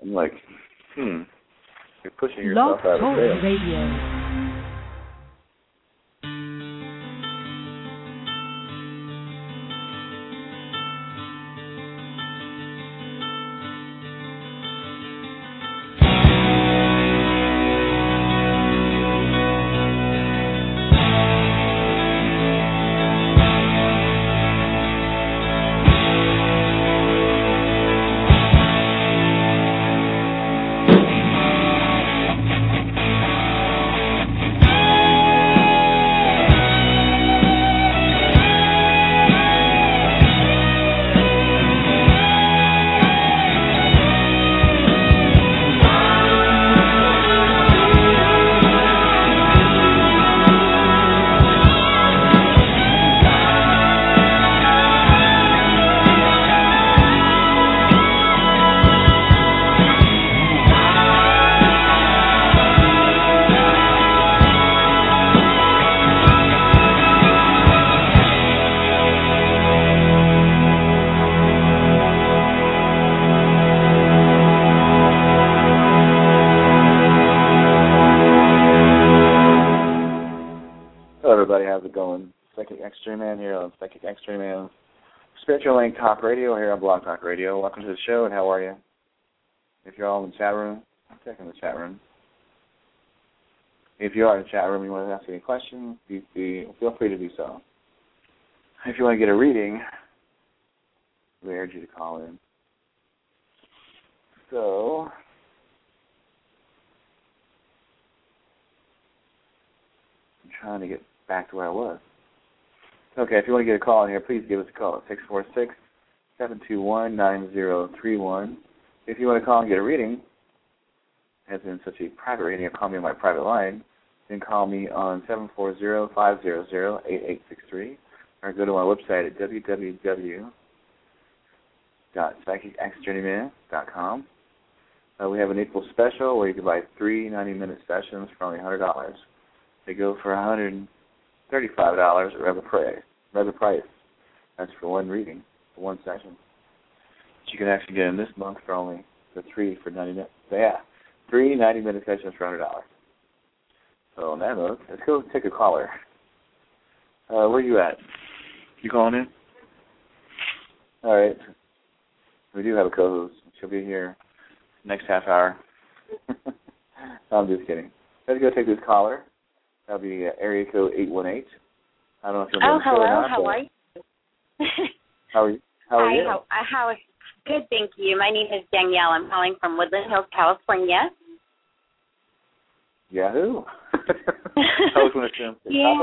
I'm like, you're pushing yourself out of jail. Radio. How's it going? Psychic X-Ray Man here on Psychic X-Ray Man Spiritual Link Talk Radio here on Blog Talk Radio. Welcome to the show, and how are you? If you're all in the chat room, I'm checking the chat room. If you are in the chat room and you want to ask any questions, feel free to do so. If you want to get a reading, we urge you to call in. So, I'm trying to get back to where I was. Okay, if you want to get a call in here, please give us a call at 646-721-9031. If you want to call and get a reading, as in such a private reading, or call me on my private line, you can call me on 740-500-8863, or go to our website at www.psychicxjourneyman.com. We have an April special where you can buy 3 90-minute sessions for only $100. They go for $135 at regular price. That's for one reading, for one session. But you can actually get in this month for only the 3 for 90 minutes. So yeah, 3 90-minute sessions for $100. So on that note, let's go take a caller. Where are you at? You calling in? All right. We do have a co-host. She'll be here next half hour. I'm just kidding. Let's go take this caller. That'll be area code 818. I don't know if you'll know hello. Or not, how are you? How are you? How are you? Good, thank you. My name is Danielle. I'm calling from Woodland Hills, California. Yahoo! Operation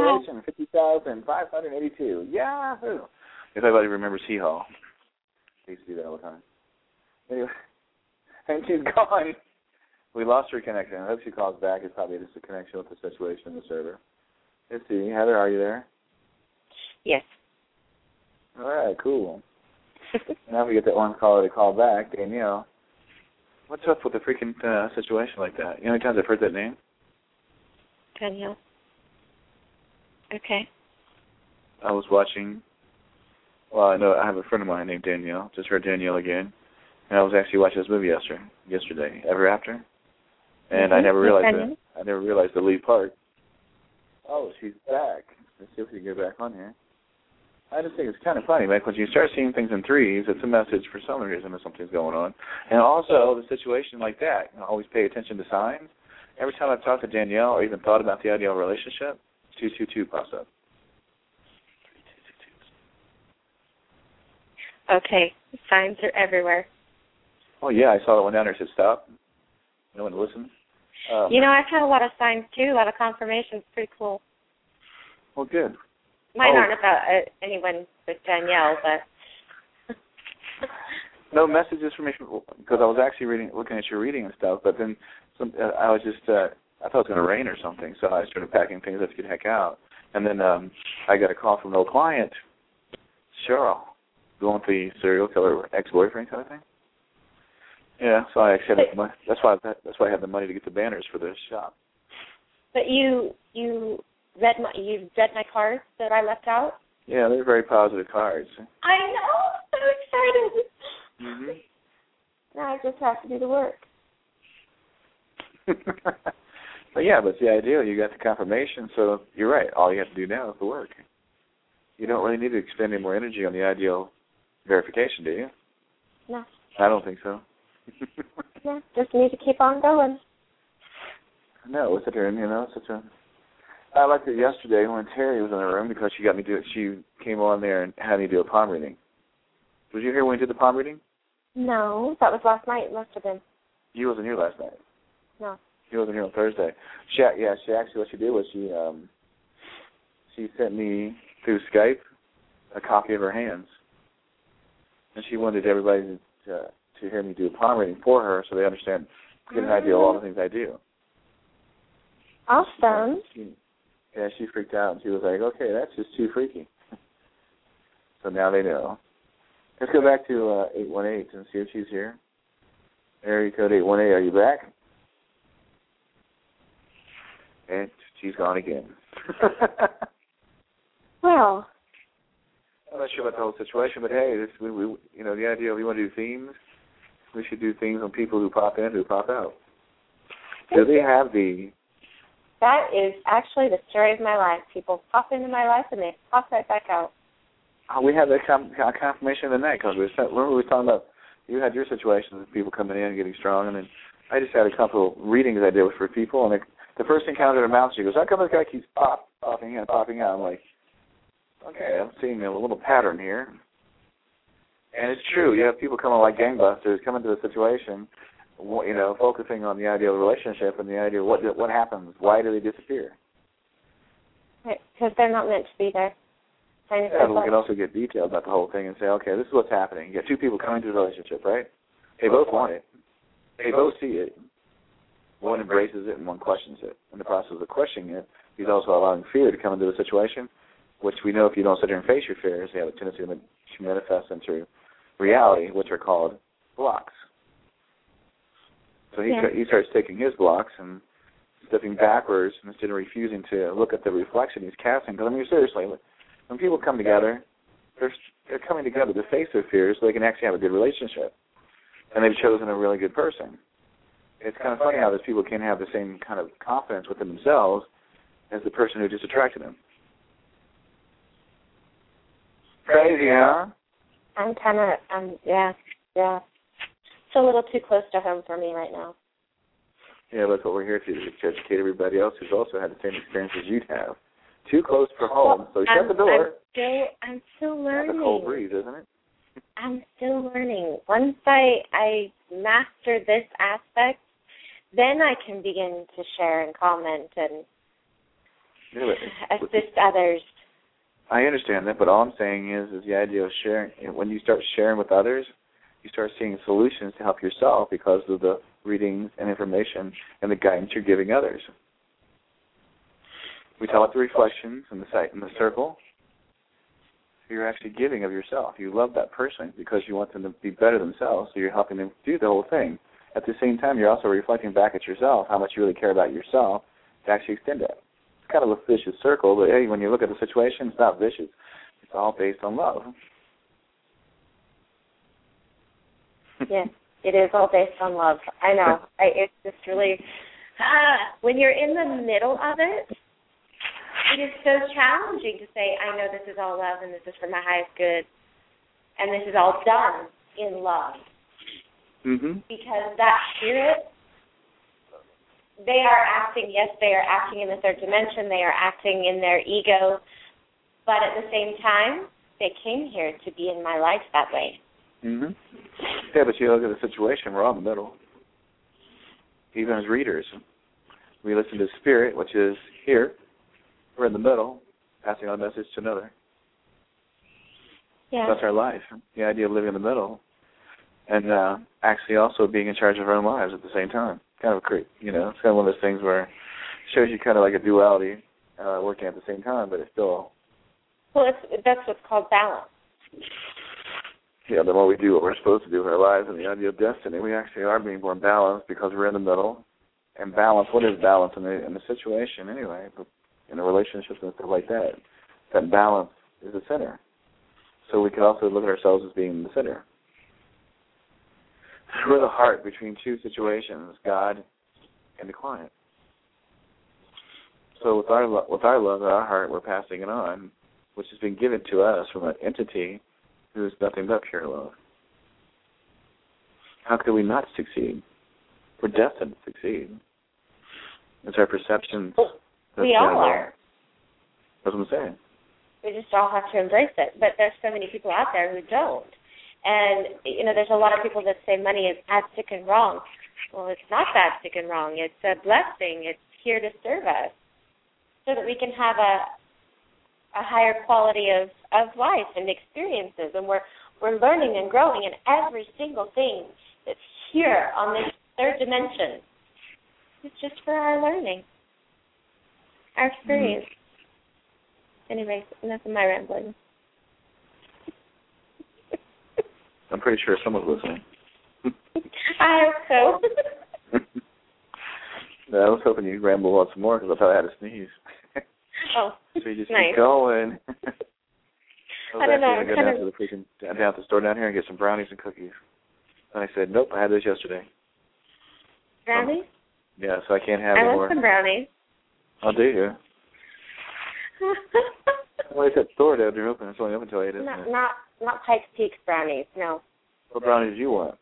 50,582. Yahoo! If anybody remembers Hee Haw, I used to do that all the time. Anyway, and she's gone. We lost her connection. I hope she calls back. It's probably just a connection with the situation in the server. Let's see. Heather, are you there? Yes. All right, cool. Now we get that one caller to call back. Danielle, what's up with the freaking situation like that? You know how many times I've heard that name? Danielle. Okay. I was watching, well, I know I have a friend of mine named Danielle. Just heard Danielle again. And I was actually watching this movie yesterday, Ever After. And I never realized it. I never realized the lead part. Oh, she's back. Let's see if we can get back on here. I just think it's kind of funny, like when you start seeing things in threes, it's a message for some reason that something's going on. And also, the situation like that, always pay attention to signs. Every time I've talked to Danielle or even thought about the ideal relationship, 222 pops up. Okay, signs are everywhere. Oh, yeah, I saw that one down there that said stop. No one listened. I've had a lot of signs, too, a lot of confirmations. Pretty cool. Well, good. Mine aren't about anyone but Danielle, but... No messages from me, because I was actually looking at your reading and stuff, but then I was just, I thought it was going to rain or something, so I started packing things up to get the heck out. And then I got a call from an old client, Cheryl, going with the serial killer ex-boyfriend kind of thing. Yeah, so I actually had money. That's why I had the money to get the banners for the shop. But you read my cards that I left out? Yeah, they're very positive cards. I know. I'm so excited. Mm-hmm. Now I just have to do the work. But yeah, but it's the ideal. You got the confirmation, so you're right. All you have to do now is the work. You don't really need to expend any more energy on the ideal verification, do you? No. I don't think so. No, just need to keep on going. No, it's such a. I liked it yesterday when Terry was in the room because she got me do it. She came on there and had me do a palm reading. Was you here when we did the palm reading? No, that was last night. It must have been. You wasn't here last night. No. She wasn't here on Thursday. She actually what she did was she sent me through Skype a copy of her hands, and she wanted everybody to hear me do a palm reading for her so they understand, get an idea of all the things I do. Awesome. She freaked out, and she was like, okay, that's just too freaky. So now they know. Let's go back to 818 and see if she's here. Area code 818, are you back? And she's gone again. Well. I'm not sure about the whole situation, but hey, the idea we want to do themes. We should do themes on people who pop in, who pop out. Do they have the... That is actually the story of my life. People pop into my life and they pop right back out. We have that confirmation tonight because remember we were talking about you had your situations with people coming in and getting strong, and then I just had a couple of readings I did for people, and the first thing counted her mouth. She goes, "How come this guy keeps popping in, popping out?" I'm like, "Okay, I'm seeing a little pattern here." And it's true. You have people coming like gangbusters, coming to a situation, focusing on the idea of the relationship and the idea of what happens. Why do they disappear? Right, because they're not meant to be there. Yeah, we can also get detailed about the whole thing and say, okay, this is what's happening. You got two people coming to the relationship, right? They both want it. They both see it. One embraces it and one questions it. In the process of questioning it, he's also allowing fear to come into the situation, which we know if you don't sit there and face your fears, they have a tendency to manifest into reality, which are called blocks. So he starts taking his blocks and stepping backwards instead of refusing to look at the reflection he's casting. Because, seriously, when people come together, they're coming together to face their fears so they can actually have a good relationship. And they've chosen a really good person. It's kind of funny how those people can have the same kind of confidence within themselves as the person who just attracted them. Crazy, huh? I'm kind of, yeah. It's a little too close to home for me right now. Yeah, that's what we're here to do, to educate everybody else who's also had the same experience as you'd have. Too close for home, so shut the door. I'm still learning. That's a cold breeze, isn't it? I'm still learning. Once I master this aspect, then I can begin to share and comment and assist others. I understand that, but all I'm saying is the idea of sharing. When you start sharing with others, you start seeing solutions to help yourself because of the readings and information and the guidance you're giving others. We talk about the reflections and the sight and the circle. You're actually giving of yourself. You love that person because you want them to be better themselves, so you're helping them do the whole thing. At the same time, you're also reflecting back at yourself how much you really care about yourself to actually extend it. It's kind of a vicious circle, but hey, when you look at the situation, it's not vicious. It's all based on love. Yes, it is all based on love. I know. It's just really, when you're in the middle of it, it is so challenging to say, I know this is all love and this is for my highest good, and this is all done in love. Mm-hmm. Because that spirit, they are acting in the third dimension, they are acting in their ego, but at the same time, they came here to be in my life that way. Mm-hmm. Yeah, but you look at the situation, we're all in the middle. Even as readers, we listen to spirit, which is here. We're in the middle, passing on a message to another. Yeah. That's our life, the idea of living in the middle. And actually also being in charge of our own lives at the same time. Kind of it's kind of one of those things where it shows you kind of like a duality working at the same time, but it's still... Well, that's what's called balance. Yeah, the more we do what we're supposed to do with our lives and the idea of destiny, we actually are being more balanced because we're in the middle. And balance, what is balance in the situation anyway? But in a relationship and stuff like that, that balance is the center. So we can also look at ourselves as being the center. We're the heart between two situations, God and the client. So with our love in our heart, we're passing it on, which has been given to us from an entity who is nothing but pure love. How could we not succeed? We're destined to succeed. It's our perceptions. We all are. That's what I'm saying. We just all have to embrace it. But there's so many people out there who don't. And, there's a lot of people that say money is bad, sick, and wrong. Well, it's not bad, sick, and wrong. It's a blessing. It's here to serve us so that we can have a higher quality of life and experiences. And we're learning and growing in every single thing that's here on this third dimension. It's just for our learning, our experience. Anyways, enough of my rambling. I'm pretty sure someone's listening. I hope so. No, I was hoping you'd ramble on some more because I thought I had to sneeze. Oh, so you just nice. keep going. I don't know. I was actually going to go down to the store down here and get some brownies and cookies. And I said, nope, I had those yesterday. Brownies? Yeah, so I can't have I any more. want some brownies. Oh, do you? Well, it's at the store down there open. It's only open until 8, isn't it? Not Pikes Peak brownies, no. What brownies do you want?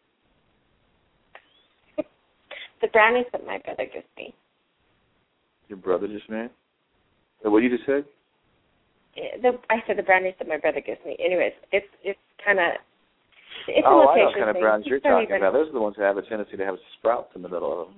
The brownies that my brother gives me. Your brother just made? Is that what you just said? I said the brownies that my brother gives me. Anyways, it's kind of... It's I a know location what kind of thing. brownies you're talking about. Those are the ones that have a tendency to have sprouts in the middle of them.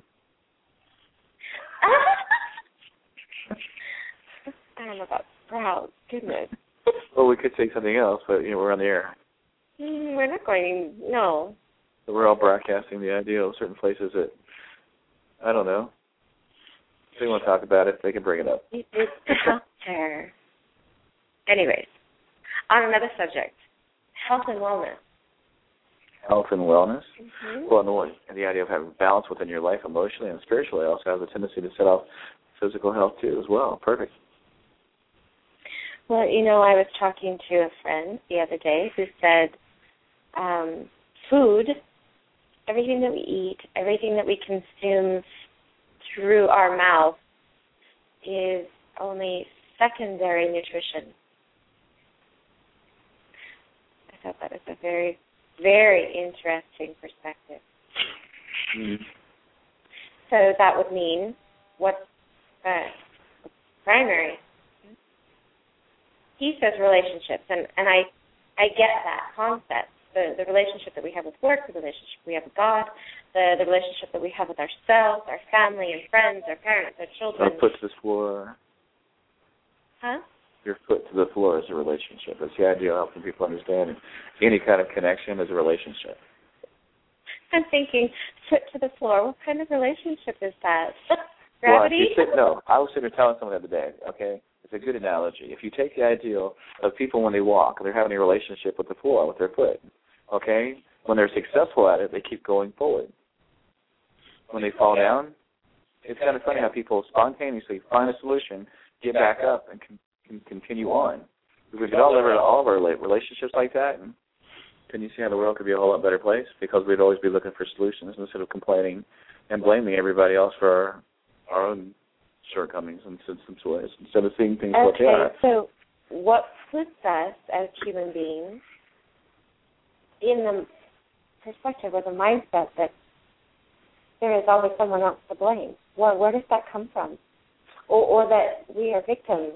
I don't know about sprouts. Goodness. Well, we could say something else, but we're on the air. We're not going. No. So we're all broadcasting the idea of certain places that I don't know. If they want to talk about it, they can bring it up. It's out there. Anyways, on another subject, health and wellness. Health and wellness. Mm-hmm. Well, and the idea of having balance within your life emotionally and spiritually also has a tendency to set off physical health too as well. Perfect. Well, I was talking to a friend the other day who said food, everything that we eat, everything that we consume through our mouth is only secondary nutrition. I thought that was a very, very interesting perspective. Mm-hmm. So that would mean what's primary? He says relationships, and I get that concept. The relationship that we have with work, the relationship we have with God, the relationship that we have with ourselves, our family and friends, our parents, our children. Our foot to the floor. Huh? Your foot to the floor is a relationship. That's the idea of helping people understand any kind of connection is a relationship. I'm thinking, foot to the floor, what kind of relationship is that? Gravity? Well, I was sitting there telling someone the other day, okay? It's a good analogy. If you take the ideal of people when they walk, they're having a relationship with the floor, with their foot, okay? When they're successful at it, they keep going forward. When they fall down, it's kind of funny how people spontaneously find a solution, get back up, and can continue on. If we could all live all of our relationships like that, and can you see how the world could be a whole lot better place? Because we'd always be looking for solutions instead of complaining and blaming everybody else for our own shortcomings in some ways, instead of seeing things what they are. Okay, so what puts us as human beings in the perspective or the mindset that there is always someone else to blame? Well, where does that come from? Or that we are victims?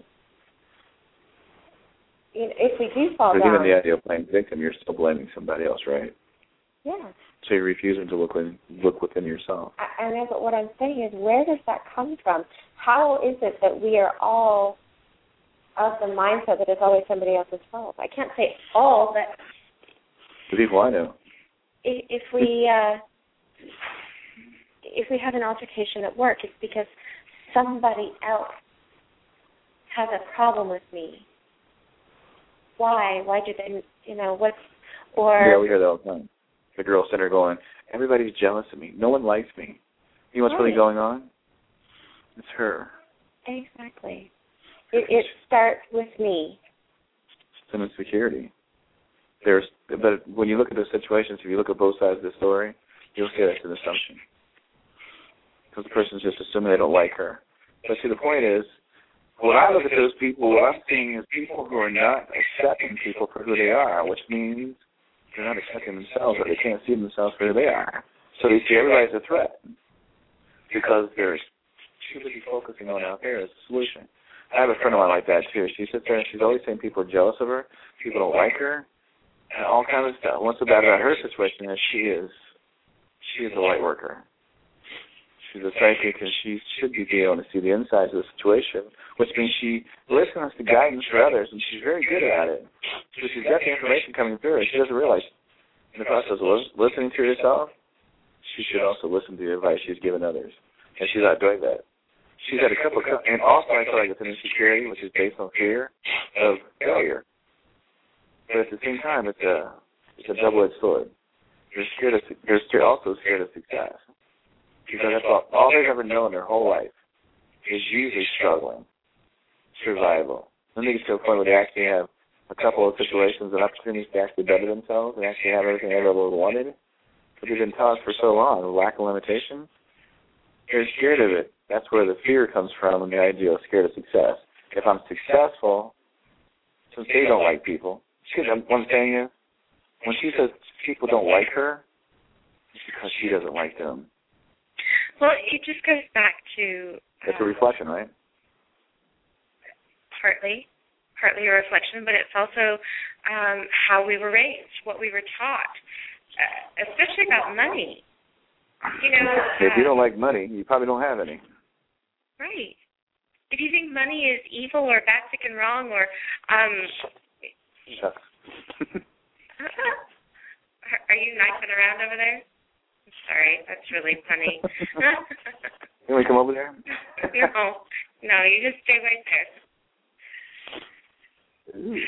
If we do fall down... Because even the idea of playing victim, you're still blaming somebody else, right? Yeah. So you're refusing to look within yourself. I know, but what I'm saying is, where does that come from? How is it that we are all of the mindset that it's always somebody else's fault? I can't say all, but... The people I know. If we have an altercation at work, it's because somebody else has a problem with me. Why? Why do they, what's... Or... Yeah, we hear that all the time. The girl sitting there going, everybody's jealous of me. No one likes me. You know what's really going on? It's her. Exactly. It starts with me. It's an insecurity. But when you look at those situations, if you look at both sides of the story, you'll see that's an assumption. because the person's just assuming they don't like her. But see, the point is, when I look at those people, what I'm seeing is people who are not accepting people for who they are, which means they're not accepting themselves, or they can't see themselves for who they are. So they see everybody as a threat because they're too busy focusing on out there as a solution. I have a friend of mine like that, too. She sits there and she's always saying people are jealous of her, people don't like her, and all kinds of stuff. What's so bad about her situation is she is a light worker. She's a psychic, and she should be able to see the insides of the situation, which means she listens to guidance for others, and she's very good at it. So she's got the information coming through, and she doesn't realize in the process of listening to herself, she should also listen to the advice she's given others, and she's not doing that. She's had a couple of, and also I feel like it's an insecurity, which is based on fear of failure. But at the same time, it's a double-edged sword. They're also scared of success. Because that's all they've ever known their whole life is usually struggling, survival. Then they get to a point where they actually have a couple of situations and opportunities to actually better themselves and actually have everything they ever wanted. But they've been taught for so long, the lack of limitations. They're scared of it. That's where the fear comes from and the idea of scared of success. If I'm successful, since they don't like people, what I'm saying is, when she says people don't like her, it's because she doesn't like them. Well, it just goes back to... It's a reflection, right? Partly a reflection, but it's also how we were raised, what we were taught, especially about money. You know, if you don't like money, you probably don't have any. Right. If you think money is evil or bad, sick, and wrong, or... Shucks. Are you knifing around over there? I'm sorry, that's really funny. You want to come over there? No, you just stay right there.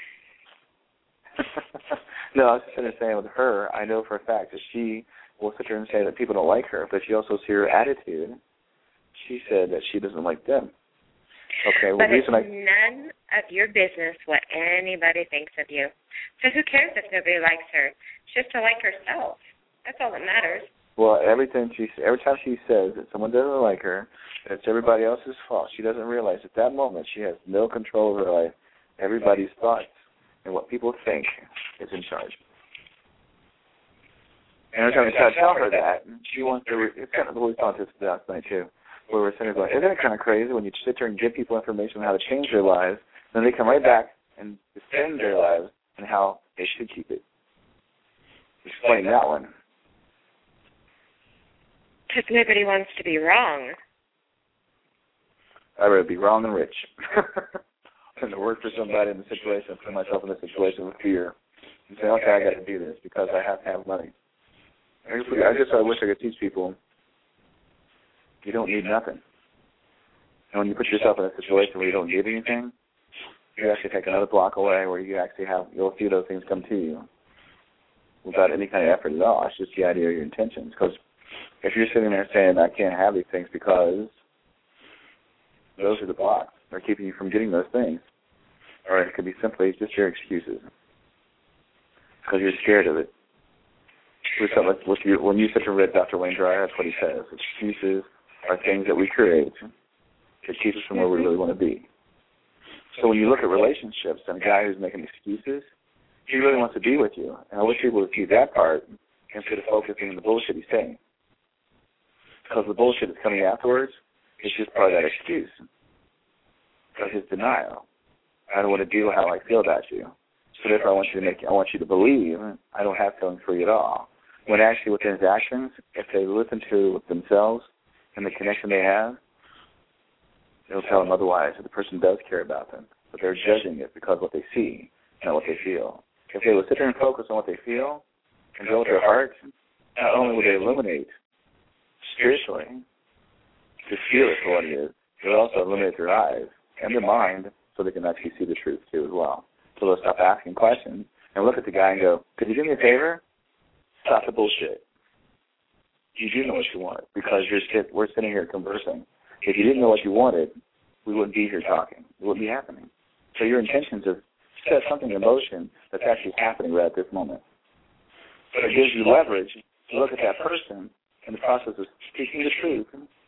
No, I was just going to say with her, I know for a fact that she will sit there and say that people don't like her, but she also see her attitude. She said that she doesn't like them. Okay, well, but it's none of your business what anybody thinks of you. So who cares if nobody likes her? She has to like herself. That's all that matters. Well, every time she says that someone doesn't like her, it's everybody else's fault. She doesn't realize at that moment she has no control over her life. Everybody's thoughts and what people think is in charge. And every time I tell her that, she wants to. It's kind of what we talked about last night too, where we're sitting there going, isn't it kind of crazy when you sit there and give people information on how to change their lives, then they come right back and defend their lives and how they should keep it. Explain that one. Because nobody wants to be wrong. I'd rather be wrong and rich than to work for somebody in the situation, put myself in the situation with fear, and say, okay, I got to do this because I have to have money. I wish I could teach people you don't need nothing. And when you put yourself in a situation where you don't need anything, you actually take another block away where you actually you'll see those things come to you without any kind of effort at all. It's just the idea of your intentions. Because if you're sitting there saying, I can't have these things because those are the blocks. They're keeping you from getting those things. Or it could be simply just your excuses because you're scared of it. When you sit and read Dr. Wayne Dyer, that's what he says. Excuses are things that we create to keep us from where we really want to be. So when you look at relationships and a guy who's making excuses, he really wants to be with you. And I wish people would see that part instead of focusing on the bullshit he's saying. Because the bullshit that's coming afterwards is just part of that excuse. Of his denial. I don't want to deal with how I feel about you. So therefore I want you to believe I don't have feelings for you at all. When actually within his actions, if they listen to themselves and the connection they have, they'll tell them otherwise that the person does care about them. But they're judging it because of what they see, not what they feel. If they would sit there and focus on what they feel and go with their heart, not only will they illuminate spiritually, to feel it for what it is, they will also illuminate their eyes and their mind so they can actually see the truth too as well. So they'll stop asking questions and look at the guy and go, could you do me a favor? Stop the bullshit. You do know what you want because we're sitting here conversing. If you didn't know what you wanted, we wouldn't be here talking. It wouldn't be happening. So your intentions is set something in motion that's actually happening right at this moment. But it gives you leverage to look at that person in the process of speaking the truth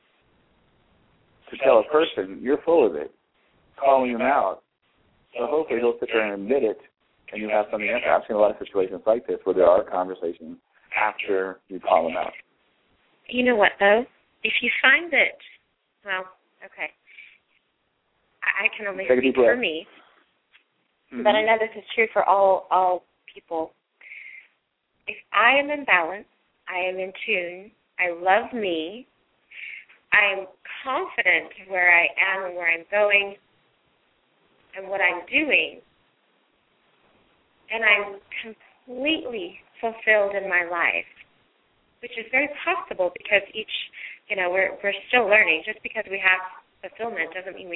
to tell a person you're full of it, calling him out. So hopefully he'll sit there and admit it, and you have something after. I've seen a lot of situations like this where there are conversations after you call them out. You know what, though? If you find that, well, okay, I can only speak for me, but I know this is true for all people. If I am in balance, I am in tune, I love me, I'm confident where I am and where I'm going and what I'm doing, and I'm completely fulfilled in my life, which is very possible because each, we're still learning. Just because we have fulfillment doesn't mean we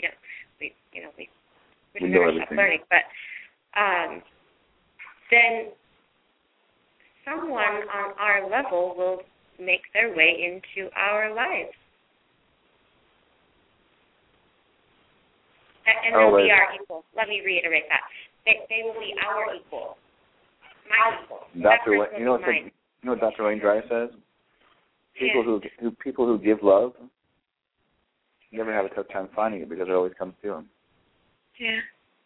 never stop learning. But then someone on our level will make their way into our lives. And they'll be our equal. Let me reiterate that. They will be our equal. My equal. You know what Dr. Wayne Dyer says? People who give love never have a tough time finding it because it always comes to them. Yeah.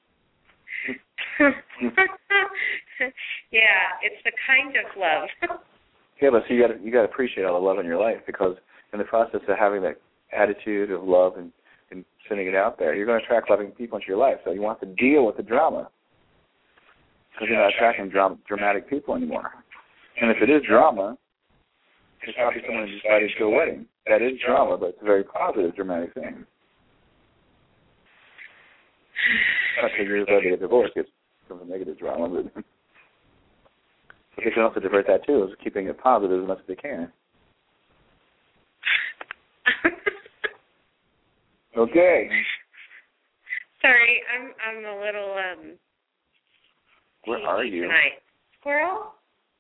Yeah, it's the kind of love. Yeah, but so you got to appreciate all the love in your life, because in the process of having that attitude of love and sending it out there, you're going to attract loving people into your life. So you want to deal with the drama, because you're not attracting dramatic people anymore. And if it is drama, it's probably someone who's invited to a wedding. That is drama, but it's a very positive, dramatic thing. Not because you're about to get divorced, it's some negative drama, but they can also divert that too, is keeping it positive as much as they can. Okay. Sorry, I'm a little Where are you? Tonight. Squirrel?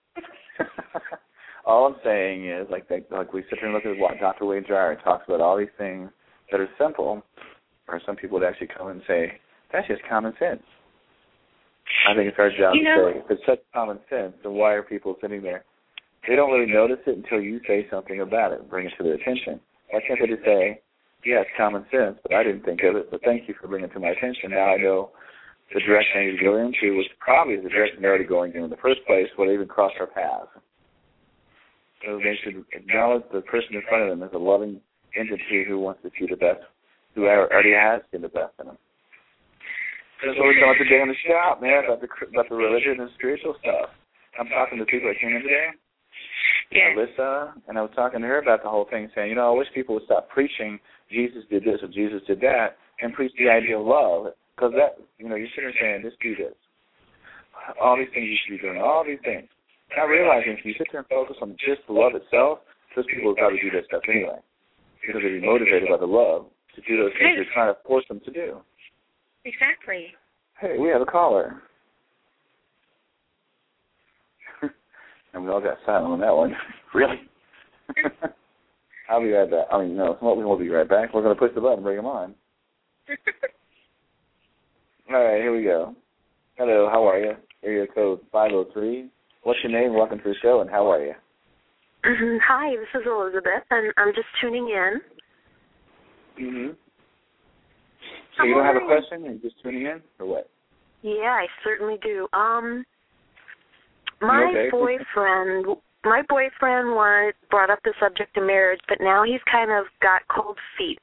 All I'm saying is, like we sit here and look at what Dr. Wayne Dyer talks about, all these things that are simple, or some people would actually come and say, that's just common sense. I think it's our job to say, if it's such common sense, then why are people sitting there? They don't really notice it until you say something about it, bring it to their attention. Why can't they just say, yeah, it's common sense, but I didn't think of it, but thank you for bringing it to my attention. Now I know the direction I need to go into, which probably is the direction they're already going in the first place, where they even crossed our paths. So they should acknowledge the person in front of them as a loving entity who wants to see the best, who already has seen the best in them. That's what we're talking today in the shop, man, about the religion and spiritual stuff. I'm talking to people that came in today, Alyssa, and I was talking to her about the whole thing, saying, I wish people would stop preaching Jesus did this or Jesus did that, and preach the idea of love, because that, you're sitting there saying, just do this. All these things you should be doing, all these things. Not realizing if you sit there and focus on just the love itself, those people will probably do that stuff anyway, because they'll be motivated by the love to do those things you're trying to force them to do. Exactly. Hey, we have a caller. And we all got silent on that one. Really? I'll be right back. We won't be right back. We're going to push the button and bring him on. All right, here we go. Hello, how are you? Area code 503. What's your name? Welcome to the show, and how are you? Hi, this is Elizabeth, and I'm just tuning in. Mm-hmm. So you don't have a question? You're just tuning in, or what? Yeah, I certainly do. My boyfriend brought up the subject of marriage, but now he's kind of got cold feet.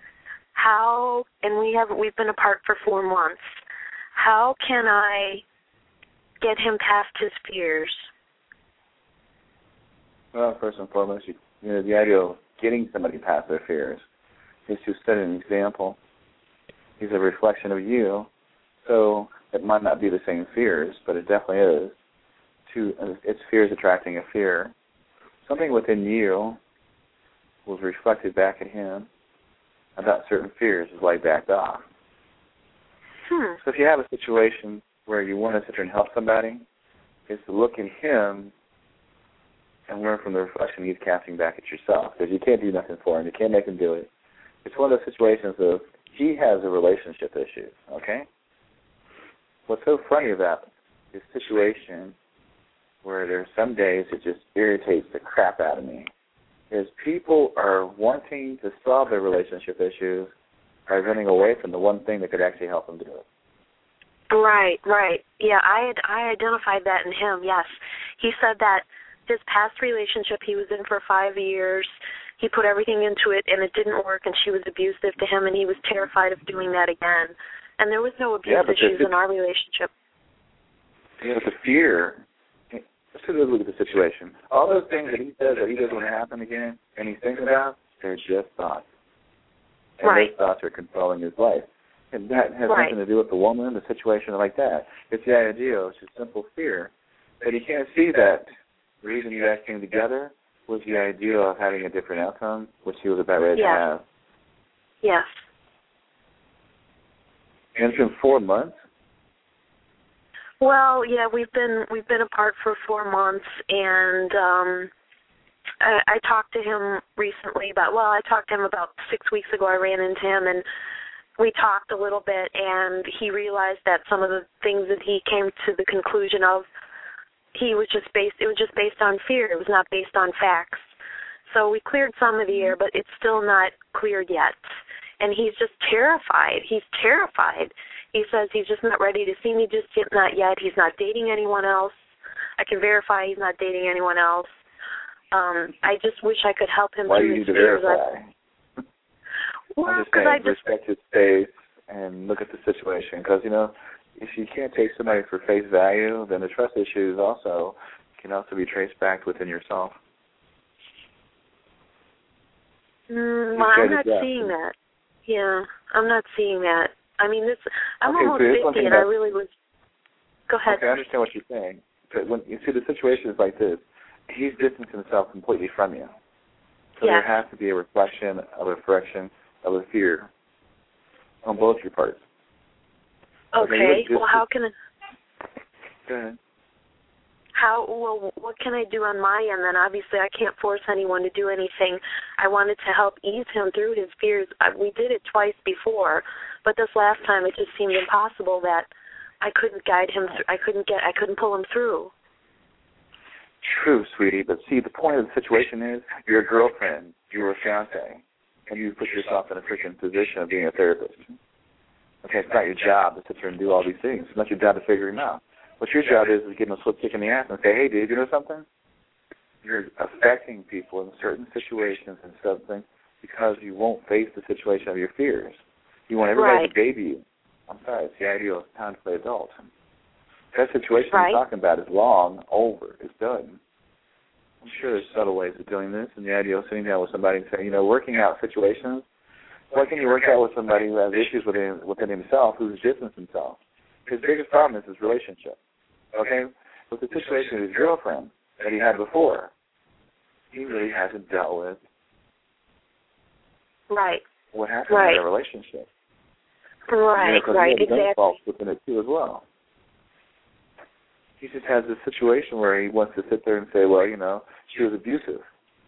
We've been apart for 4 months. How can I get him past his fears? Well, first and foremost, the idea of getting somebody past their fears is to set an example. He's a reflection of you, so it might not be the same fears, but it definitely is. It's fears attracting a fear. Something within you was reflected back at him about certain fears is why he backed off. So if you have a situation where you want to sit there and help somebody, is to look in him and learn from the reflection he's casting back at yourself. Because you can't do nothing for him. You can't make him do it. It's one of those situations of he has a relationship issue, okay? What's so funny about this situation where there's some days it just irritates the crap out of me. is people are wanting to solve their relationship issues by running away from the one thing that could actually help them do it. Right. Yeah, I identified that in him, yes. He said that his past relationship he was in for 5 years, he put everything into it and it didn't work and she was abusive to him and he was terrified of doing that again. And there was no abuse issues in our relationship. Yeah, but the fear, let's take a look at the situation. All those things that he says that he doesn't want to happen again and he's thinking about, they're just thoughts. And those thoughts are controlling his life. And that has nothing to do with the woman, the situation like that. It's the idea, it's just simple fear that he can't see that the reason you guys came together was the idea of having a different outcome, which he was about ready to have. Yes. And it's been 4 months? Well, yeah, we've been apart for 4 months, and I talked to him recently I talked to him about 6 weeks ago. I ran into him, and we talked a little bit, and he realized that some of the things that he came to the conclusion of, it was just based on fear. It was not based on facts. So we cleared some of the air, but it's still not cleared yet. And he's just terrified. He's terrified. He says he's just not ready to see me just yet, not yet. He's not dating anyone else. I can verify he's not dating anyone else. I just wish I could help him through his fears. Why do you need to verify? Well, because I just respect his space and look at the situation. Because, if you can't take somebody for face value, then the trust issues can also be traced back within yourself. I'm not seeing that. Yeah, I'm not seeing that. I mean, I'm almost 50, and I really was. Go ahead. Okay, I understand what you're saying. But when you see the situation is like this, he's distanced himself completely from you. So there has to be a reflection of a correction of a fear on both your parts. Okay. Well, how can I? Go ahead. What can I do on my end then? Obviously, I can't force anyone to do anything. I wanted to help ease him through his fears. We did it twice before, but this last time it just seemed impossible that I couldn't guide him. I couldn't pull him through. True, sweetie, but see, the point of the situation is you're a girlfriend, you're a fiancé, and you put yourself in a freaking position of being a therapist. Okay, it's not your job to sit here and do all these things. It's not your job to figure him out. What your job is give them a slip kick in the ass and say, hey, dude, you know something? You're affecting people in certain situations and something because you won't face the situation of your fears. You want everybody to baby you. I'm sorry, it's the idea of time to play adult. That situation you're talking about is long over. It's done. I'm sure there's subtle ways of doing this, and the idea of sitting down with somebody and saying, working out situations, why can't you work out with somebody who has issues within himself, who's distanced himself? His biggest problem is his relationship. Okay? With the situation with his girlfriend that he had before, he really hasn't dealt with what happened in their relationship. Right, exactly. Faults within it too as well. He just has this situation where he wants to sit there and say, well, she was abusive.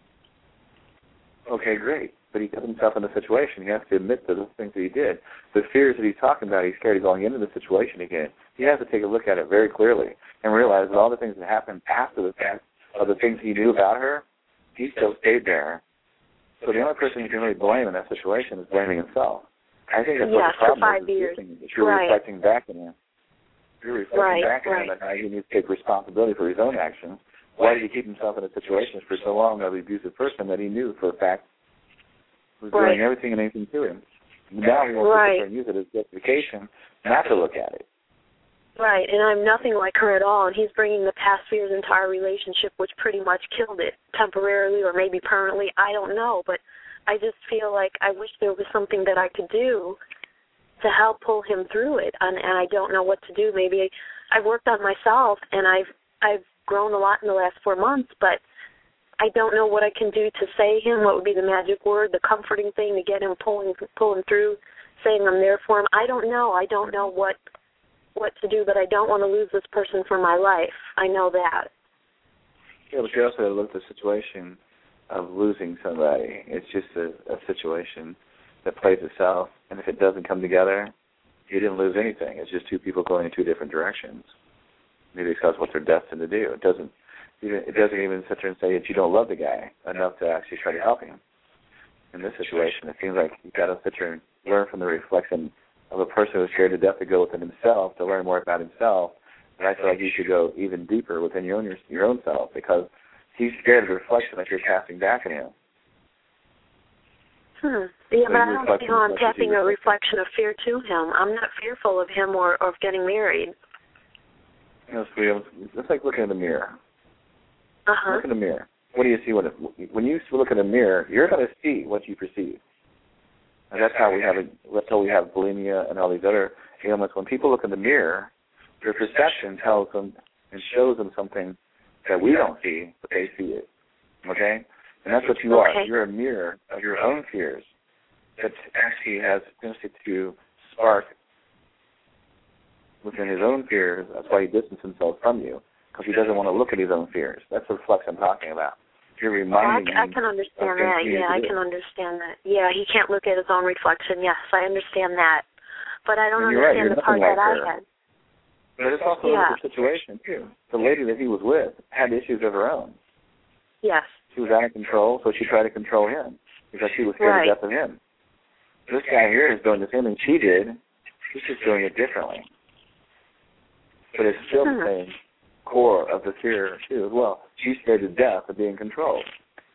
Okay, great. But he put himself in the situation. He has to admit to the things that he did. The fears that he's talking about, he's scared of going into the situation again. He has to take a look at it very clearly and realize that all the things that happened after the fact of the things he knew about her, he still stayed there. So the only person you can really blame in that situation is blaming himself. I think that's what the problem is. You're reflecting back in him. You're reflecting back in him and now he needs to take responsibility for his own actions. Why did he keep himself in a situation for so long of the abusive person that he knew for a fact was doing everything and anything to him? Now he wants to use it as justification not to look at it. Right, and I'm nothing like her at all, and he's bringing the past fears into our relationship, which pretty much killed it temporarily or maybe permanently. I don't know, but I just feel like I wish there was something that I could do to help pull him through it, and I don't know what to do. Maybe I've worked on myself, and I've grown a lot in the last 4 months, but I don't know what I can do to say him, what would be the magic word, the comforting thing to get him pulling through, saying I'm there for him. I don't know what to do, but I don't want to lose this person from my life. I know that. Yeah, but you also have to look at the situation of losing somebody. It's just a situation that plays itself, and if it doesn't come together, you didn't lose anything. It's just two people going in two different directions. Maybe because what they're destined to do. It doesn't. it doesn't even sit there and say that you don't love the guy enough to actually try to help him. In this situation, it seems like you've got to sit there and learn from the reflection of a person who's scared to death to go within himself, to learn more about himself. And I feel like you should go even deeper within your own self, because he's scared of the reflection that you're casting back at him. Yeah, but I don't feel I'm tapping a reflection of fear to him. I'm not fearful of him or of getting married. It's like looking in the mirror. Look in the mirror. What do you see when you look in the mirror? You're going to see what you perceive, and that's how we have bulimia and all these other ailments. When people look in the mirror, their perception tells them and shows them something that we don't see, but they see it. Okay, and that's what you are. You're a mirror of your own fears that actually has tendency to spark within his own fears. That's why he distances himself from you, because he doesn't want to look at his own fears. That's the reflex I'm talking about. You're reminding him. I can understand that. Yeah, I can understand that. Yeah, he can't look at his own reflection. Yes, I understand that. But I don't understand the part that I had. But it's also a different situation, too. The lady that he was with had issues of her own. Yes. She was out of control, so she tried to control him because she was scared to death of him. This guy here is doing the same thing she did. He's just doing it differently. But it's still the same core of the fear, too, as well. She's scared to death of being controlled.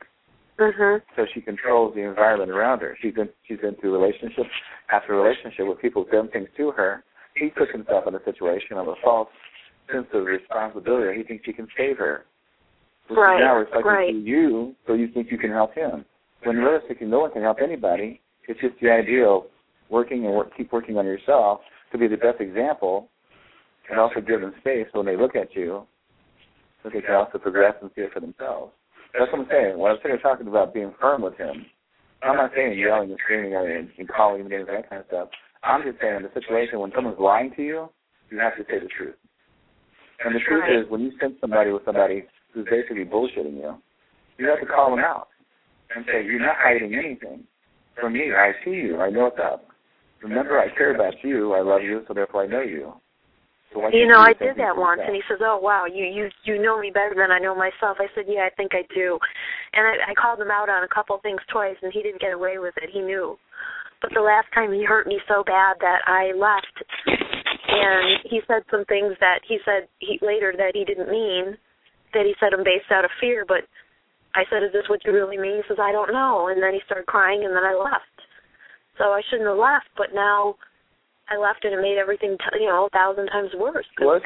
So she controls the environment around her. She's been through relationship after relationship with people who've done things to her. He puts himself in a situation of a false sense of responsibility. He thinks he can save her. Which is now reflecting to you, so you think you can help him. When realistically, no one can help anybody. It's just the idea of working and keep working on yourself to be the best example, and also give them space when they look at you, so they can also progress and see it for themselves. That's what I'm saying. When I'm sitting here talking about being firm with him, I'm not saying yelling and screaming and calling him and that kind of stuff. I'm just saying in the situation when someone's lying to you, you have to say the truth. And the truth is, when you send somebody with somebody who's basically bullshitting you, you have to call them out and say, you're not hiding anything from me. I see you. I know what's up. Remember, I care about you. I love you, so therefore I know you. So I did that once, and he says, oh, wow, you know me better than I know myself. I said, yeah, I think I do. And I called him out on a couple things twice, and he didn't get away with it. He knew. But the last time he hurt me so bad that I left, and he said some things that he said later that he didn't mean, that he said them based out of fear, but I said, is this what you really mean? He says, I don't know. And then he started crying, and then I left. So I shouldn't have left, but now I left and it made everything, 1,000 times worse. Let's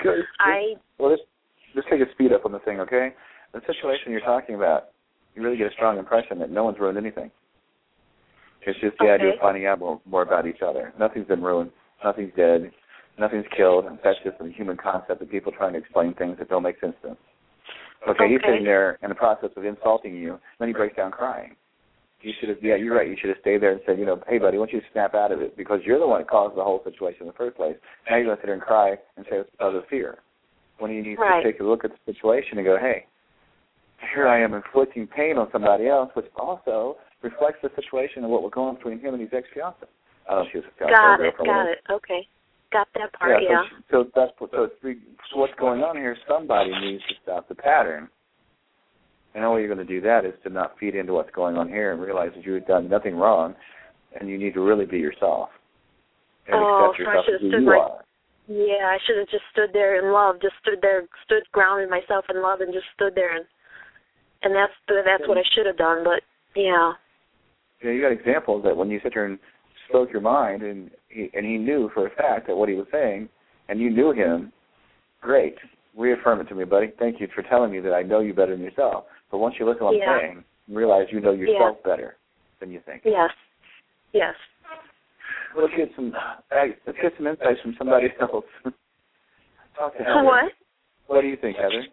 take a speed up on the thing, okay? The situation you're talking about, you really get a strong impression that no one's ruined anything. It's just the idea of finding out more about each other. Nothing's been ruined. Nothing's dead. Nothing's killed. That's just a human concept of people trying to explain things that don't make sense to them. Okay, he's sitting there in the process of insulting you, then he breaks down crying. You should have, you're right, you should have stayed there and said, hey, buddy, I want you to snap out of it because you're the one that caused the whole situation in the first place. Now you're going to sit there and cry and say it's because of fear. When you need to take a look at the situation and go, hey, here I am inflicting pain on somebody else, which also reflects the situation of what was going on between him and his ex-fiancée. I don't know if she was a fiancée. Got it. Okay. Got that part, So what's going on here, somebody needs to stop the pattern. And the only way you're going to do that is to not feed into what's going on here and realize that you've done nothing wrong, and you need to really be yourself and accept yourself as who you are. Yeah, I should have just stood there in love, stood grounded myself in love and just stood there. And that's what I should have done, but, Yeah, you got examples that when you sit there and spoke your mind, and he knew for a fact that what he was saying, and you knew him, great. Reaffirm it to me, buddy. Thank you for telling me that I know you better than yourself. But once you listen to what I'm saying, you realize you know yourself better than you think. Yes. Let's get some insights from somebody else. Talk to Heather. What? What do you think, Heather?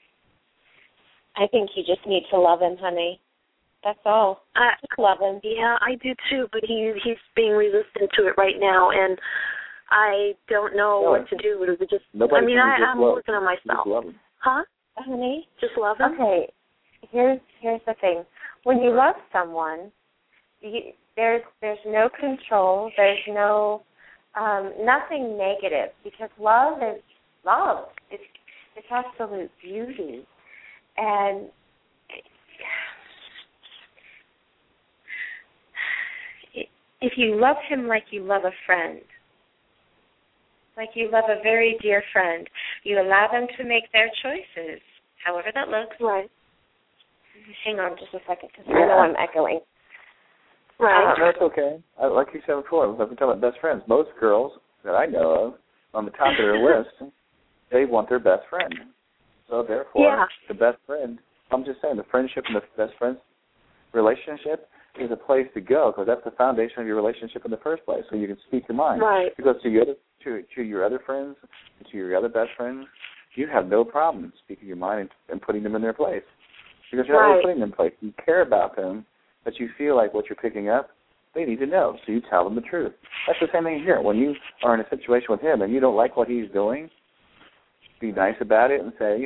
I think you just need to love him, honey. That's all. Just love him. Yeah, I do too, but he's being resistant to it right now, and I don't know what to do. I'm working on myself. Just love him. Huh? Honey? Just love him? Okay. Here's the thing. When you love someone, there's no control. There's no nothing negative, because love is love. It's absolute beauty. And if you love him like you love a friend, like you love a very dear friend, you allow them to make their choices, however that looks. Right. Hang on just a second, because I know I'm echoing. Right. That's okay. Like you said before, we've been talking about best friends. Most girls that I know of, on the top of their list, they want their best friend. So therefore, the best friend, I'm just saying, the friendship and the best friends relationship is a place to go, because that's the foundation of your relationship in the first place, so you can speak your mind. Right. Because to your other friends, to your other best friends, you have no problem speaking your mind and putting them in their place. Because you're not really putting them in place. You care about them, but you feel like what you're picking up, they need to know, so you tell them the truth. That's the same thing here. When you are in a situation with him and you don't like what he's doing, be nice about it and say,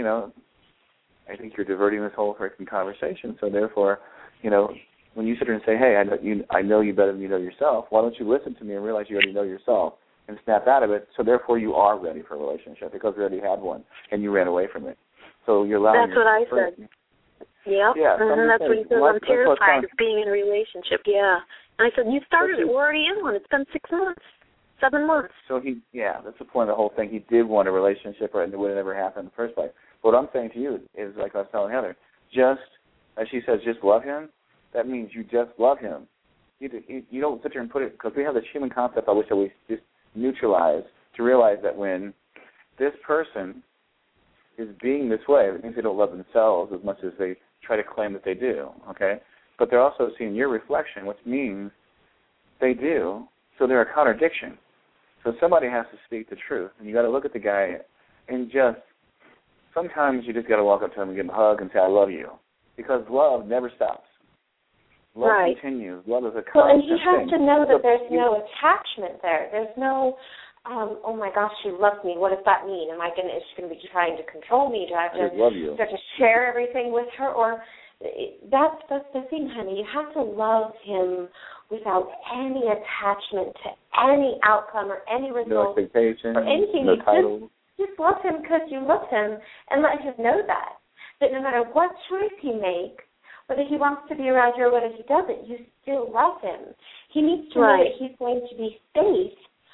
I think you're diverting this whole freaking conversation, so therefore, when you sit there and say, hey, I know you better than you know yourself, why don't you listen to me and realize you already know yourself and snap out of it, so therefore you are ready for a relationship because you already had one and you ran away from it. So you're allowing That's what I said. Yep. Yeah, that's what he says. I'm terrified of being in a relationship. Yeah. And I said, you started it. We're already in one. It's been 6 months, 7 months. So that's the point of the whole thing. He did want a relationship, and it would have never happened in the first place. What I'm saying to you is, like I was telling Heather, just, as she says, just love him. That means you just love him. You don't sit there and put it, because we have this human concept I wish that we just neutralize to realize that when this person is being this way, it means they don't love themselves as much as they try to claim that they do, okay? But they're also seeing your reflection, which means they do, so they're a contradiction. So somebody has to speak the truth, and you got to look at the guy and sometimes you just got to walk up to him and give him a hug and say, I love you, because love never stops. Love continues. Love is a constant and he has thing. to know that there's no attachment there. There's no, oh my gosh, she loves me. What does that mean? Is she going to be trying to control me? Do I have to start to share everything with her? Or that's the thing, honey. You have to love him without any attachment to any outcome or any result. No expectation, or anything. no title. Just love him because you love him, and let him know that no matter what choice he makes, whether he wants to be around you or whether he doesn't, you still love him. He needs to know that he's going to be safe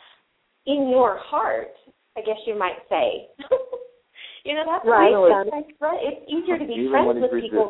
in your heart, I guess you might say. That's right. It's easier to be friends with people.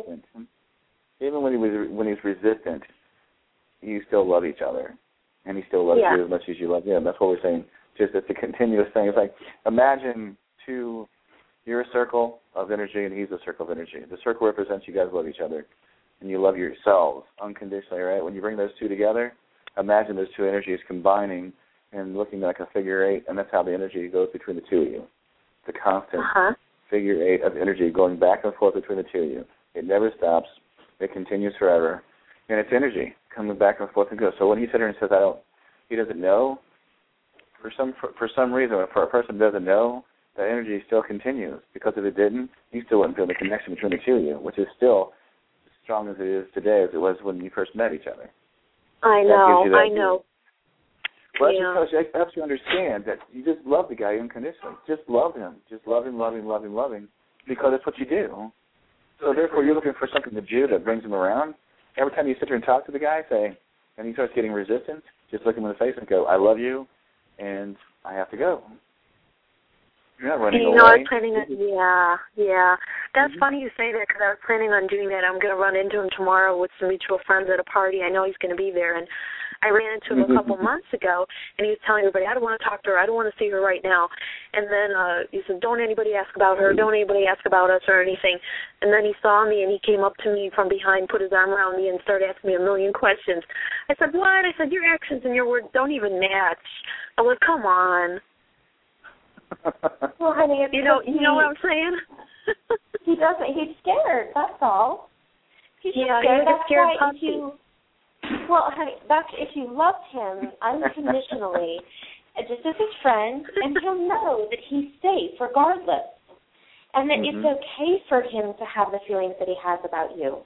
Even when he's resistant, you still love each other, and he still loves you as much as you love him. That's what we're saying. Just it's a continuous thing. It's like, imagine you're a circle of energy and he's a circle of energy. The circle represents you guys love each other and you love yourselves unconditionally, right? When you bring those two together, imagine those two energies combining and looking like a figure eight, and that's how the energy goes between the two of you. The constant figure eight of energy going back and forth between the two of you. It never stops. It continues forever. And it's energy coming back and forth and goes. So when he sits there and says, he doesn't know, for some reason, if a person doesn't know, that energy still continues. Because if it didn't, you still wouldn't feel the connection between the two of you, which is still as strong as it is today as it was when you first met each other. I know. Well, it helps you understand that you just love the guy unconditionally. Just love him. Just love him, because that's what you do. So therefore, you're looking for something to do that brings him around. Every time you sit there and talk to the guy, and he starts getting resistance, just look him in the face and go, I love you, and I have to go. You're not running away. I was planning on, That's funny you say that, because I was planning on doing that. I'm going to run into him tomorrow with some mutual friends at a party. I know he's going to be there, and I ran into him a couple months ago, and he was telling everybody, I don't want to talk to her. I don't want to see her right now. And then he said, don't anybody ask about her. Don't anybody ask about us or anything. And then he saw me, and he came up to me from behind, put his arm around me, and started asking me a million questions. I said, what? I said, your actions and your words don't even match. I was like, come on. Well, honey, you know what I'm saying? He doesn't. He's scared. That's all. He's scared. He's a scared puppy. Well, honey, that's if you love him unconditionally, just as his friend, and he'll know that he's safe regardless, and that it's okay for him to have the feelings that he has about you.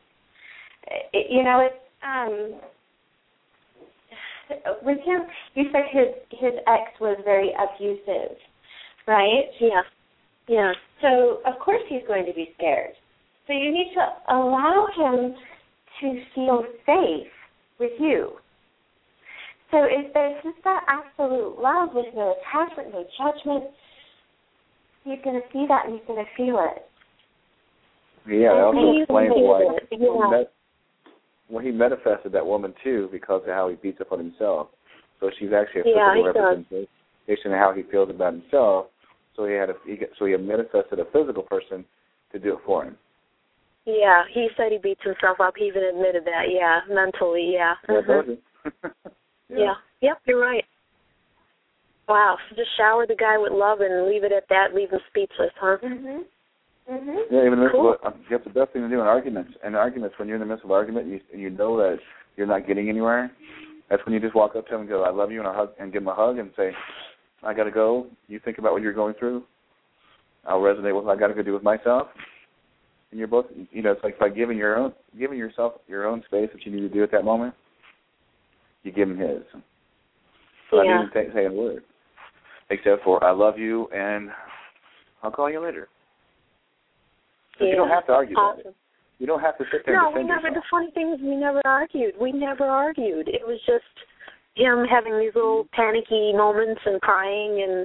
With him, you said his ex was very abusive, right? Yeah. So, of course he's going to be scared. So you need to allow him to feel safe with you. So if there's just that absolute love with no attachment, no judgment, he's going to see that and he's going to feel it. Yeah, I also explained why Yeah. he manifested that woman too because of how he beats up on himself. So she's actually a physical representation of how he feels about himself. So he had manifested a physical person to do it for him. Yeah, he said he beats himself up. He even admitted that. Yeah, mentally. Yeah. Yeah. Yep, you're right. Wow. So just shower the guy with love and leave it at that. Leave him speechless, huh? Mhm. Yeah, even cool. That's the best thing to do in arguments. In arguments, when you're in the midst of argument, you know that you're not getting anywhere. That's when you just walk up to him and go, "I love you," and give him a hug and say, "I got to go. You think about what you're going through. I'll resonate with what I got to go do with myself." And you're both, it's like by giving yourself your own space that you need to do at that moment. You give him his. So I didn't even say a word, except for "I love you" and "I'll call you later." So you don't have to argue about it. You don't have to sit there and defend yourself. The funny thing is we never argued. It was just him having these little panicky moments and crying and,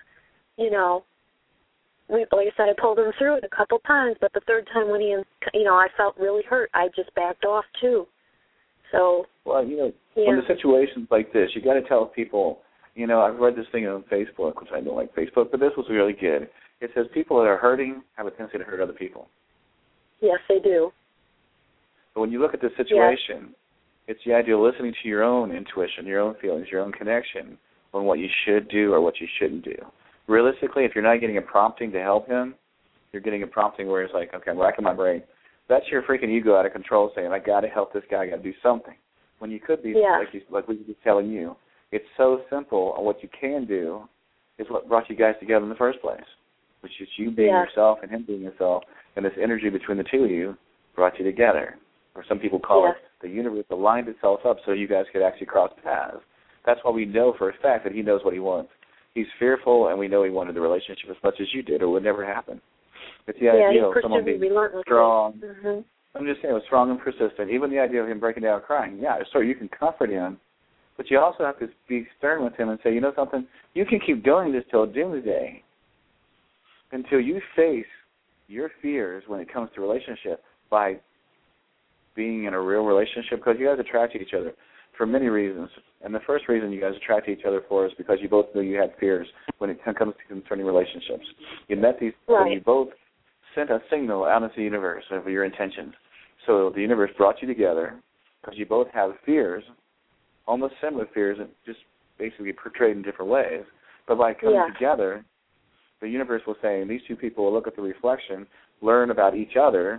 like I said, I pulled him through it a couple times, but the third time when I felt really hurt, I just backed off too. So. Well, when the situation's like this, you got to tell people, I've read this thing on Facebook, which I don't like Facebook, but this was really good. It says people that are hurting have a tendency to hurt other people. Yes, they do. But when you look at the situation, it's the idea of listening to your own intuition, your own feelings, your own connection on what you should do or what you shouldn't do. Realistically, if you're not getting a prompting to help him, you're getting a prompting where it's like, okay, I'm racking my brain. That's your freaking ego out of control saying, I got to help this guy, I got to do something. When you could be, like we were just telling you, it's so simple. And what you can do is what brought you guys together in the first place, which is you being yourself and him being yourself, and this energy between the two of you brought you together. Or some people call it the universe aligned itself up so you guys could actually cross paths. That's why we know for a fact that he knows what he wants. He's fearful, and we know he wanted the relationship as much as you did, or it would never happen. It's the idea of someone being strong. Mm-hmm. I'm just saying, it was strong and persistent. Even the idea of him breaking down and crying, so you can comfort him, but you also have to be stern with him and say, you know something, you can keep doing this till doomsday, until you face your fears when it comes to relationship by being in a real relationship, because you guys attract each other for many reasons. And the first reason you guys attract each other for is because you both knew you had fears when it comes to concerning relationships. You met these, and you both sent a signal out into the universe of your intentions. So the universe brought you together because you both have fears, almost similar fears, and just basically portrayed in different ways. But by coming together, the universe was saying these two people will look at the reflection, learn about each other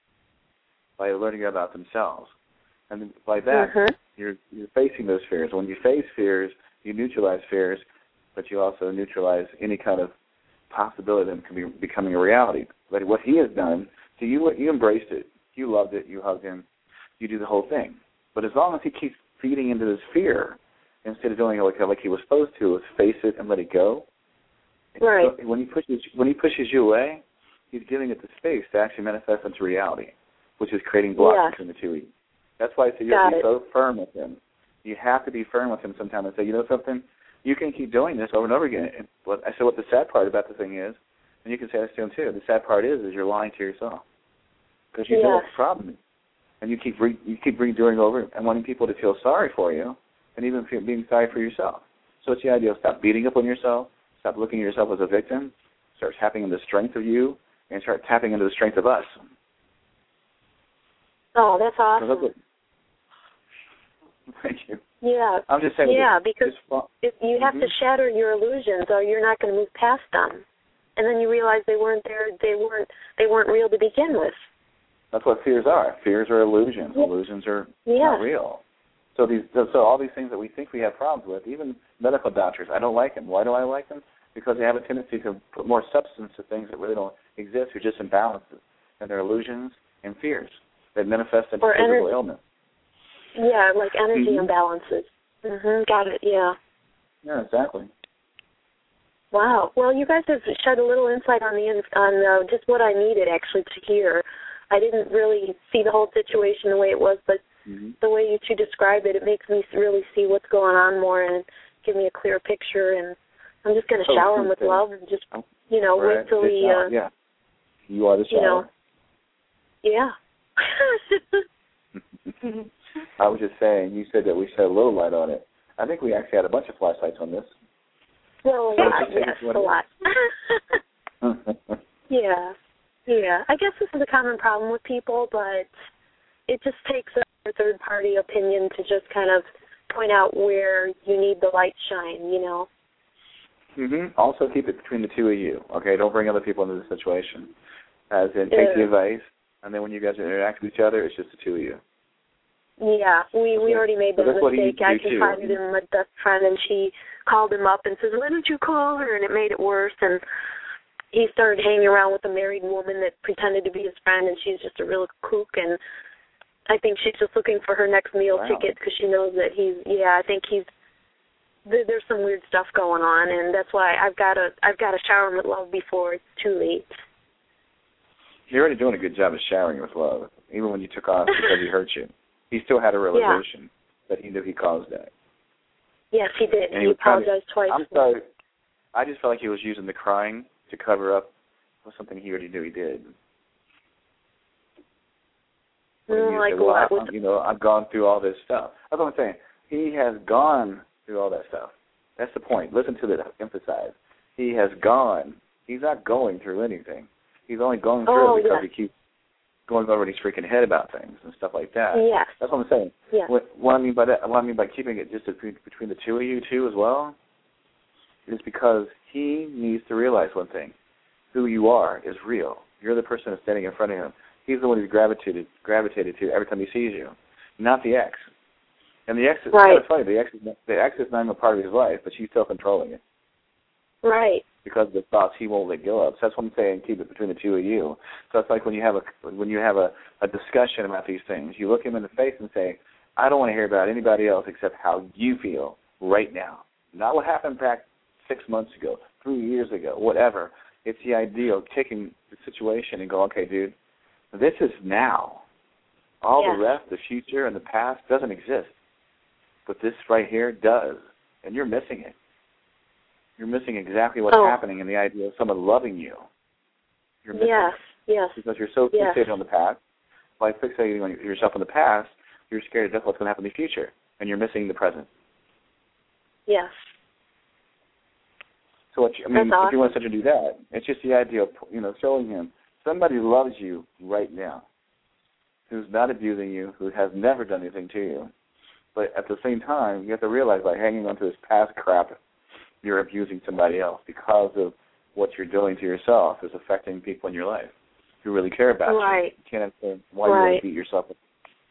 by learning about themselves. And by that, you're facing those fears. When you face fears, you neutralize fears, but you also neutralize any kind of possibility of them can be becoming a reality. But what he has done, so you embraced it, you loved it, you hugged him, you do the whole thing. But as long as he keeps feeding into this fear, instead of doing it like he was supposed to, is face it and let it go. Right. When he pushes you away, he's giving it the space to actually manifest into reality, which is creating blocks between the two of you. That's why I say you have to be so firm with him. You have to be firm with him sometimes and say, you know something, you can keep doing this over and over again. And what the sad part about the thing is, and you can say this to him too, the sad part is you're lying to yourself. Because you know what the problem is. And you keep doing it over and wanting people to feel sorry for you and even being sorry for yourself. So it's the idea of stop beating up on yourself, stop looking at yourself as a victim, start tapping into the strength of you, and start tapping into the strength of us. Oh, that's awesome. Thank you. Yeah. I'm just saying. Yeah, because you have to shatter your illusions, or you're not going to move past them, and then you realize they weren't there. They weren't real to begin with. That's what fears are. Fears are illusions. Yeah. Illusions are not real. So all these things that we think we have problems with, even medical doctors, I don't like them. Why do I like them? Because they have a tendency to put more substance to things that really don't exist. They're just imbalances, and they're illusions and fears that manifest into physical illness. Yeah, like energy imbalances. Got it. Yeah. Yeah, exactly. Wow. Well, you guys have shed a little insight on just what I needed actually to hear. I didn't really see the whole situation the way it was, but the way you two describe it, it makes me really see what's going on more and give me a clear picture. And I'm just going to shower him with love and just, wait till he... You are the shower. Yeah. I was just saying, you said that we shed a little light on it. I think we actually had a bunch of flashlights on this. Well, a lot, yes, a lot. Yeah. I guess this is a common problem with people, but it just takes a third-party opinion to just kind of point out where you need the light shine, Also, keep it between the two of you, okay? Don't bring other people into the situation. As in, take the advice, and then when you guys interact with each other, it's just the two of you. Yeah, we already made that mistake. I confided in my best friend, and she called him up and says, "Why don't you call her?" And it made it worse, and he started hanging around with a married woman that pretended to be his friend, and she's just a real kook, and I think she's just looking for her next meal ticket because she knows that there's some weird stuff going on, and that's why I've got to shower him with love before it's too late. You're already doing a good job of showering with love, even when you took off because he hurt you. He still had a realization that he knew he caused that. Yes, he did. And he apologized twice. I'm sorry. I just felt like he was using the crying to cover up for something he already knew he did. I've gone through all this stuff. That's what I'm saying. He has gone through all that stuff. That's the point. Listen to it. Emphasize. He has gone. He's not going through anything. He's only going through it because he keeps going over his freaking head about things and stuff like that. Yes. That's what I'm saying. Yes. What I mean by that, what I mean by keeping it just between the two of you too as well, is because he needs to realize one thing: who you are is real. You're the person that's standing in front of him. He's the one he's gravitated to every time he sees you, not the ex. And the ex is kind of funny. The ex is not even a part of his life, but she's still controlling it. Right. Because of the thoughts he won't let go of. So that's what I'm saying. Keep it between the two of you. So it's like when you have a discussion about these things, you look him in the face and say, "I don't want to hear about anybody else except how you feel right now. Not what happened back 6 months ago, 3 years ago, whatever. It's the idea of taking the situation and go, okay, dude, this is now. All the rest, the future and the past, doesn't exist. But this right here does, and you're missing it. You're missing exactly what's happening in the idea of someone loving you. You're missing it. Yes. Because you're so fixated on the past. By fixating on yourself on the past, you're scared to death what's going to happen in the future, and you're missing the present. Yes. So, if you want to do that, it's just the idea of, showing him somebody loves you right now, who's not abusing you, who has never done anything to you. But at the same time, you have to realize by hanging on to this past crap, you're abusing somebody else because of what you're doing to yourself is affecting people in your life who really care about you. You can't understand why you want to beat yourself up.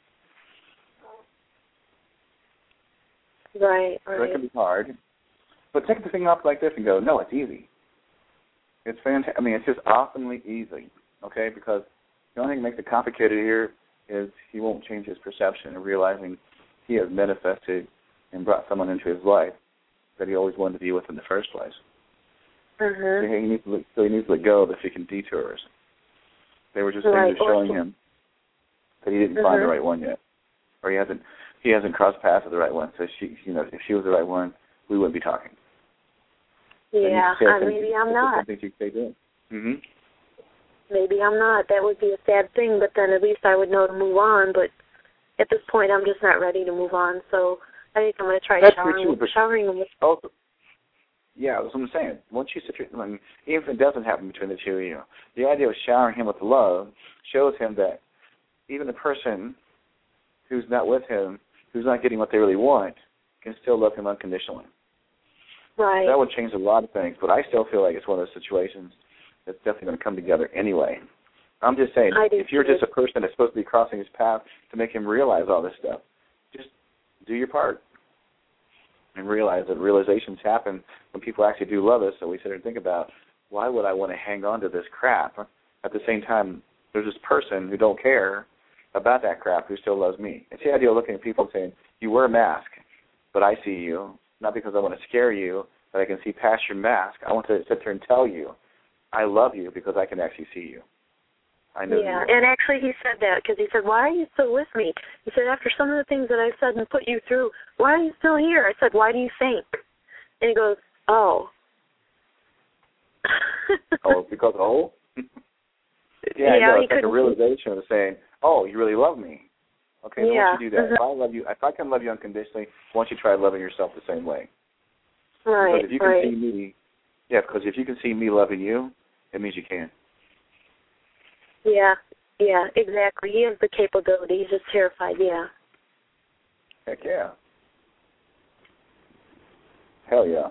Right. So it can be hard. But take the thing off like this and go, no, it's easy. It's fantastic. It's just awesomely easy, okay? Because the only thing that makes it complicated here is he won't change his perception of realizing he has manifested and brought someone into his life that he always wanted to be with in the first place. Mm-hmm. So he needs to let go of the freaking detours. They were just things showing him that he didn't find the right one yet, or he hasn't crossed paths with the right one. So if she was the right one, we wouldn't be talking. Yeah, maybe I'm not. Mm-hmm. Maybe I'm not. That would be a sad thing, but then at least I would know to move on. But at this point, I'm just not ready to move on. So I think I'm going to try showering him with. Also, yeah, that's what I'm saying. Once you even if it doesn't happen between the two of you, the idea of showering him with love shows him that even the person who's not with him, who's not getting what they really want, can still love him unconditionally. Right. That would change a lot of things, but I still feel like it's one of those situations that's definitely going to come together anyway. I'm just saying, if you're just a person that's supposed to be crossing his path to make him realize all this stuff, just do your part and realize that realizations happen when people actually do love us. So we sit there and think about, why would I want to hang on to this crap? At the same time, there's this person who don't care about that crap who still loves me. It's the idea of looking at people and saying, you wear a mask, but I see you, not because I want to scare you, but I can see past your mask. I want to sit there and tell you, I love you because I can actually see you. I know. Yeah, and actually he said that because he said, "Why are you still with me?" He said, "After some of the things that I said and put you through, why are you still here?" I said, "Why do you think?" And he goes, "Oh." Oh, because Yeah, no, it's like a realization of saying, "Oh, you really love me." Okay, then yeah. once you do that, if I love you, if I can love you unconditionally, why don't you try loving yourself the same way? Right. Because if you can see me, because if you can see me loving you, it means you can. Yeah, exactly. He has the capability. He's just terrified. Yeah. Heck yeah. Hell yeah.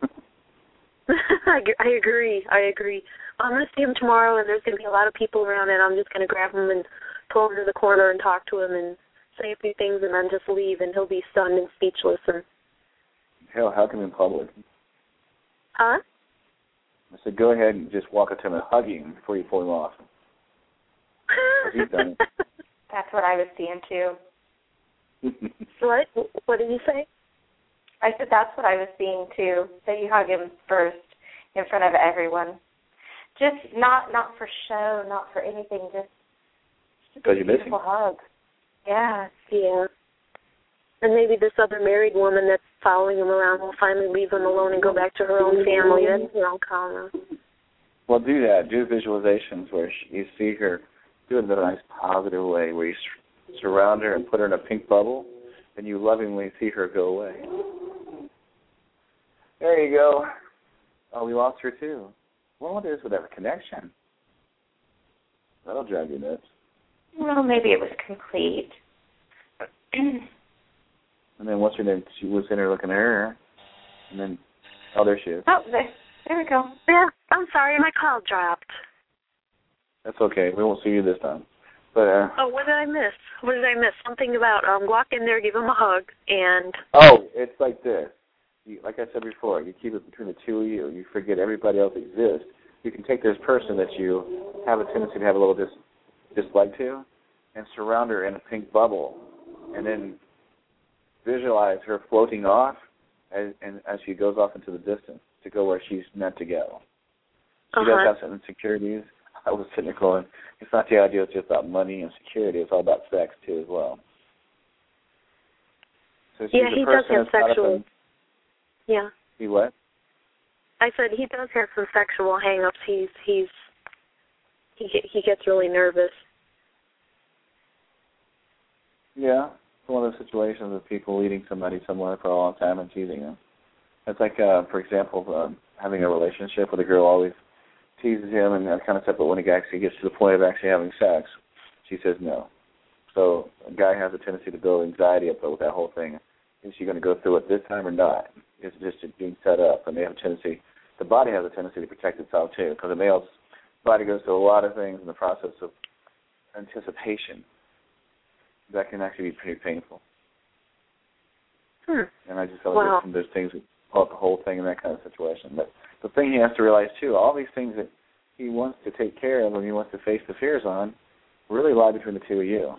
I agree. I'm going to see him tomorrow, and there's going to be a lot of people around, and I'm just going to grab him and pull him to the corner and talk to him and say a few things and then just leave, and he'll be stunned and speechless. And hell, how come in public? Huh? I said, go ahead and just walk up to him and hug him before you pull him off. He's done it. That's what I was seeing too. What? What did you say? I said that's what I was seeing too. That you hug him first in front of everyone. Just not for show, not for anything. Just because a beautiful hug. Yeah. And maybe this other married woman that's following him around will finally leave him alone and go back to her own family. That's her own karma. Well, do that. Do visualizations where you see her do it in a nice positive way, where you surround her and put her in a pink bubble, and you lovingly see her go away. There you go. Oh, we lost her too. Well, what is with that connection? That'll drive you nuts. Well, maybe it was complete. And then what's her name? She was in her looking at her, and then, oh, there she is. Oh, there we go. Yeah, I'm sorry, my call dropped. That's okay. We won't see you this time. But oh, what did I miss? Something about walk in there, give him a hug, and... Oh, it's like this. Like I said before, you keep it between the two of you. You forget everybody else exists. You can take this person that you have a tendency to have a little dislike to and surround her in a pink bubble, and then visualize her floating off as she goes off into the distance to go where she's meant to go. She does have some insecurities. I was sitting there going, it's not the idea it's just about money and security. It's all about sex, too, as well. So yeah, he does have sexual... Yeah. He what? I said he does have some sexual hang-ups. He gets really nervous. Yeah. It's one of those situations of people leading somebody somewhere for a long time and teasing them. It's like, for example, having a relationship with a girl always teases him and that kind of stuff, but when he actually gets to the point of actually having sex, she says no. So a guy has a tendency to build anxiety up with that whole thing. Is she going to go through it this time or not? It's just being set up, and they have a tendency, the body has a tendency to protect itself too, because the male's body goes through a lot of things in the process of anticipation that can actually be pretty painful. And I just felt like there's things that call the whole thing in that kind of situation. But the thing he has to realize too, all these things that he wants to take care of and he wants to face the fears on really lie between the two of you.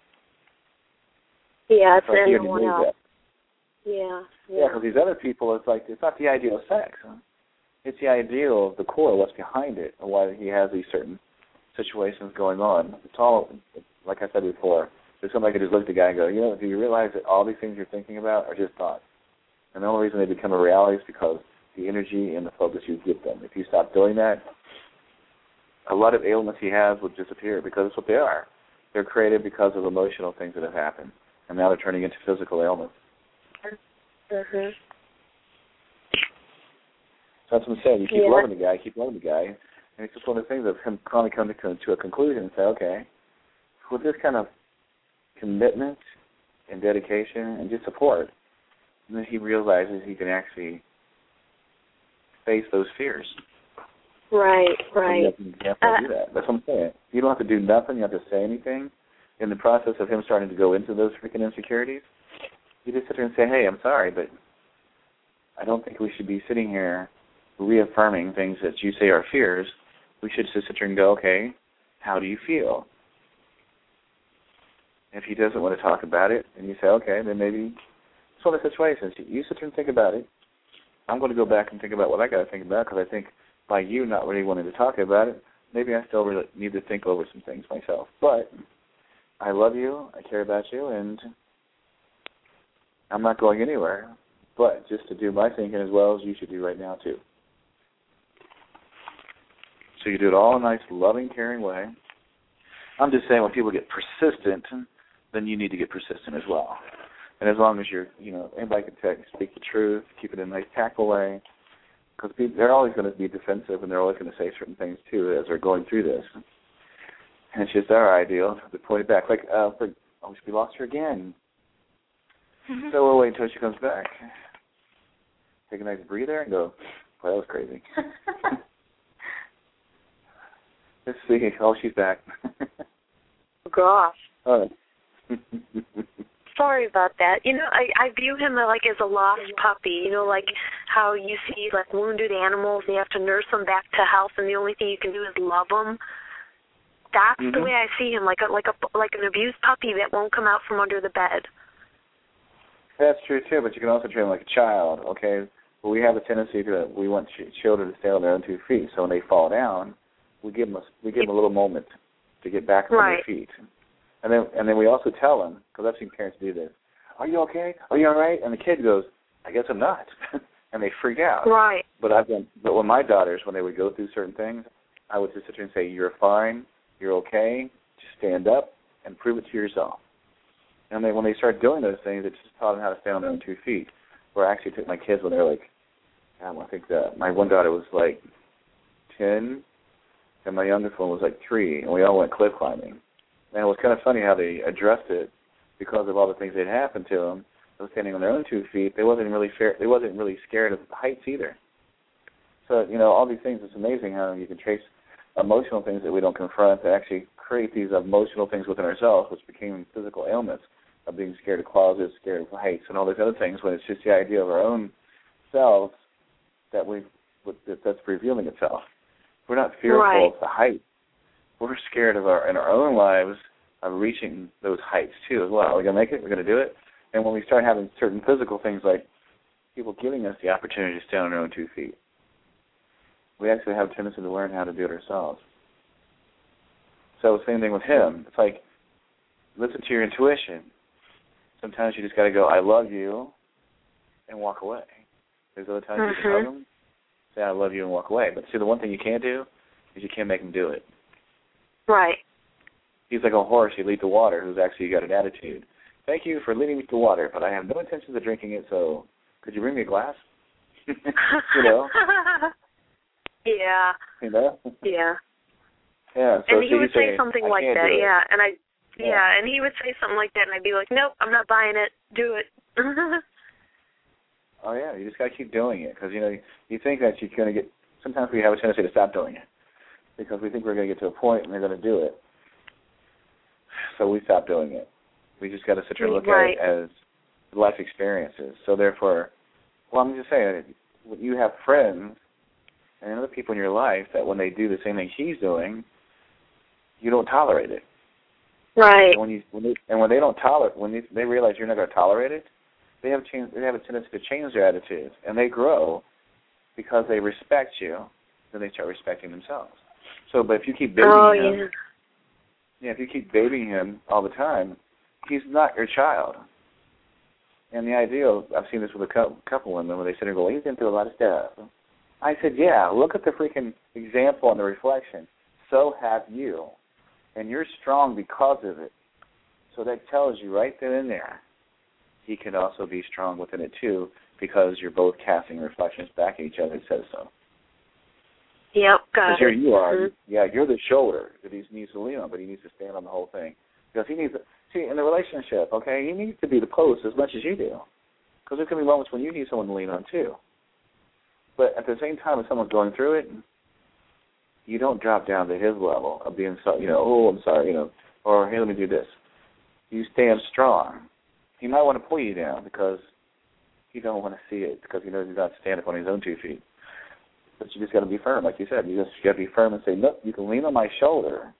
Yeah, it's no one else. Yeah, because these other people, it's like, it's not the ideal sex. Huh? It's the ideal of the core, what's behind it, and why he has these certain situations going on. It's all, like I said before, there's somebody could just look at the guy and go, do you realize that all these things you're thinking about are just thoughts? And the only reason they become a reality is because the energy and the focus you give them. If you stop doing that, a lot of ailments he has would disappear because that's what they are. They're created because of emotional things that have happened, and now they're turning into physical ailments. Mm-hmm. So that's what I'm saying. You keep loving the guy, and it's just one of the things of him finally coming to a conclusion and say, okay, with this kind of commitment and dedication and just support, and then he realizes he can actually face those fears. Right. You have to do that. That's what I'm saying. You don't have to do nothing. You don't have to say anything. In the process of him starting to go into those freaking insecurities, you just sit there and say, hey, I'm sorry, but I don't think we should be sitting here reaffirming things that you say are fears. We should just sit there and go, okay, how do you feel? If he doesn't want to talk about it, and you say, okay, then maybe it's one of the situations. You sit there and think about it. I'm going to go back and think about what I got to think about, because I think by you not really wanting to talk about it, maybe I still really need to think over some things myself. But I love you, I care about you, and I'm not going anywhere. But just to do my thinking as well as you should do right now, too. So you do it all in a nice, loving, caring way. I'm just saying when people get persistent, then you need to get persistent as well. And as long as you're, anybody can speak the truth, keep it in a nice, tactful way, because they're always going to be defensive and they're always going to say certain things, too, as they're going through this. And it's just our ideal to point it back. Like, we lost her again. Mm-hmm. So we'll wait until she comes back. Take a nice breather and go, boy, that was crazy. Let's see. Oh, she's back. Gosh. All right. Sorry about that. I view him as a lost puppy. Like how you see wounded animals and you have to nurse them back to health, and the only thing you can do is love them. That's the way I see him, like an abused puppy that won't come out from under the bed. That's true too, but you can also treat them like a child. Okay, well, we have a tendency we want children to stay on their own 2 feet. So when they fall down, we give them a little moment to get back on their feet. And then we also tell them, because I've seen parents do this, are you okay? Are you all right? And the kid goes, I guess I'm not. And they freak out. Right. But when my daughters, when they would go through certain things, I would just sit there and say, you're fine, you're okay, just stand up and prove it to yourself. And when they started doing those things, it just taught them how to stand on their own 2 feet. Where I actually took my kids when they were I think my one daughter was 10, and my youngest one was 3, and we all went cliff climbing. And it was kind of funny how they addressed it because of all the things that had happened to them. They were standing on their own 2 feet. They wasn't really scared of heights either. So, all these things, it's amazing how you can trace emotional things that we don't confront that actually create these emotional things within ourselves, which became physical ailments of being scared of closets, scared of heights, and all these other things, when it's just the idea of our own selves that's revealing itself. We're not fearful of the height. We're scared of in our own lives of reaching those heights too as well. We're going to make it. We're going to do it. And when we start having certain physical things like people giving us the opportunity to stand on our own 2 feet, we actually have a tendency to learn how to do it ourselves. So the same thing with him. It's listen to your intuition. Sometimes you just got to go, I love you, and walk away. There's other times you can hug him, say, I love you, and walk away. But see, the one thing you can't do is you can't make him do it. Right. He's like a horse you lead to water who's actually got an attitude. Thank you for leading me to water, but I have no intentions of drinking it, so could you bring me a glass? Yeah. Yeah. Yeah. So and he would say something like that, and he would say something like that, and I'd be like, nope, I'm not buying it. Do it. Oh, yeah, you just got to keep doing it, because, you think that you're going to get, sometimes we have a tendency to stop doing it, because we think we're going to get to a point and they're going to do it. So we stop doing it. We just got to sit here and look at it as life experiences. So therefore, I'm just saying, when you have friends and other people in your life that when they do the same thing he's doing, you don't tolerate it. Right. And when they don't tolerate, when they realize you're not going to tolerate it, they have a tendency to change their attitudes, and they grow because they respect you. Then they start respecting themselves. So, but if you keep babying him, if you keep babying him all the time, he's not your child. And the ideal, I've seen this with a couple women when they sit there and go, well, he's been through a lot of stuff. I said, yeah, look at the freaking example and the reflection. So have you. And you're strong because of it. So that tells you right then and there, he can also be strong within it too, because you're both casting reflections back at each other. It says so. Yep, got it. Here you are. Yeah, you're the shoulder that he needs to lean on, but he needs to stand on the whole thing. Because he needs to, see, in the relationship, okay, he needs to be the post as much as you do. Because there can be moments when you need someone to lean on too. But at the same time, if someone's going through it, you don't drop down to his level of being, oh, I'm sorry, or hey, let me do this. You stand strong. He might want to pull you down because he don't want to see it, because he knows he's not standing up on his own 2 feet. But you just got to be firm, like you said. You just got to be firm and say, look, you can lean on my shoulder,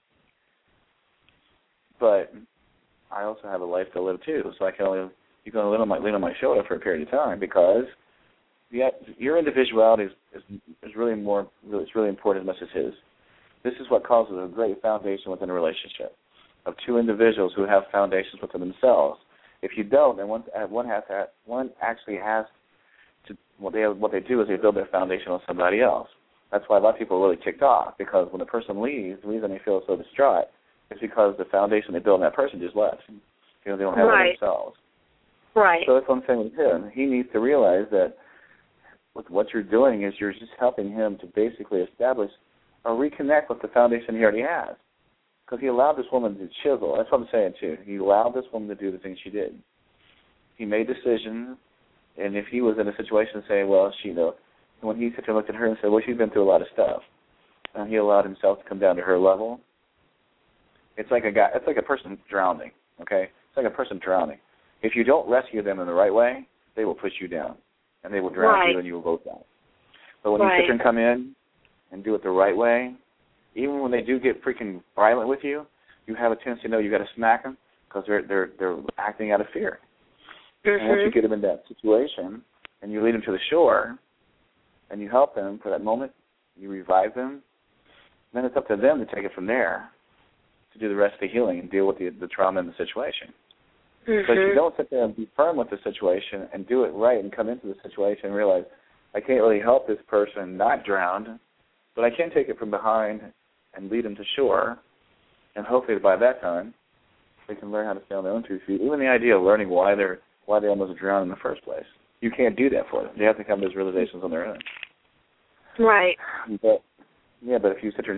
but I also have a life to live too. So you can lean on my shoulder for a period of time, because your individuality is really important as much as his. This is what causes a great foundation within a relationship of two individuals who have foundations within themselves. If you don't, then one actually has to. What they do is they build their foundation on somebody else. That's why a lot of people are really ticked off, because when the person leaves, the reason they feel so distraught is because the foundation they built on that person just left. They don't have it themselves. Right. So that's what I'm saying with him. He needs to realize that what you're doing is you're just helping him to basically establish or reconnect with the foundation he already has. Because he allowed this woman to chisel. That's what I'm saying, too. He allowed this woman to do the things she did. He made decisions, and if he was in a situation saying, well, when he sat there and looked at her and said, well, she's been through a lot of stuff, and he allowed himself to come down to her level. It's like a person drowning, okay? It's like a person drowning. If you don't rescue them in the right way, they will push you down, and they will drown you, and you will both die. But when you sit there and come in and do it the right way, even when they do get freaking violent with you, you have a tendency to know you got to smack them because they're acting out of fear. Mm-hmm. And once you get them in that situation and you lead them to the shore and you help them for that moment, you revive them, then it's up to them to take it from there to do the rest of the healing and deal with the trauma in the situation. Mm-hmm. So if you don't sit there and be firm with the situation and do it right and come into the situation and realize, I can't really help this person not drown, but I can take it from behind and lead them to shore, and hopefully by that time they can learn how to stay on their own 2 feet. Even the idea of learning why they almost drowned in the first place, you can't do that for them. They have to come to those realizations on their own. Right. But if you sit there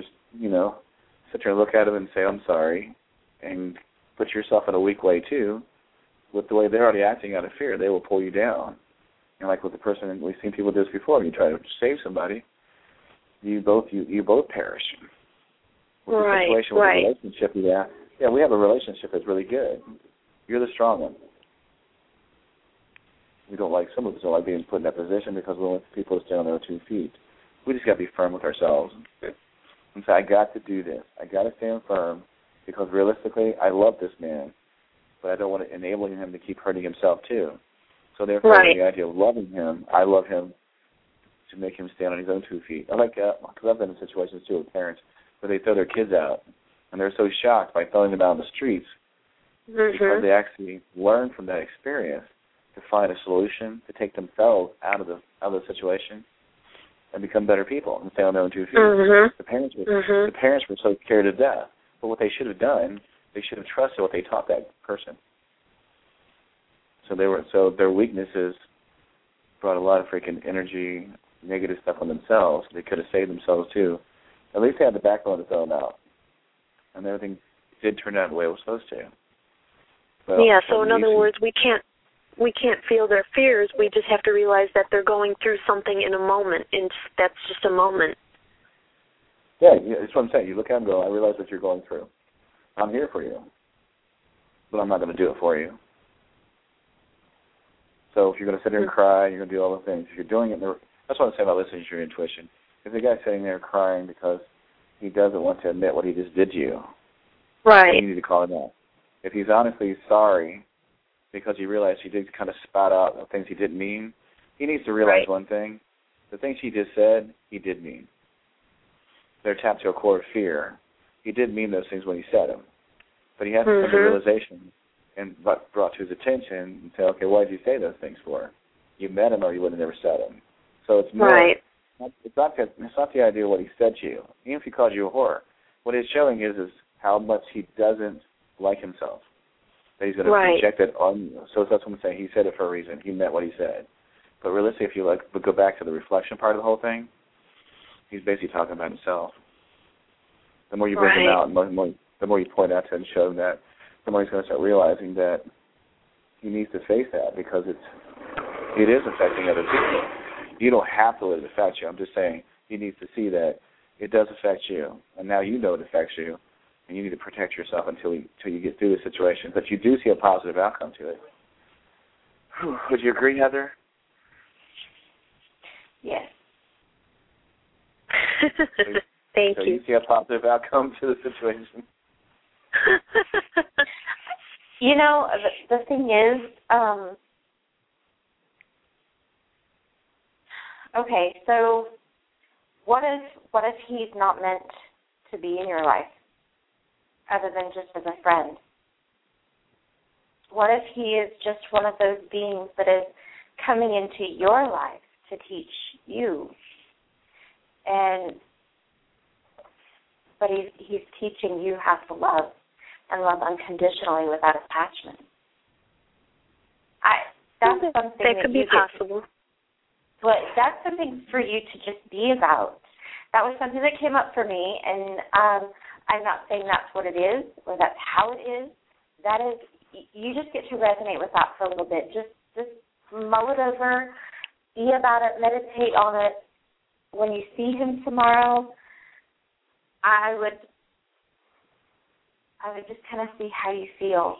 and look at them and say, I'm sorry, and put yourself in a weak way too, with the way they're already acting out of fear, they will pull you down. And like with the person, we've seen people do this before, when you try to save somebody, you both perish. With the situation, with the relationship, we have a relationship that's really good. You're the strong one. Some of us don't like being put in that position because we want people to stand on their own 2 feet. We just got to be firm with ourselves and say, I got to do this. I got to stand firm because realistically, I love this man, but I don't want to enable him to keep hurting himself too. So therefore, the idea of loving him, I love him to make him stand on his own 2 feet. I like that because I've been in situations too with parents where they throw their kids out, and they're so shocked by throwing them out on the streets because they actually learn from that experience to find a solution to take themselves out of the situation and become better people and stand on their own 2 feet. The parents were so scared to death. But what they should have done, they should have trusted what they taught that person. So their weaknesses brought a lot of freaking energy, negative stuff on themselves. They could have saved themselves too. At least they had the backbone to throw them out, and everything did turn out the way it was supposed to. Well, so in other words, we can't feel their fears. We just have to realize that they're going through something in a moment, and that's just a moment. Yeah, that's what I'm saying. You look at them and go, I realize what you're going through. I'm here for you, but I'm not going to do it for you. So if you're going to sit there and cry, you're going to do all the things. If you're doing it, that's what I'm saying about listening to your intuition. If the guy's sitting there crying because he doesn't want to admit what he just did to you, then you need to call him out. If he's honestly sorry because he realized he did kind of spout out the things he didn't mean, he needs to realize one thing. The things he just said, he did mean. They're tapped to a core of fear. He did mean those things when he said them. But he has to come to realization and brought to his attention and say, okay, why did you say those things for? You met him or you would have never said them. So it's more, it's not the idea of what he said to you. Even if he called you a whore, what it's showing is how much he doesn't like himself. That he's going to project it on you. So that's what I'm saying. He said it for a reason. He meant what he said. But realistically, if you go back to the reflection part of the whole thing, he's basically talking about himself. The more you bring him out, the more you point out to him and show him that, the more he's going to start realizing that he needs to face that because it is affecting other people. You don't have to let it affect you. I'm just saying he needs to see that it does affect you, and now you know it affects you, and you need to protect yourself until you get through the situation. But you do see a positive outcome to it. Would you agree, Heather? Yes. Thank you. So you see a positive outcome to the situation? The thing is, okay, so what if he's not meant to be in your life other than just as a friend? What if he is just one of those beings that is coming into your life to teach you? But he's teaching you how to love and love unconditionally without attachment. That's something that could be possible. But that's something for you to just be about. That was something that came up for me, and I'm not saying that's what it is or that's how it is. That is, you just get to resonate with that for a little bit. Just mull it over, be about it, meditate on it. When you see him tomorrow, I would just kind of see how you feel,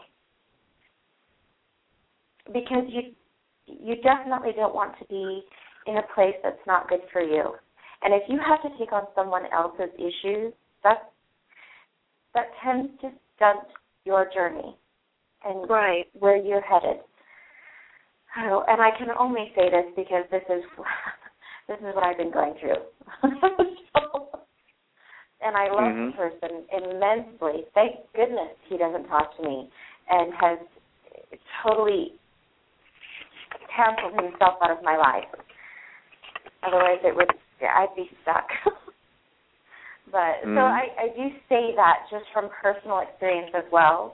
because you definitely don't want to be in a place that's not good for you. And if you have to take on someone else's issues, that tends to stunt your journey and where you're headed. Oh, and I can only say this because this is what I've been going through. And I love the person immensely. Thank goodness he doesn't talk to me and has totally canceled himself out of my life. Otherwise, I'd be stuck. But so I do say that just from personal experience as well.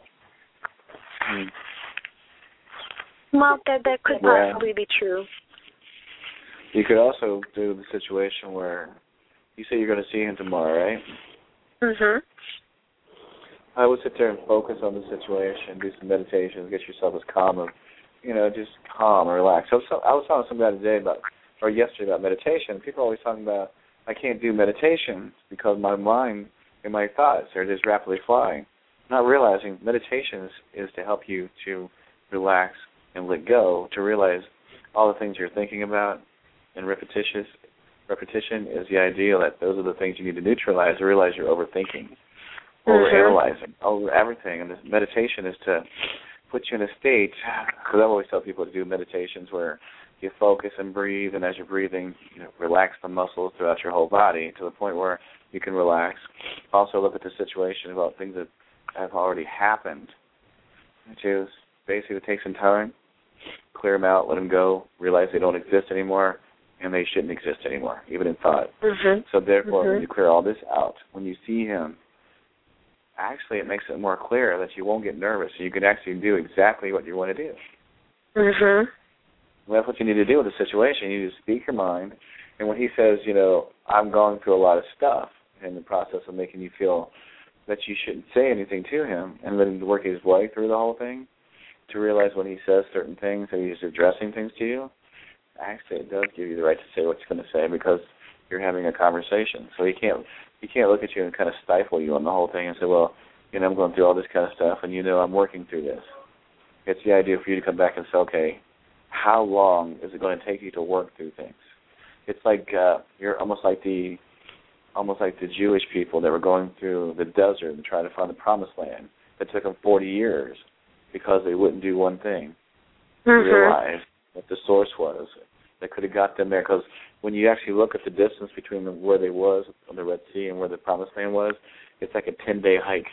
Well, that could possibly be true. You could also do the situation where you say you're going to see him tomorrow, right? Mhm. I would sit there and focus on the situation, do some meditation, get yourself as calm as, just calm and relaxed. So I was talking to some guy yesterday about meditation. People are always talking about, I can't do meditation because my mind and my thoughts are just rapidly flying. Not realizing meditation is to help you to relax and let go, to realize all the things you're thinking about, and repetition is the idea that those are the things you need to neutralize, to realize you're overthinking, overanalyzing, over everything. And this meditation is to put you in a state, because I always tell people to do meditations where you focus and breathe, and as you're breathing, relax the muscles throughout your whole body to the point where you can relax. Also look at the situation about things that have already happened, which is basically take some time, clear them out, let them go, realize they don't exist anymore, and they shouldn't exist anymore, even in thought. So therefore, when you clear all this out, when you see him, actually it makes it more clear that you won't get nervous, and you can actually do exactly what you want to do. Well, that's what you need to do with the situation. You need to speak your mind, and when he says, I'm going through a lot of stuff in the process of making you feel that you shouldn't say anything to him, and let him work his way through the whole thing, to realize when he says certain things that he's addressing things to you, actually it does give you the right to say what you're going to say because you're having a conversation. So he can't look at you and kind of stifle you on the whole thing and say, well, I'm going through all this kind of stuff and I'm working through this. It's the idea for you to come back and say, okay, how long is it going to take you to work through things? It's like you're almost like the Jewish people that were going through the desert and trying to find the promised land. It took them 40 years because they wouldn't do one thing. Realize what the source was that could have got them there. Because when you actually look at the distance between where they was on the Red Sea and where the promised land was, it's like a 10-day hike.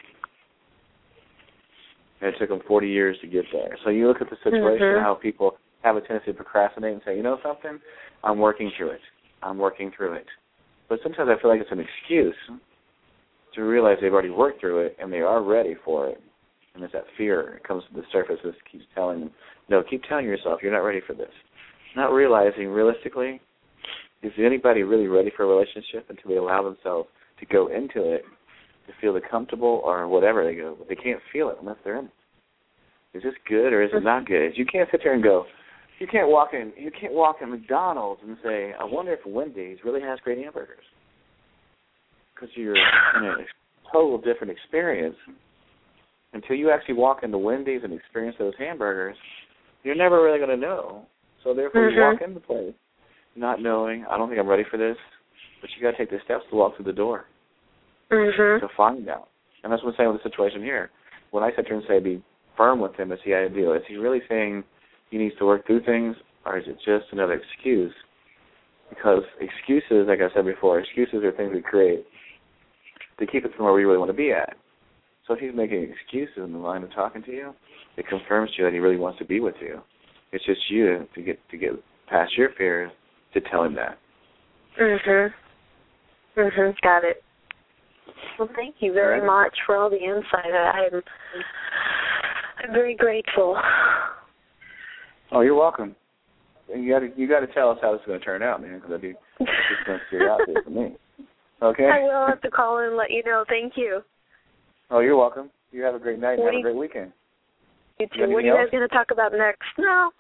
And it took them 40 years to get there. So you look at the situation, how people have a tendency to procrastinate and say, you know something, I'm working through it. But sometimes I feel like it's an excuse to realize they've already worked through it and they are ready for it. And there's that fear that comes to the surface that keeps telling them, no, keep telling yourself you're not ready for this. Not realizing realistically, is anybody really ready for a relationship until they allow themselves to go into it, to feel it comfortable or whatever they go. But they can't feel it unless they're in it. Is this good or is it not good? You can't sit there and go, you can't walk in McDonald's and say, I wonder if Wendy's really has great hamburgers. Because you're in a total different experience. Until you actually walk into Wendy's and experience those hamburgers, you're never really going to know. So therefore you walk into the place not knowing, I don't think I'm ready for this, but you got to take the steps to walk through the door to find out. And that's what I'm saying with the situation here. When I sit there and say be firm with him, is the ideal. Is he really saying he needs to work through things, or is it just another excuse? Because excuses, like I said before, excuses are things we create to keep it from where we really want to be at. So if he's making excuses in the line of talking to you, it confirms to you that he really wants to be with you. It's just you to get past your fears to tell him that. Got it. Well, thank you very much for all the insight. I'm very grateful. Oh, you're welcome. You got to tell us how this is going to turn out, man, because that'd be just going to curiosity for me. Okay. I will have to call in and let you know. Thank you. Oh, you're welcome. You have a great night and have a great weekend. You too. What are you guys going to talk about next? No.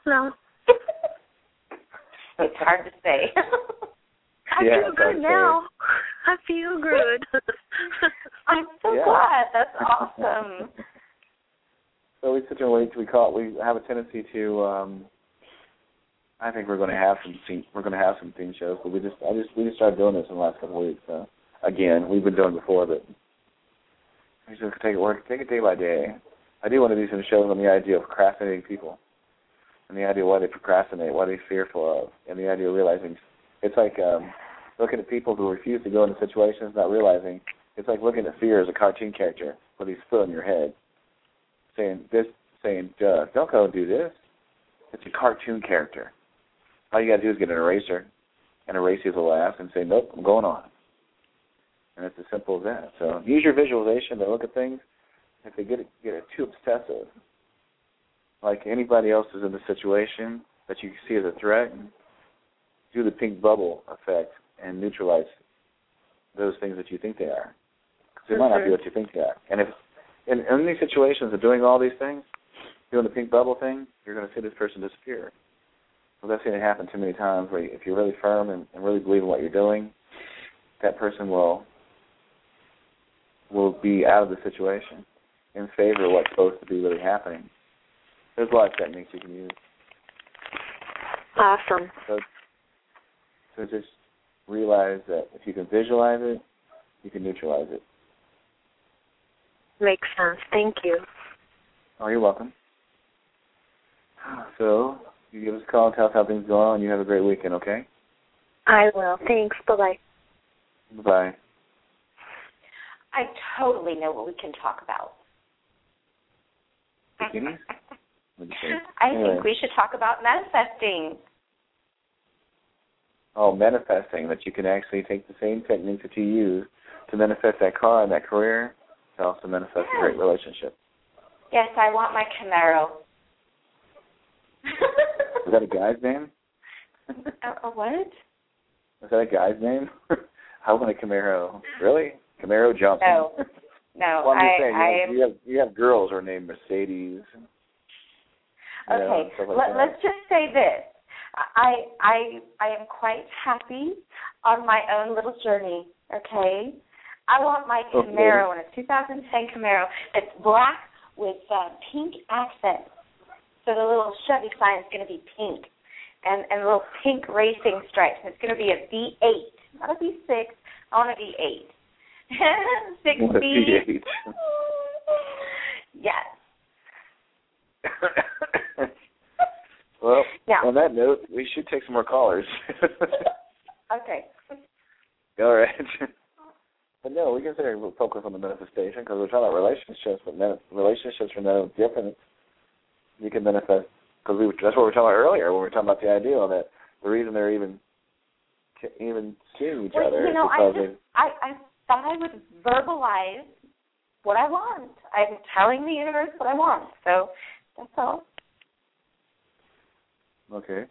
It's hard to say. I feel good now. I feel good. I'm so glad. That's awesome. So we sit there and wait till we call it. We have a tendency to. I think we're going to have some theme shows, but we just started doing this in the last couple of weeks. Again, we've been doing it before, but we just take it day by day. I do want to do some shows on the idea of procrastinating people, and the idea of why they procrastinate, why they're fearful of, and the idea of realizing it's like looking at people who refuse to go into situations, not realizing it's like looking at fear as a cartoon character with his foot in your head, saying, don't go do this. It's a cartoon character. All you got to do is get an eraser and erase his laugh and say, nope, I'm going on. And it's as simple as that. So use your visualization to look at things. If they get it too obsessive, like anybody else is in the situation that you see as a threat, do the pink bubble effect and neutralize those things that you think they are. Because they might not be what you think they are. And if in these situations of doing all these things, doing the pink bubble thing, you're going to see this person disappear. Well, that's going to happen too many times where if you're really firm and really believe in what you're doing, that person will be out of the situation in favor of what's supposed to be really happening. There's a lot of techniques you can use. Awesome. So just realize that if you can visualize it, you can neutralize it. Makes sense. Thank you. Oh, you're welcome. So you give us a call and tell us how things go on, and you have a great weekend, okay? I will. Thanks. Bye-bye. Bye-bye. I totally know what we can talk about. Bikinis? I think we should talk about manifesting. Oh, manifesting, that you can actually take the same techniques that you use to manifest that car and that career to also manifest a great relationship. Yes, I want my Camaro. Is that a guy's name? A what? Is that a guy's name? I want a Camaro. Really? Camaro Johnson? No. Well, I'm just saying, you have girls who are named Mercedes. Okay, let's just say this. I am quite happy on my own little journey, okay? I want my Camaro, and a 2010 Camaro that's black with pink accents. So the little Chevy sign is going to be pink and little pink racing stripes. And it's going to be a V8, not a V6. I want a V8. 6 speed. Yes. Well, on that note, we should take some more callers. Okay. All right. But no, we consider we'll focus on the manifestation because we're talking about relationships, but relationships are no different. You can manifest, because that's what we were talking about earlier when we were talking about the ideal, that the reason they're even seeing each other is because I thought I would verbalize what I want. I'm telling the universe what I want, so that's all. Okay.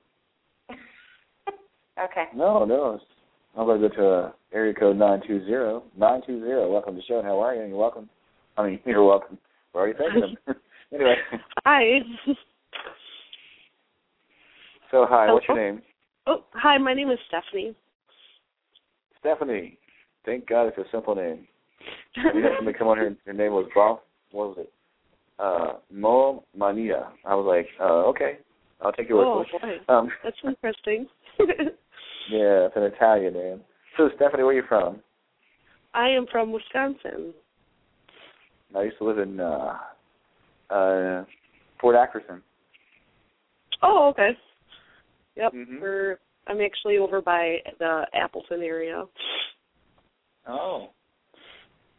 Okay. No. I'm going to go to area code 920. 920, welcome to the show. How are you? You're welcome. I mean, you're welcome. We're already thanking them. Anyway. Hi. So, hi, what's your name? Oh, hi, my name is Stephanie. Stephanie. Thank God it's a simple name. You had somebody come on here, your name was Bob. What was it? Mo Mania. I was like, okay, I'll take your word for it. Boy. That's interesting. Yeah, it's an Italian name. So, Stephanie, where are you from? I am from Wisconsin. I used to live in Fort Ackerson. Oh, okay. Yep. Mm-hmm. I'm actually over by the Appleton area. Oh.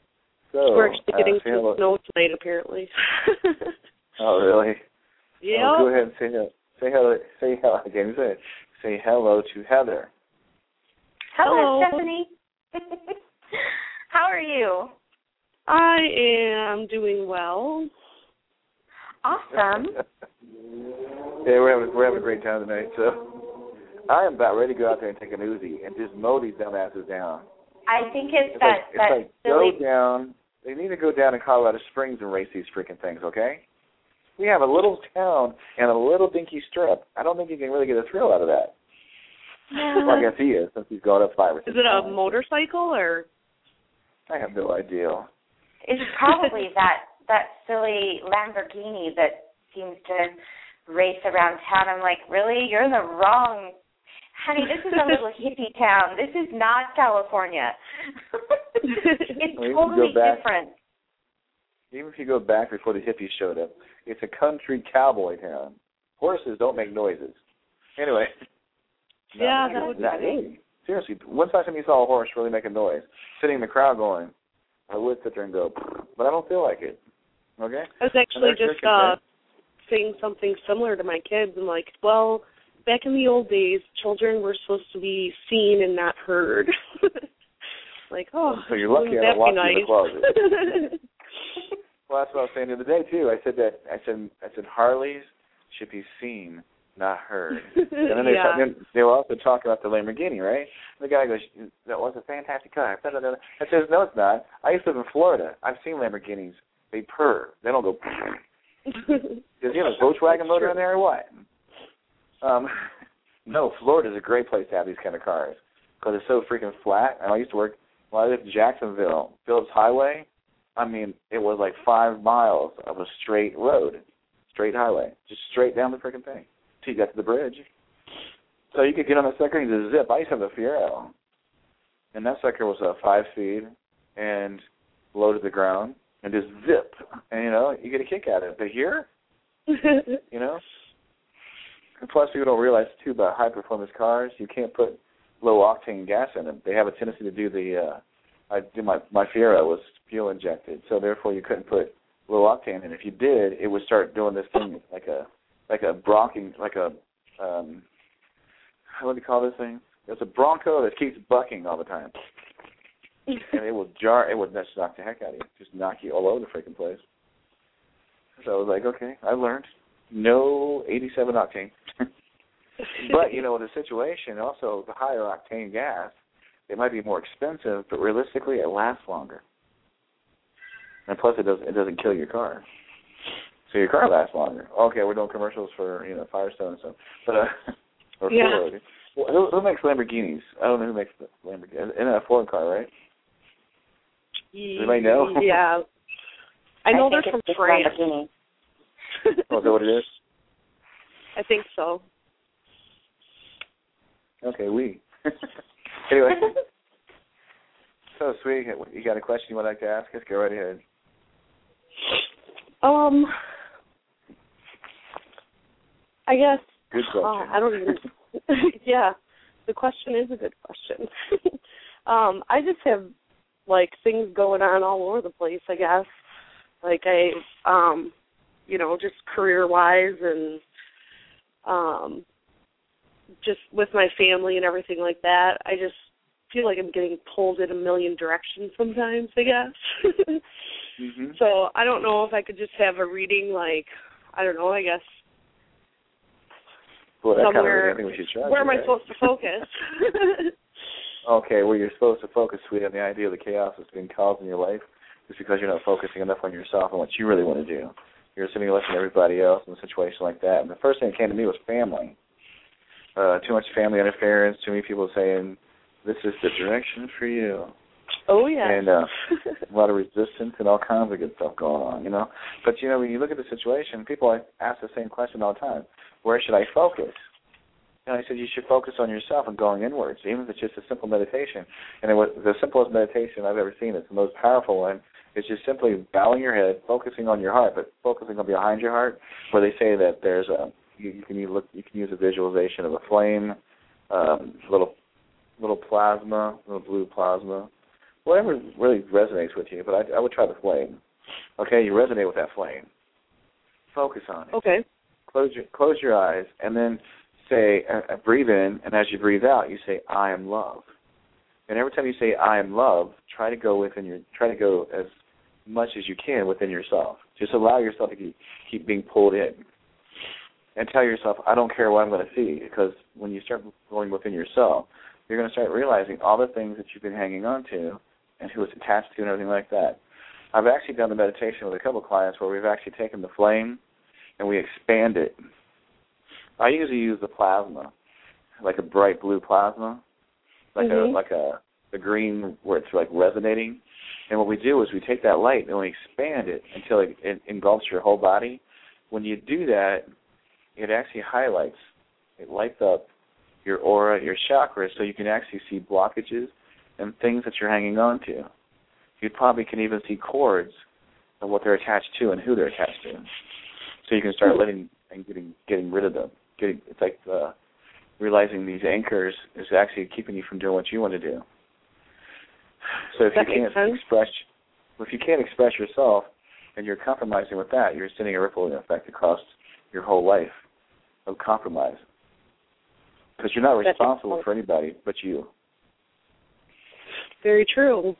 So, we're actually getting say some hello. snow tonight, apparently. Oh, really? Yeah. Go ahead and say hello. Say hello. Say hello. Again, say hello to Heather. Hello, Hello. Stephanie. How are you? I am doing well. Awesome. Yeah, we're having a great time tonight. So I am about ready to go out there and take an Uzi and just mow these dumbasses down. I think it's like silly. go down. They need to go down to Colorado Springs and race these freaking things. Okay? We have a little town and a little dinky strip. I don't think you can really get a thrill out of that. No. Well, I guess he is, since he's gone up 5 or 6 Is it a times. motorcycle or? I have no idea. It's probably that silly Lamborghini that seems to race around town. I'm like, really? You're in the wrong. Honey, this is a little hippie town. This is not California. It's totally different. Even if you go back before the hippies showed up, it's a country cowboy town. Horses don't make noises. Anyway. Yeah, that would be nice. Really. Seriously, when's the last time you saw a horse really make a noise? Sitting in the crowd going, I would sit there and go, but I don't feel like it. Okay? I was actually just saying something similar to my kids. I'm like, well, back in the old days, children were supposed to be seen and not heard. Like, oh, so you're lucky I don't lock you in the closet. Well, that's what I was saying the other day too. I said Harleys should be seen, not heard. And then they were also talking about the Lamborghini, right? And the guy goes, "That was a fantastic car." I says, "No, it's not. I used to live in Florida. I've seen Lamborghinis. They purr. They don't go." Does he have a Volkswagen motor in there or what? No, Florida's a great place to have these kind of cars because it's so freaking flat. And I used to work when I lived in Jacksonville, Phillips Highway. I mean, it was like 5 miles of a straight road, straight highway, just straight down the freaking thing till you got to the bridge. So you could get on that sucker and just zip. I used to have the Fiero, and that sucker was a 5-speed and low to the ground and just zip. And, you get a kick out of it. But here, and plus people don't realize, too, about high-performance cars, you can't put low-octane gas in them. They have a tendency to do my Fiero was fuel injected, so therefore you couldn't put low octane in. If you did, it would start doing this thing like a bronking, what do you call this thing? It's a Bronco that keeps bucking all the time, and it will jar. It would just knock the heck out of you, just knock you all over the freaking place. So I was like, okay, I learned no 87 octane, but with the situation, also the higher octane gas. It might be more expensive, but realistically, it lasts longer. And plus, it doesn't kill your car, so your car lasts longer. Okay, we're doing commercials for Firestone and stuff, but or Ford. Well, who makes Lamborghinis? I don't know who makes Lamborghinis. Isn't it a Ford car, right? Does anybody know? Yeah, I know they're from France. Oh, is that what it is? I think so. Okay, Anyway, so sweet. You got a question you would like to ask us? Go right ahead. I guess. Good question. I don't even. Yeah, the question is a good question. I just have things going on all over the place. I guess, just career-wise and just with my family and everything like that. I just feel like I'm getting pulled in a million directions sometimes, I guess. Mm-hmm. So I don't know if I could just have a reading, I don't know, I guess. Well, that somewhere, kind of reading, I think we should try. where am I supposed to focus? Okay, well, you're supposed to focus, sweet, on the idea of the chaos that's being caused in your life just because you're not focusing enough on yourself and what you really want to do. You're assuming you're listening to everybody else in a situation like that. And the first thing that came to me was family. Too much family interference, too many people saying, this is the direction for you. Oh, yeah. And a lot of resistance and all kinds of good stuff going on, But, when you look at the situation, people ask the same question all the time. Where should I focus? And I said, you should focus on yourself and going inwards, even if it's just a simple meditation. And the simplest meditation I've ever seen, it's the most powerful one, is just simply bowing your head, focusing on your heart, but focusing on behind your heart, where they say that there's you can use a visualization of a flame, little plasma, little blue plasma, whatever really resonates with you, but I would try the flame. Okay, you resonate with that flame. Focus on it. Okay. Close your eyes, and then say, breathe in, and as you breathe out, you say, I am love. And every time you say, I am love, try to go as much as you can within yourself. Just allow yourself to keep being pulled in. And tell yourself, I don't care what I'm going to see, because when you start going within yourself, you're going to start realizing all the things that you've been hanging on to and who it's attached to and everything like that. I've actually done the meditation with a couple of clients where we've actually taken the flame and we expand it. I usually use the plasma, like a bright blue plasma, like a green where it's like resonating. And what we do is we take that light and we expand it until it engulfs your whole body. When you do that, it actually highlights, it lights up your aura, your chakras, so you can actually see blockages and things that you're hanging on to. You probably can even see cords of what they're attached to and who they're attached to. So you can start letting and getting rid of them. It's like realizing these anchors is actually keeping you from doing what you want to do. So if you can't express yourself and you're compromising with that, you're sending a ripple effect across your whole life of compromise. Because you're not responsible for anybody but you. Very true.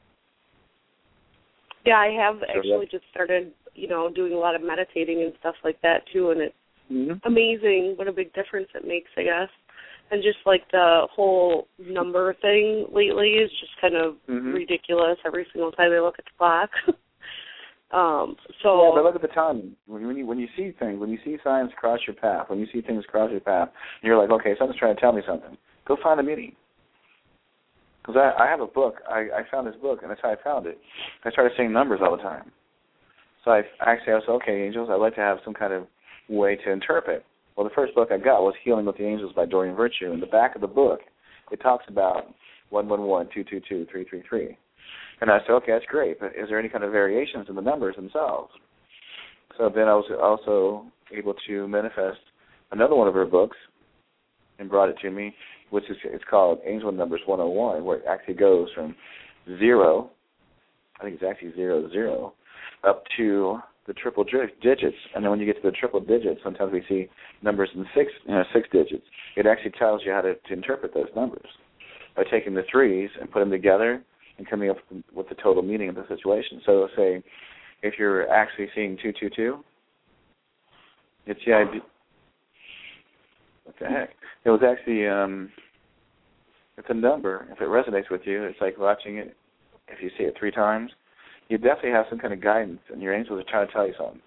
Yeah, I have actually just started, doing a lot of meditating and stuff like that too, and it's amazing what a big difference it makes, I guess. And just like the whole number thing lately is just kind of ridiculous every single time I look at the clock. Yeah, but look at the timing. When you see things, when you see signs cross your path, when you see things cross your path, you're like, okay, someone's trying to tell me something. Go find a meeting. Because I have a book. I found this book, and that's how I found it. I started saying numbers all the time. So I said, okay, angels, I'd like to have some kind of way to interpret. Well, the first book I got was Healing with the Angels by Dorian Virtue. In the back of the book, it talks about 111, 222, 333. And I said, okay, that's great, but is there any kind of variations in the numbers themselves? So then I was also able to manifest another one of her books and brought it to me, it's called Angel Numbers 101, where it actually goes from 0, I think it's actually 00, up to the triple digits. And then when you get to the triple digits, sometimes we see numbers in 6 digits. It actually tells you how to interpret those numbers by taking the threes and put them together and coming up with the total meaning of the situation. So say if you're actually seeing 222, it's the idea. What the heck? It was actually, it's a number. If it resonates with you, it's like watching it. If you see it 3 times, you definitely have some kind of guidance, and your angels are trying to tell you something.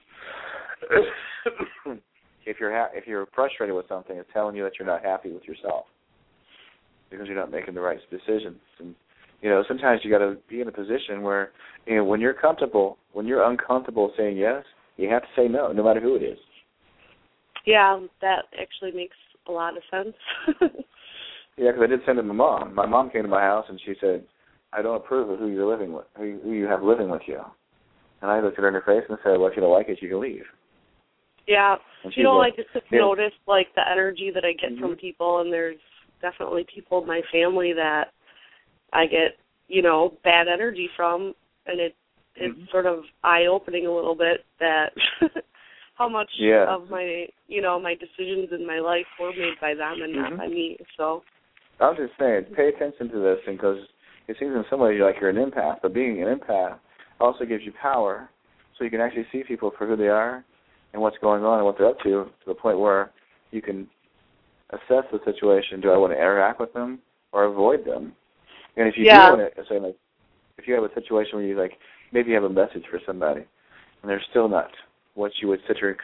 If you're frustrated with something, it's telling you that you're not happy with yourself because you're not making the right decisions. And sometimes you got to be in a position where, when you're uncomfortable saying yes, you have to say no, no matter who it is. Yeah, that actually makes a lot of sense. Yeah, because I did send it to my mom. My mom came to my house and she said, I don't approve of who you're living with, who you have living with you. And I looked at her in her face and said, well, if you don't like it, you can leave. Yeah. I just noticed, like, the energy that I get from people, and there's definitely people in my family that I get, bad energy from, and it's sort of eye-opening a little bit that how much of my, my decisions in my life were made by them and not by me. So I was just saying, pay attention to this, because it seems in some ways like you're an empath, but being an empath also gives you power, so you can actually see people for who they are and what's going on and what they're up to the point where you can assess the situation. Do I want to interact with them or avoid them? And if you do want to, say, like, if you have a situation where you, like, maybe you have a message for somebody and they're still not what you would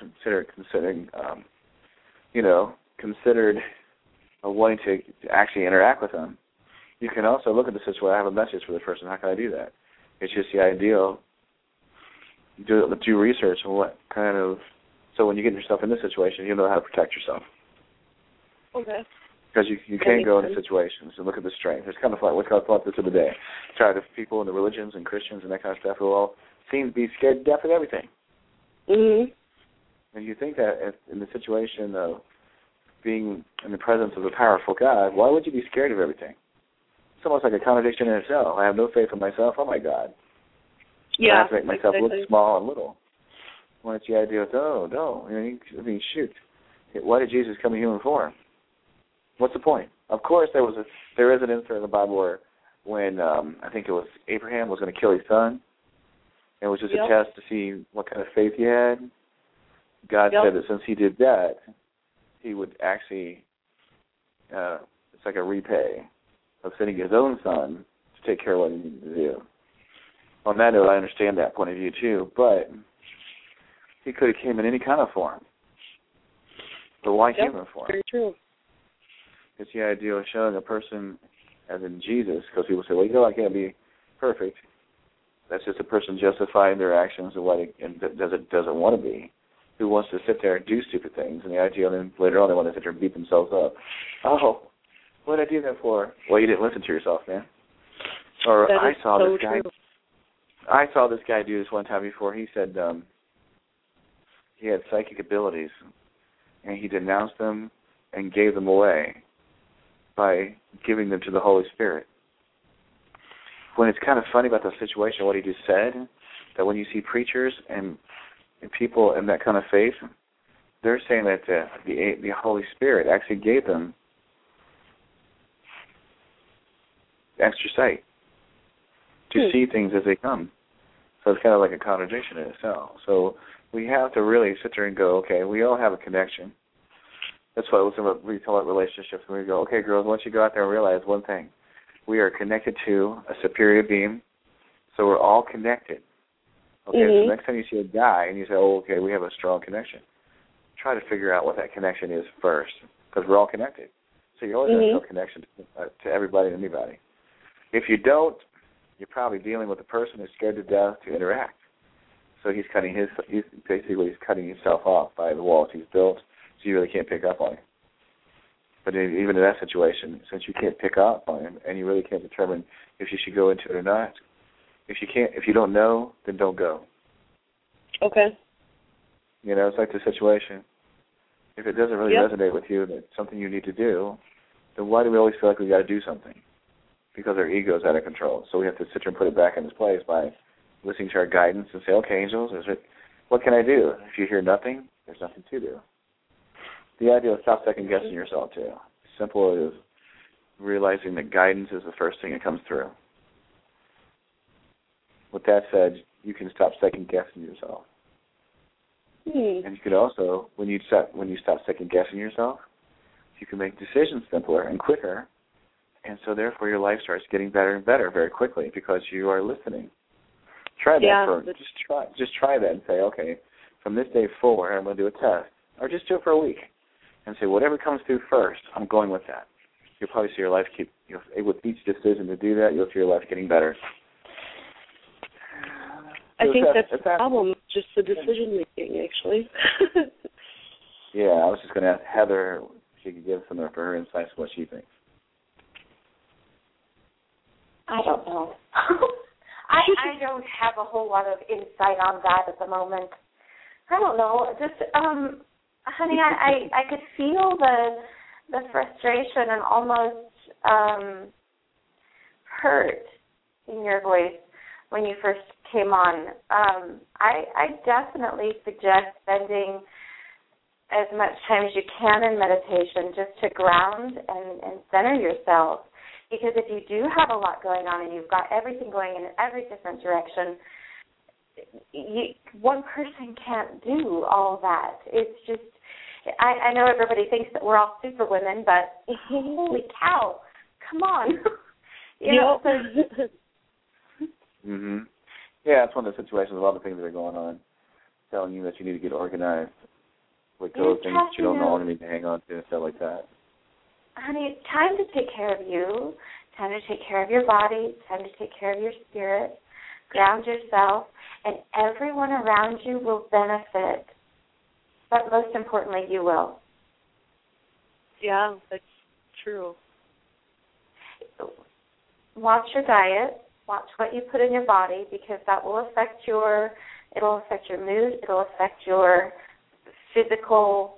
considered wanting to actually interact with them, you can also look at the situation. I have a message for the person. How can I do that? It's just the ideal. Do research on what kind of. So when you get yourself in this situation, you know how to protect yourself. Okay. Because you can't go into situations and look at the strength. It's kind of like what's called this of the day. Tired of people in the religions and Christians and that kind of stuff who all seem to be scared to death of everything. Mm-hmm. And you think that in the situation of being in the presence of a powerful God, why would you be scared of everything? It's almost like a contradiction in itself. I have no faith in myself. Oh, my God. Yeah. I have to make myself look small and little. When it's the idea of, no. I mean, shoot. Why did Jesus come in human form? What's the point? Of course, there is an insert in the Bible where when I think it was Abraham was going to kill his son, and it was just a test to see what kind of faith he had. God said that since he did that, he would actually, it's like a repay of sending his own son to take care of what he needed to do. On that note, I understand that point of view too, but he could have came in any kind of form. But why human form? Very true. It's the idea of showing a person as in Jesus, because people say, well, I can't be perfect. That's just a person justifying their actions and what it doesn't want to be. Who wants to sit there and do stupid things, and the idea then later on they want to sit there and beat themselves up. Oh, what did I do that for? Well, you didn't listen to yourself, man. Or I saw this guy do this one time before. He said he had psychic abilities, and he denounced them and gave them away by giving them to the Holy Spirit. When it's kind of funny about the situation, what he just said, that when you see preachers and people in that kind of faith, they're saying that the Holy Spirit actually gave them extra sight to see things as they come. So it's kind of like a contradiction in itself. So we have to really sit there and go, okay, we all have a connection. That's why we talk about relationships, and we go, okay, girls, once you go out there and realize one thing, we are connected to a superior being, so we're all connected. Okay, so next time you see a guy and you say, oh, okay, we have a strong connection, try to figure out what that connection is first, because we're all connected. So you always have a connection to everybody and anybody. If you don't, you're probably dealing with a person who's scared to death to interact. So he's cutting himself off by the walls he's built, so you really can't pick up on him. But even in that situation, since you can't pick up on him and you really can't determine if you should go into it or not, if you don't know, then don't go. Okay. It's like the situation. If it doesn't really resonate with you, that it's something you need to do, then why do we always feel like we got to do something? Because our ego is out of control. So we have to sit there and put it back in its place by listening to our guidance and say, okay, angels, what can I do? If you hear nothing, there's nothing to do. The idea is stop second-guessing yourself, too. Simple as realizing that guidance is the first thing that comes through. With that said, you can stop second-guessing yourself. And you could also, when you stop second-guessing yourself, you can make decisions simpler and quicker, and so therefore your life starts getting better and better very quickly because you are listening. Try that just try that and say, okay, from this day forward, I'm going to do a test, or just do it for a week, and say whatever comes through first, I'm going with that. You'll probably see your life with each decision to do that, you'll see your life getting better. I think that's the problem, just the decision-making, actually. Yeah, I was just going to ask Heather if she could give some of her insights on what she thinks. I don't know. I don't have a whole lot of insight on that at the moment. I don't know. Just, honey, I could feel the frustration and almost hurt in your voice when you first came on. I definitely suggest spending as much time as you can in meditation just to ground and center yourself. Because if you do have a lot going on and you've got everything going in every different direction, one person can't do all that. It's just, I know everybody thinks that we're all super women, but holy cow, come on. Mm-hmm. Yeah, it's one of the situations, a lot of things that are going on, telling you that you need to get organized with those things that you don't know need to hang on to and stuff like that. Honey, it's time to take care of you, time to take care of your body, time to take care of your spirit, ground yourself, and everyone around you will benefit. But most importantly, you will. Yeah, that's true. Watch your diet. Watch what you put in your body because that will affect it'll affect your mood. It'll affect your physical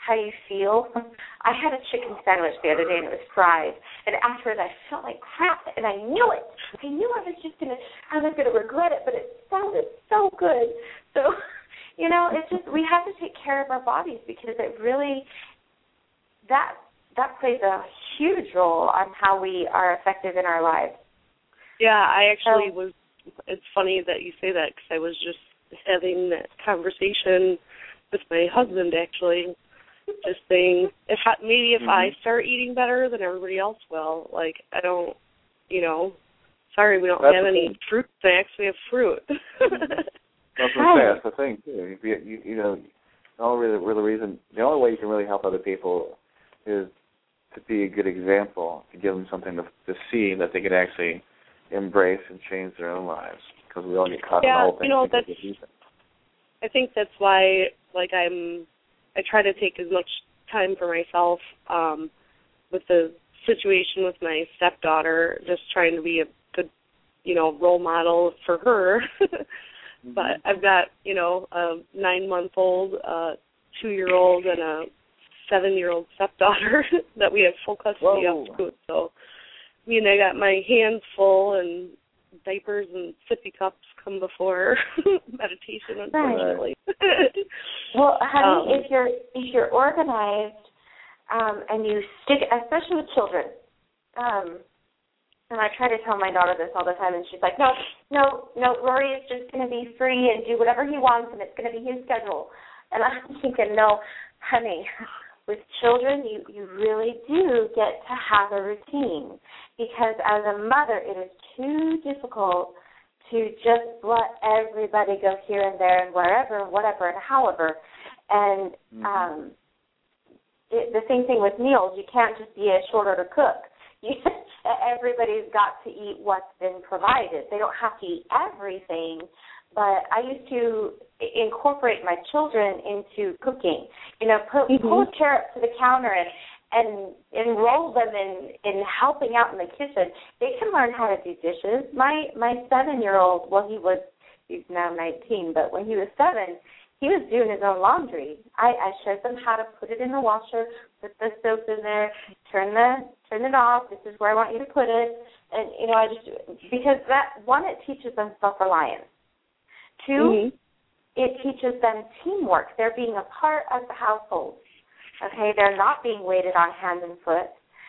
how you feel. I had a chicken sandwich the other day, and it was fried. And afterwards, I felt like crap, and I knew it. I knew I was going to regret it, but it sounded so good. So, you know, it's just we have to take care of our bodies because it really that plays a huge role on how we are effective in our lives. Yeah, I actually was. It's funny that you say that because I was just having that conversation with my husband, actually, just saying if I start eating better, then everybody else will. Like, I don't, you know, sorry, we don't have any fruit snacks. We have fruit. That's the thing, too. You know, the only way you can really help other people is to be a good example, to give them something to see that they can actually embrace and change their own lives. Because we all get caught in the whole thing. You know, I think that's why, like, I try to take as much time for myself with the situation with my stepdaughter, just trying to be a good, you know, role model for her. But I've got, you know, a 9-month-old, a 2-year-old, and a 7-year-old stepdaughter that we have full custody of too. So, I mean, I got my hands full, and diapers and sippy cups come before meditation, unfortunately. Right. Well, honey, if you're organized and you stick, especially with children, and I try to tell my daughter this all the time, and she's like, no, Rory is just going to be free and do whatever he wants, and it's going to be his schedule. And I'm thinking, no, honey, with children, you really do get to have a routine, because as a mother, it is too difficult to just let everybody go here and there and wherever, whatever, and however. And the same thing with meals. You can't just be a short order cook. Everybody's got to eat what's been provided. They don't have to eat everything, but I used to incorporate my children into cooking. You know, pull a chair up to the counter and enroll them in helping out in the kitchen. They can learn how to do dishes. My 7-year-old, well, he's now 19, but when he was 7, he was doing his own laundry. I showed them how to put it in the washer, put the soap in there, turn it off. This is where I want you to put it. And, you know, because that, one, it teaches them self-reliance. 2, it teaches them teamwork. They're being a part of the household. Okay, they're not being weighted on hand and foot.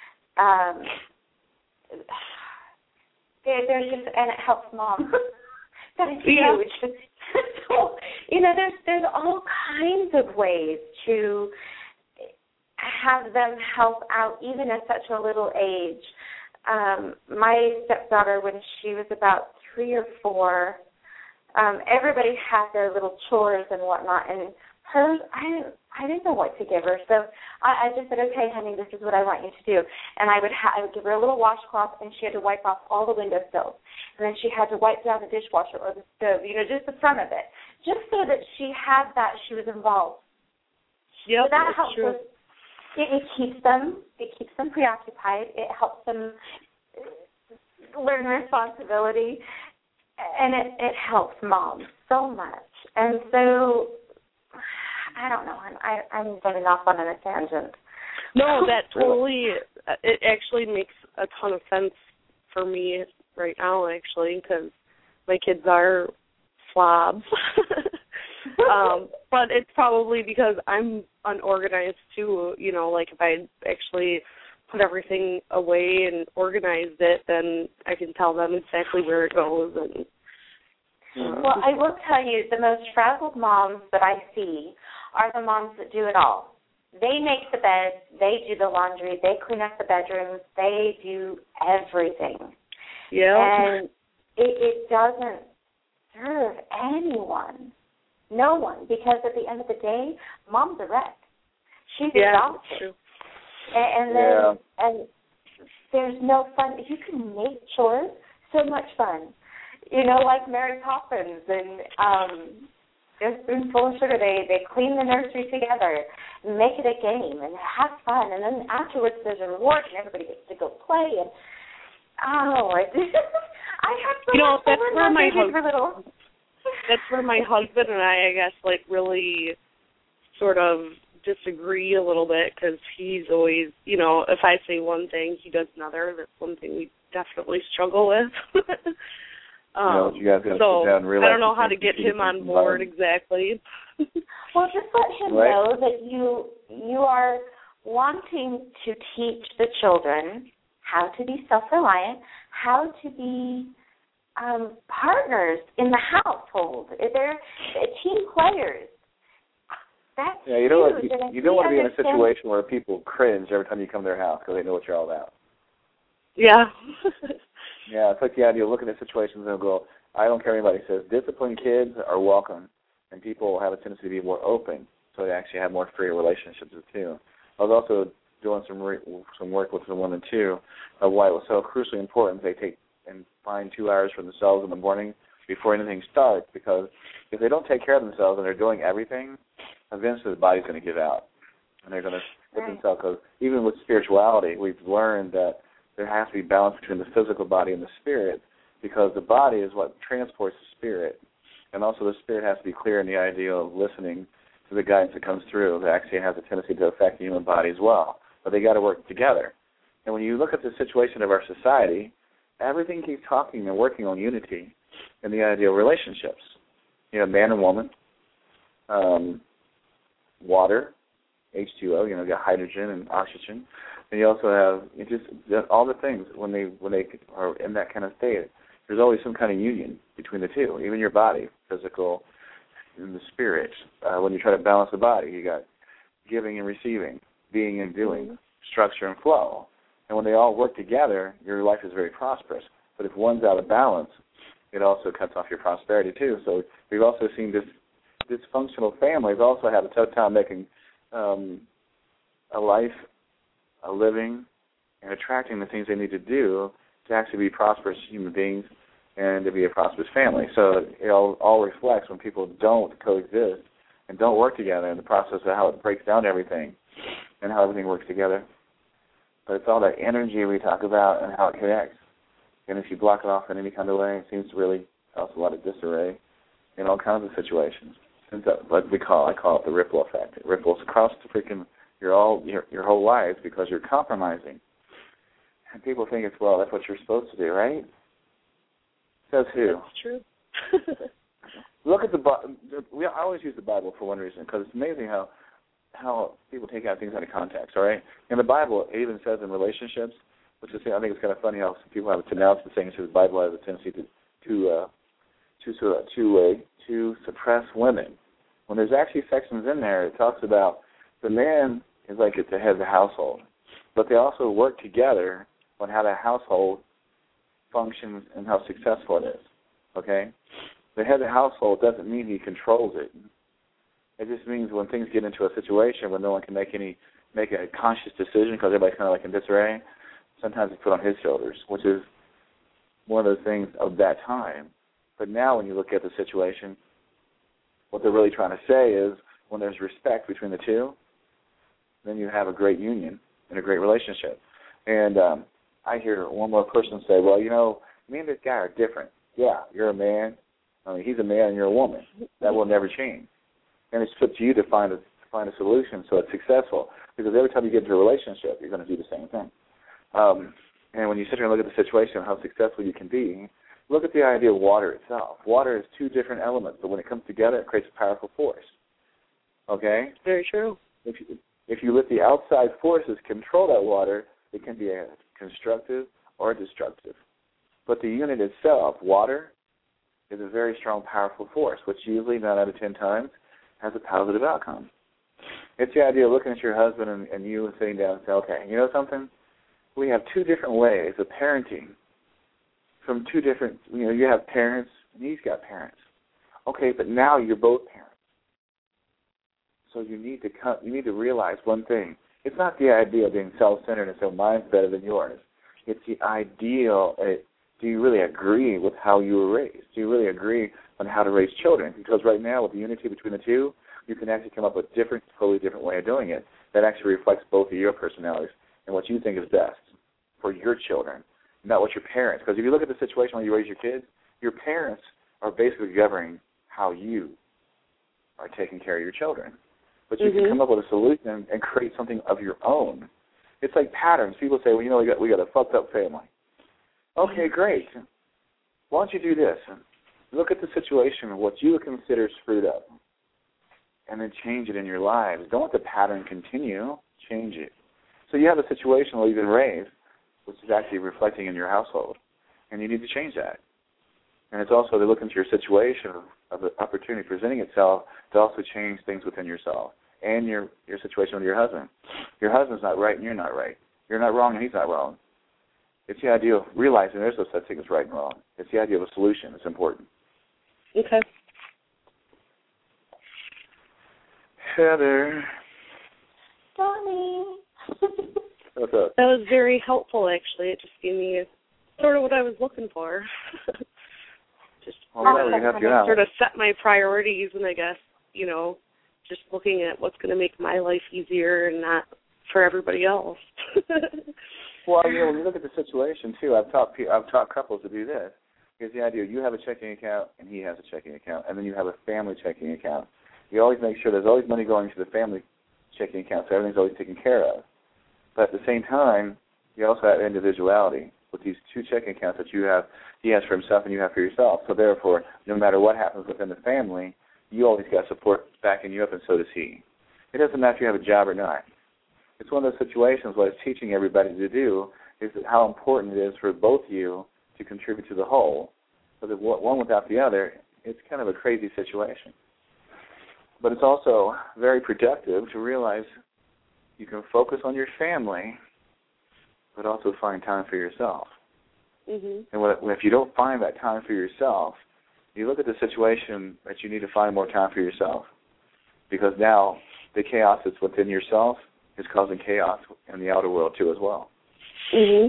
There's just, and it helps mom. That is huge. So, you know, there's all kinds of ways to have them help out, even at such a little age. My stepdaughter, when she was about 3 or 4, everybody had their little chores and whatnot, and hers, I didn't know what to give her, so I just said, okay, honey, this is what I want you to do. And I would give her a little washcloth, and she had to wipe off all the windowsills. And then she had to wipe down the dishwasher or the stove, you know, just the front of it, just so that she had that, she was involved. Yep, so that helps us. It keeps them preoccupied. It helps them learn responsibility, and it helps mom so much. And so, I don't know. I'm getting off on a tangent. No, that totally, it actually makes a ton of sense for me right now, actually, because my kids are slobs. But it's probably because I'm unorganized, too. You know, like if I actually put everything away and organized it, then I can tell them exactly where it goes. And well, I will tell you, the most frazzled moms that I see are the moms that do it all. They make the beds, they do the laundry, they clean up the bedrooms, they do everything. Yeah. And it doesn't serve anyone, no one, because at the end of the day, mom's a wreck. She's exhausted. True. And there's no fun. You can make chores, so much fun. You know, like Mary Poppins and their spoonful of sugar. They clean the nursery together, make it a game, and have fun. And then afterwards, there's a reward, and everybody gets to go play. And I have so much fun when my babies were little. That's where my husband and I guess, like, really sort of disagree a little bit because he's always, you know, if I say one thing, he does another. That's one thing we definitely struggle with. You guys gotta so sit down and realize I don't know how to get him on board exactly. Well, just let him know that you are wanting to teach the children how to be self-reliant, how to be partners in the household. They're team players. That's you don't want to be in a situation where people cringe every time you come to their house because they know what you're all about. Yeah. Yeah, it's like the idea of looking at situations and go, I don't care what anybody says. Disciplined kids are welcome, and people have a tendency to be more open, so they actually have more free relationships too. I was also doing some work with some women too of why it was so crucially important they take and find 2 hours for themselves in the morning before anything starts, because if they don't take care of themselves and they're doing everything, eventually the body's going to give out, and they're going to put themselves, because even with spirituality, we've learned that there has to be balance between the physical body and the spirit, because the body is what transports the spirit, and also the spirit has to be clear in the idea of listening to the guidance that comes through that actually has a tendency to affect the human body as well. But they got to work together. And when you look at the situation of our society, everything keeps talking and working on unity and the idea of relationships. You know, man and woman, water, H2O, you got hydrogen and oxygen. And you also have just all the things when they are in that kind of state. There's always some kind of union between the two, even your body, physical and the spirit. When you try to balance the body, you got giving and receiving, being and doing, structure and flow. And when they all work together, your life is very prosperous. But if one's out of balance, it also cuts off your prosperity too. So we've also seen dysfunctional families also have a tough time making a life, a living, and attracting the things they need to do to actually be prosperous human beings and to be a prosperous family. So it all reflects when people don't coexist and don't work together in the process of how it breaks down everything and how everything works together. But it's all that energy we talk about and how it connects. And if you block it off in any kind of way, it seems to really cause a lot of disarray in all kinds of situations. Since that, what I call it the ripple effect. It ripples across the freaking your whole lives because you're compromising. And people think it's, well, that's what you're supposed to do, right? Says who? That's true. Look at I always use the Bible for one reason, because it's amazing how people take out things out of context, all right? In the Bible, it even says in relationships, which is, I think it's kind of funny how some people have a tendency to say the Bible has a tendency to suppress women. When there's actually sections in there, it talks about the man is like it's the head of the household, but they also work together on how the household functions and how successful it is, okay? The head of the household doesn't mean he controls it. It just means when things get into a situation where no one can make a conscious decision because everybody's kind of like in disarray, sometimes it's put on his shoulders, which is one of those things of that time. But now when you look at the situation, what they're really trying to say is when there's respect between the two, then you have a great union and a great relationship. And I hear one more person say, well, me and this guy are different. Yeah, you're a man. I mean, he's a man and you're a woman. That will never change. And it's up to you to find a solution so it's successful. Because every time you get into a relationship, you're going to do the same thing. And when you sit here and look at the situation and how successful you can be, look at the idea of water itself. Water is two different elements, but when it comes together, it creates a powerful force. Okay? Very true. If you let the outside forces control that water, it can be a constructive or destructive. But the unit itself, water, is a very strong, powerful force, which usually 9 out of 10 times has a positive outcome. It's the idea of looking at your husband and you and sitting down and saying, okay, you know something? We have two different ways of parenting from two different, you have parents and he's got parents. Okay, but now you're both parents. So you need to realize one thing. It's not the idea of being self-centered and saying mine's better than yours. It's the ideal, do you really agree with how you were raised? Do you really agree on how to raise children? Because right now with the unity between the two, you can actually come up with a totally different way of doing it that actually reflects both of your personalities and what you think is best for your children, not what your parents. Because if you look at the situation when you raise your kids, your parents are basically governing how you are taking care of your children. but you can come up with a solution and create something of your own. It's like patterns. People say, well, we got a fucked up family. Okay, great. Why don't you do this? Look at the situation of what you would consider screwed up, and then change it in your lives. Don't let the pattern continue. Change it. So you have a situation where you've been raised, which is actually reflecting in your household, and you need to change that. And it's also to look into your situation of the opportunity presenting itself to also change things within yourself and your situation with your husband. Your husband's not right and you're not right. You're not wrong and he's not wrong. It's the idea of realizing there's no such thing as right and wrong. It's the idea of a solution. It's important. Okay. Heather. Donnie. What's up? That was very helpful, actually. It just gave me sort of what I was looking for. Just sort of set my priorities, and I guess, just looking at what's going to make my life easier and not for everybody else. Well, when you look at the situation, too, I've taught couples to do this. Here's the idea. You have a checking account, and he has a checking account, and then you have a family checking account. You always make sure there's always money going to the family checking account, so everything's always taken care of. But at the same time, you also have individuality with these two checking accounts that you have. He has for himself and you have for yourself. So therefore, no matter what happens within the family, you always got support backing you up, and so does he. It doesn't matter if you have a job or not. It's one of those situations what it's teaching everybody to do is how important it is for both of you to contribute to the whole. So that one without the other, it's kind of a crazy situation. But it's also very productive to realize you can focus on your family, but also find time for yourself. Mm-hmm. And if you don't find that time for yourself, you look at the situation that you need to find more time for yourself, because now the chaos that's within yourself is causing chaos in the outer world too as well. Mm-hmm.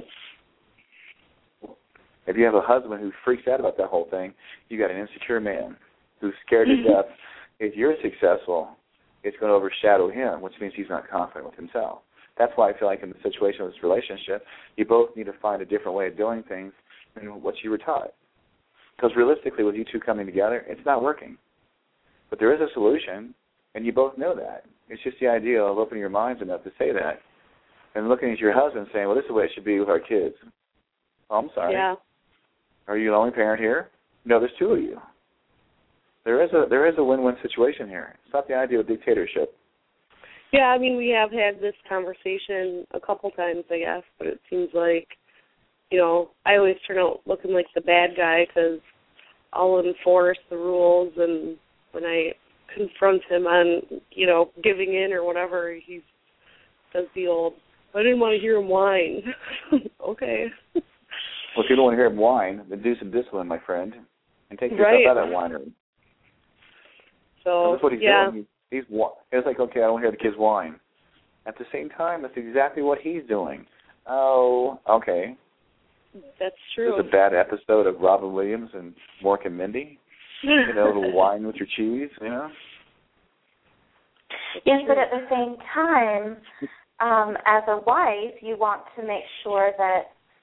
If you have a husband who freaks out about that whole thing, you got an insecure man who's scared to death. If you're successful, it's going to overshadow him, which means he's not confident with himself. That's why I feel like in the situation of this relationship, you both need to find a different way of doing things than what you were taught. Because realistically, with you two coming together, it's not working. But there is a solution, and you both know that. It's just the idea of opening your minds enough to say that. And looking at your husband saying, well, this is the way it should be with our kids. Oh, I'm sorry. Yeah. Are you the only parent here? No, there's two of you. There is a win-win situation here. It's not the idea of dictatorship. Yeah, I mean, we have had this conversation a couple times, I guess, but it seems like, I always turn out looking like the bad guy because I'll enforce the rules, and when I confront him on, giving in or whatever, he does the old, I didn't want to hear him whine. Okay. Well, if you don't want to hear him whine, then do some discipline, my friend, and take yourself out of that whinery. So, that's what he's doing. It's like, okay, I don't want to hear the kids whine. At the same time, that's exactly what he's doing. Oh, okay. That's true. There's a bad episode of Robin Williams and Mork and Mindy. The wine with your cheese, Yes, but at the same time, as a wife, you want to make sure that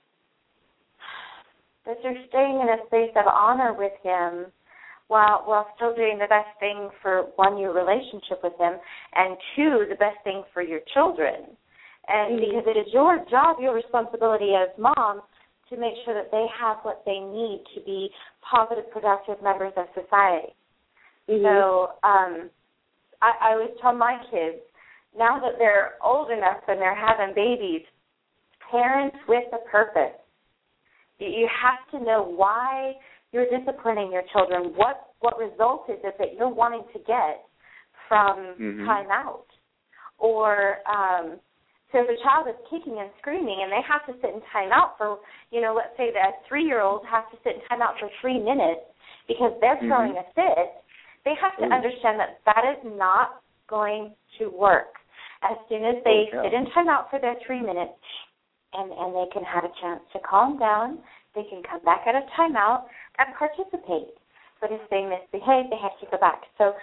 you're staying in a space of honor with him while still doing the best thing for, one, your relationship with him, and two, the best thing for your children. And because it is your job, your responsibility as mom, to make sure that they have what they need to be positive, productive members of society. Mm-hmm. So I always tell my kids, now that they're old enough and they're having babies, parents with a purpose. You have to know why you're disciplining your children. What result is it that you're wanting to get from time out? Or so if a child is kicking and screaming and they have to sit in time out for, let's say that a 3-year-old has to sit in time out for 3 minutes because they're throwing a fit, they have to understand that is not going to work. As soon as they sit in time out for their 3 minutes and they can have a chance to calm down, they can come back at a timeout and participate. But if they misbehave, they have to go back. So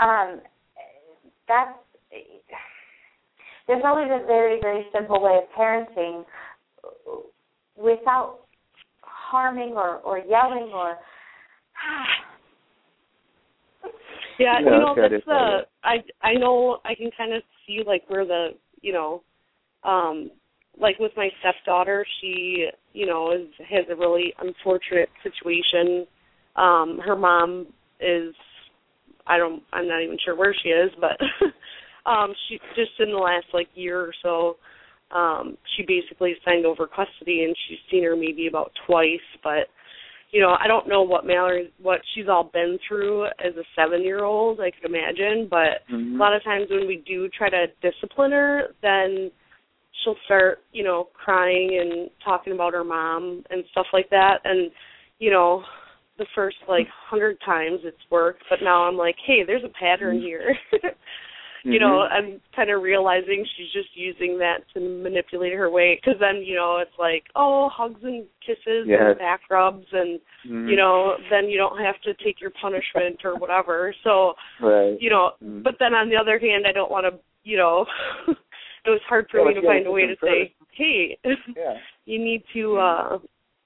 there's always a very, very simple way of parenting without harming or yelling or... Yeah, I know I can kind of see, like, where the, like with my stepdaughter, she, has a really unfortunate situation. Her mom is, I'm not even sure where she is, but she just in the last, like, year or so, she basically signed over custody, and she's seen her maybe about twice, but, I don't know what she's all been through as a 7-year-old, I could imagine, but a lot of times when we do try to discipline her, then she'll start, crying and talking about her mom and stuff like that, and, the first, 100 times it's worked, but now I'm like, hey, there's a pattern here. I'm kind of realizing she's just using that to manipulate her way, because then, it's like, oh, hugs and kisses and back rubs, and, then you don't have to take your punishment or whatever. So, but then on the other hand, I don't want to, it was hard for me to find a way to say, hey, you need to,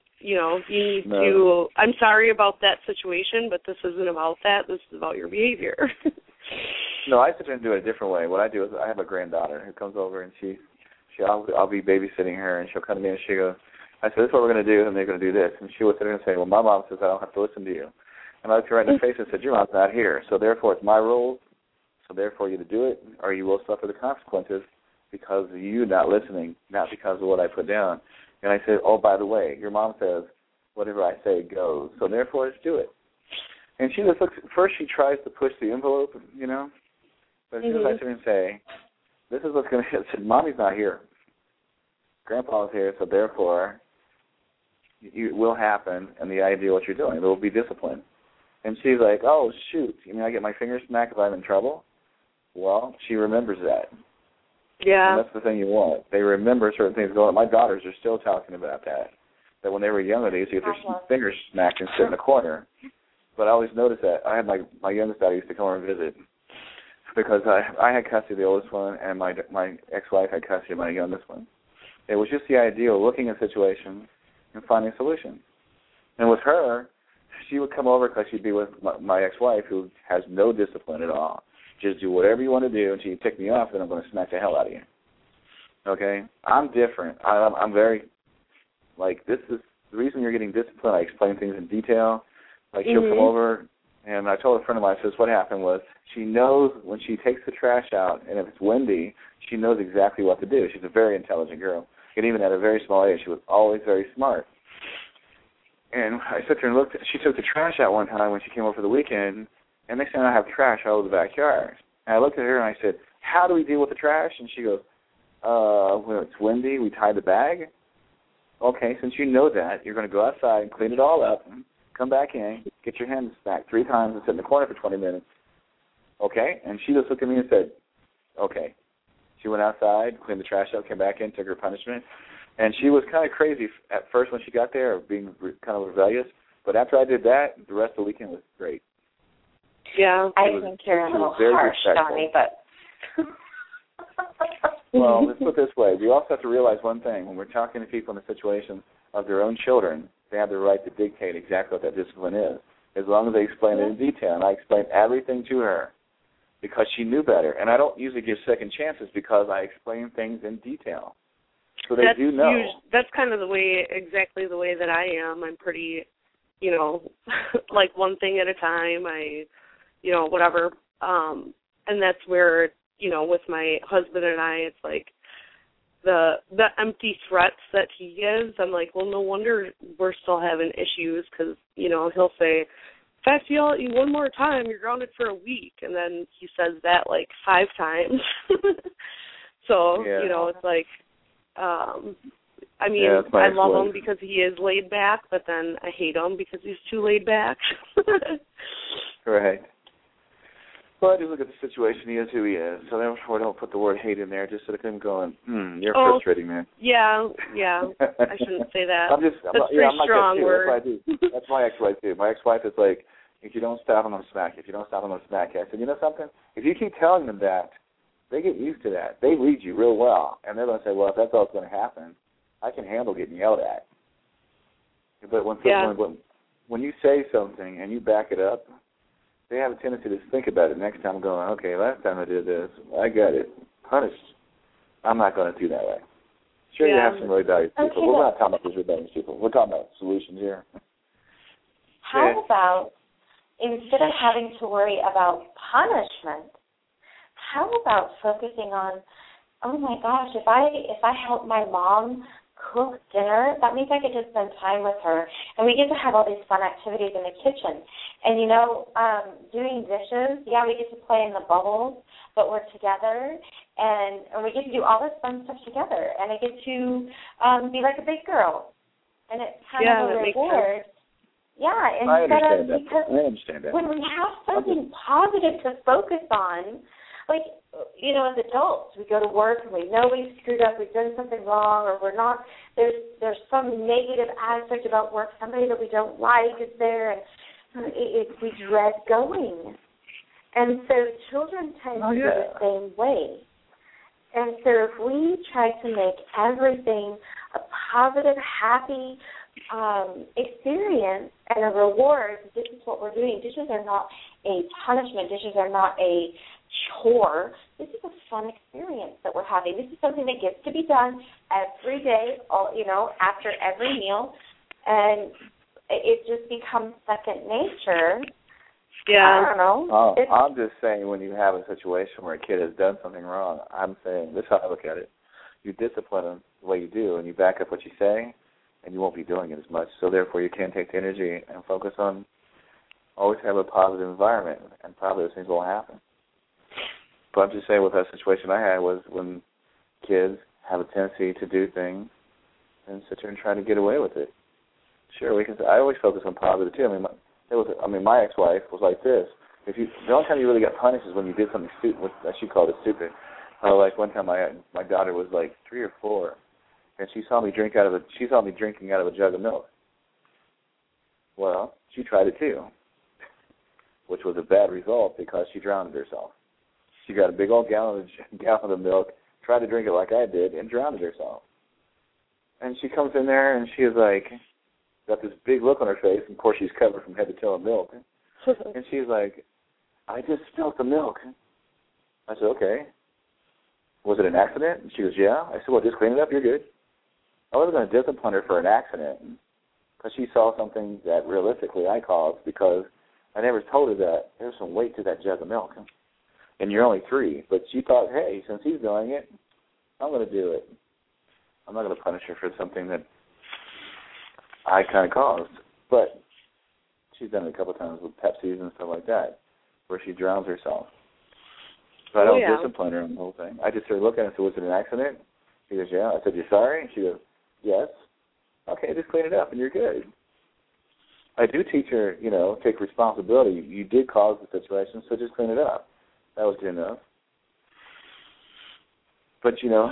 I'm sorry about that situation, but this isn't about that. This is about your behavior. No, I sit there and do it a different way. What I do is I have a granddaughter who comes over, and I'll be babysitting her, and she'll come to me and she goes, I said, this is what we're going to do, and they're going to do this. And she would sit there and say, well, my mom says I don't have to listen to you. And I looked her right in the face and said, your mom's not here, so therefore it's my rules, so therefore you either do it or you will suffer the consequences because of you not listening, not because of what I put down. And I said, oh, by the way, your mom says whatever I say goes, so therefore just do it. And she just looks, first she tries to push the envelope, but as soon as I sit there and say, this is what's going to happen, Mommy's not here. Grandpa's here, so therefore it will happen, and the idea of what you're doing, there will be discipline. And she's like, oh, shoot, I get my fingers smacked if I'm in trouble? Well, she remembers that. Yeah. And that's the thing you want. They remember certain things going on. My daughters are still talking about that when they were younger, they used to get their fingers smacked and sit in the corner. But I always noticed that. I had my youngest daughter used to come over and visit because I had custody of the oldest one, and my ex-wife had custody of my youngest one. It was just the idea of looking at situations and finding solutions. And with her, she would come over because she'd be with my ex-wife, who has no discipline at all. Just do whatever you want to do, and she'd tick me off, and I'm going to smack the hell out of you. Okay? I'm different. I'm very, this is the reason you're getting disciplined. I explain things in detail. She'll come over, and I told a friend of mine, I says, what happened was she knows when she takes the trash out, and if it's windy, she knows exactly what to do. She's a very intelligent girl. And even at a very small age, she was always very smart. And I sat there and looked. She took the trash out one time when she came over for the weekend, and next thing I have trash all over the backyard. And I looked at her and I said, how do we deal with the trash? And she goes, when it's windy, we tie the bag. Okay, since you know that, you're going to go outside and clean it all up, come back in, get your hands back 3 times and sit in the corner for 20 minutes. Okay? And she just looked at me and said, okay. She went outside, cleaned the trash up, came back in, took her punishment. And she was kind of crazy at first when she got there, being kind of rebellious. But after I did that, the rest of the weekend was great. Yeah. I think you're a little harsh, Donnie, but... Well, let's put it this way. We also have to realize one thing. When we're talking to people in the situation of their own children, they have the right to dictate exactly what that discipline is, as long as they explain it in detail. And I explained everything to her because she knew better. And I don't usually give second chances because I explain things in detail. So they do know. That's kind of exactly the way that I am. I'm pretty, one thing at a time. Whatever. And that's where, with my husband and I, it's like the empty threats that he gives. I'm like, well, no wonder we're still having issues because, he'll say, if I yell at you one more time, you're grounded for a week. And then he says that 5 times. So, it's like, I love him because he is laid back, but then I hate him because he's too laid back. Right. Well, I do look at the situation. He is who he is. So therefore, don't put the word hate in there just so that I'm going, you're frustrating, man. Yeah. I shouldn't say that. I'm not strong word. That's what I do. That's my ex-wife, too. My ex-wife is like, if you don't stop, I'm going to smack you. If you don't stop, I'm going to smack you. I said, you know something? If you keep telling them that, they get used to that. They read you real well. And they're going to say, well, if that's all that's going to happen, I can handle getting yelled at. But when you say something and you back it up, they have a tendency to think about it next time going, okay, last time I did this, I got it punished. I'm not going to do that way. Sure, you have some really valuable people. Okay, We're not talking about those rebellious people. We're talking about solutions here. How about, instead of having to worry about punishment, how about focusing on, oh my gosh, if I help my mom cook dinner, that means I get to spend time with her, and we get to have all these fun activities in the kitchen. And, you know, doing dishes, yeah, we get to play in the bubbles, but we're together, and we get to do all this fun stuff together, and I get to be like a big girl. And it's kind of a reward. Yeah, instead of, because when we have something positive to focus on, like, you know, as adults, we go to work and we know we've screwed up, we've done something wrong, or we're not, there's some negative aspect about work, somebody that we don't like is there, and we dread going. And so children tend to be the same way. And so if we try to make everything a positive, happy experience and a reward, this is what we're doing. Dishes are not a punishment. Dishes are not a chore. This is a fun experience that we're having. This is something that gets to be done every day, after every meal, and it just becomes second nature. Yeah. I don't know. I'm just saying, when you have a situation where a kid has done something wrong, I'm saying, this is how I look at it. You discipline them the way you do, and you back up what you say, and you won't be doing it as much. So therefore, you can take the energy and focus on always have a positive environment, and probably those things won't happen. But I'm just saying, with that situation I had was when kids have a tendency to do things and sit there and try to get away with it. Sure, I always focus on positive too. My ex-wife was like this. The only time you really got punished is when you did something stupid. She called it stupid. Like one time, my daughter was like 3 or 4, and she saw me drinking out of a jug of milk. Well, she tried it too, which was a bad result because she drowned herself. She got a big old gallon of milk, tried to drink it like I did, and drowned herself. And she comes in there, and she is like, got this big look on her face, and of course she's covered from head to toe in milk. And she's like, I just spilled the milk. I said, okay. Was it an accident? And she goes, yeah. I said, well, just clean it up, you're good. I wasn't going to discipline her for an accident because she saw something that realistically I caused, because I never told her that there's some weight to that jug of milk. And you're only 3. But she thought, hey, since he's doing it, I'm going to do it. I'm not going to punish her for something that I kind of caused. But she's done it a couple of times with Pepsis and stuff like that, where she drowns herself. So I don't discipline her on the whole thing. I just started looking at her and said, was it an accident? She goes, yeah. I said, you're sorry? She goes, yes. Okay, just clean it up and you're good. I do teach her, take responsibility. You did cause the situation, so just clean it up. That was good enough. But,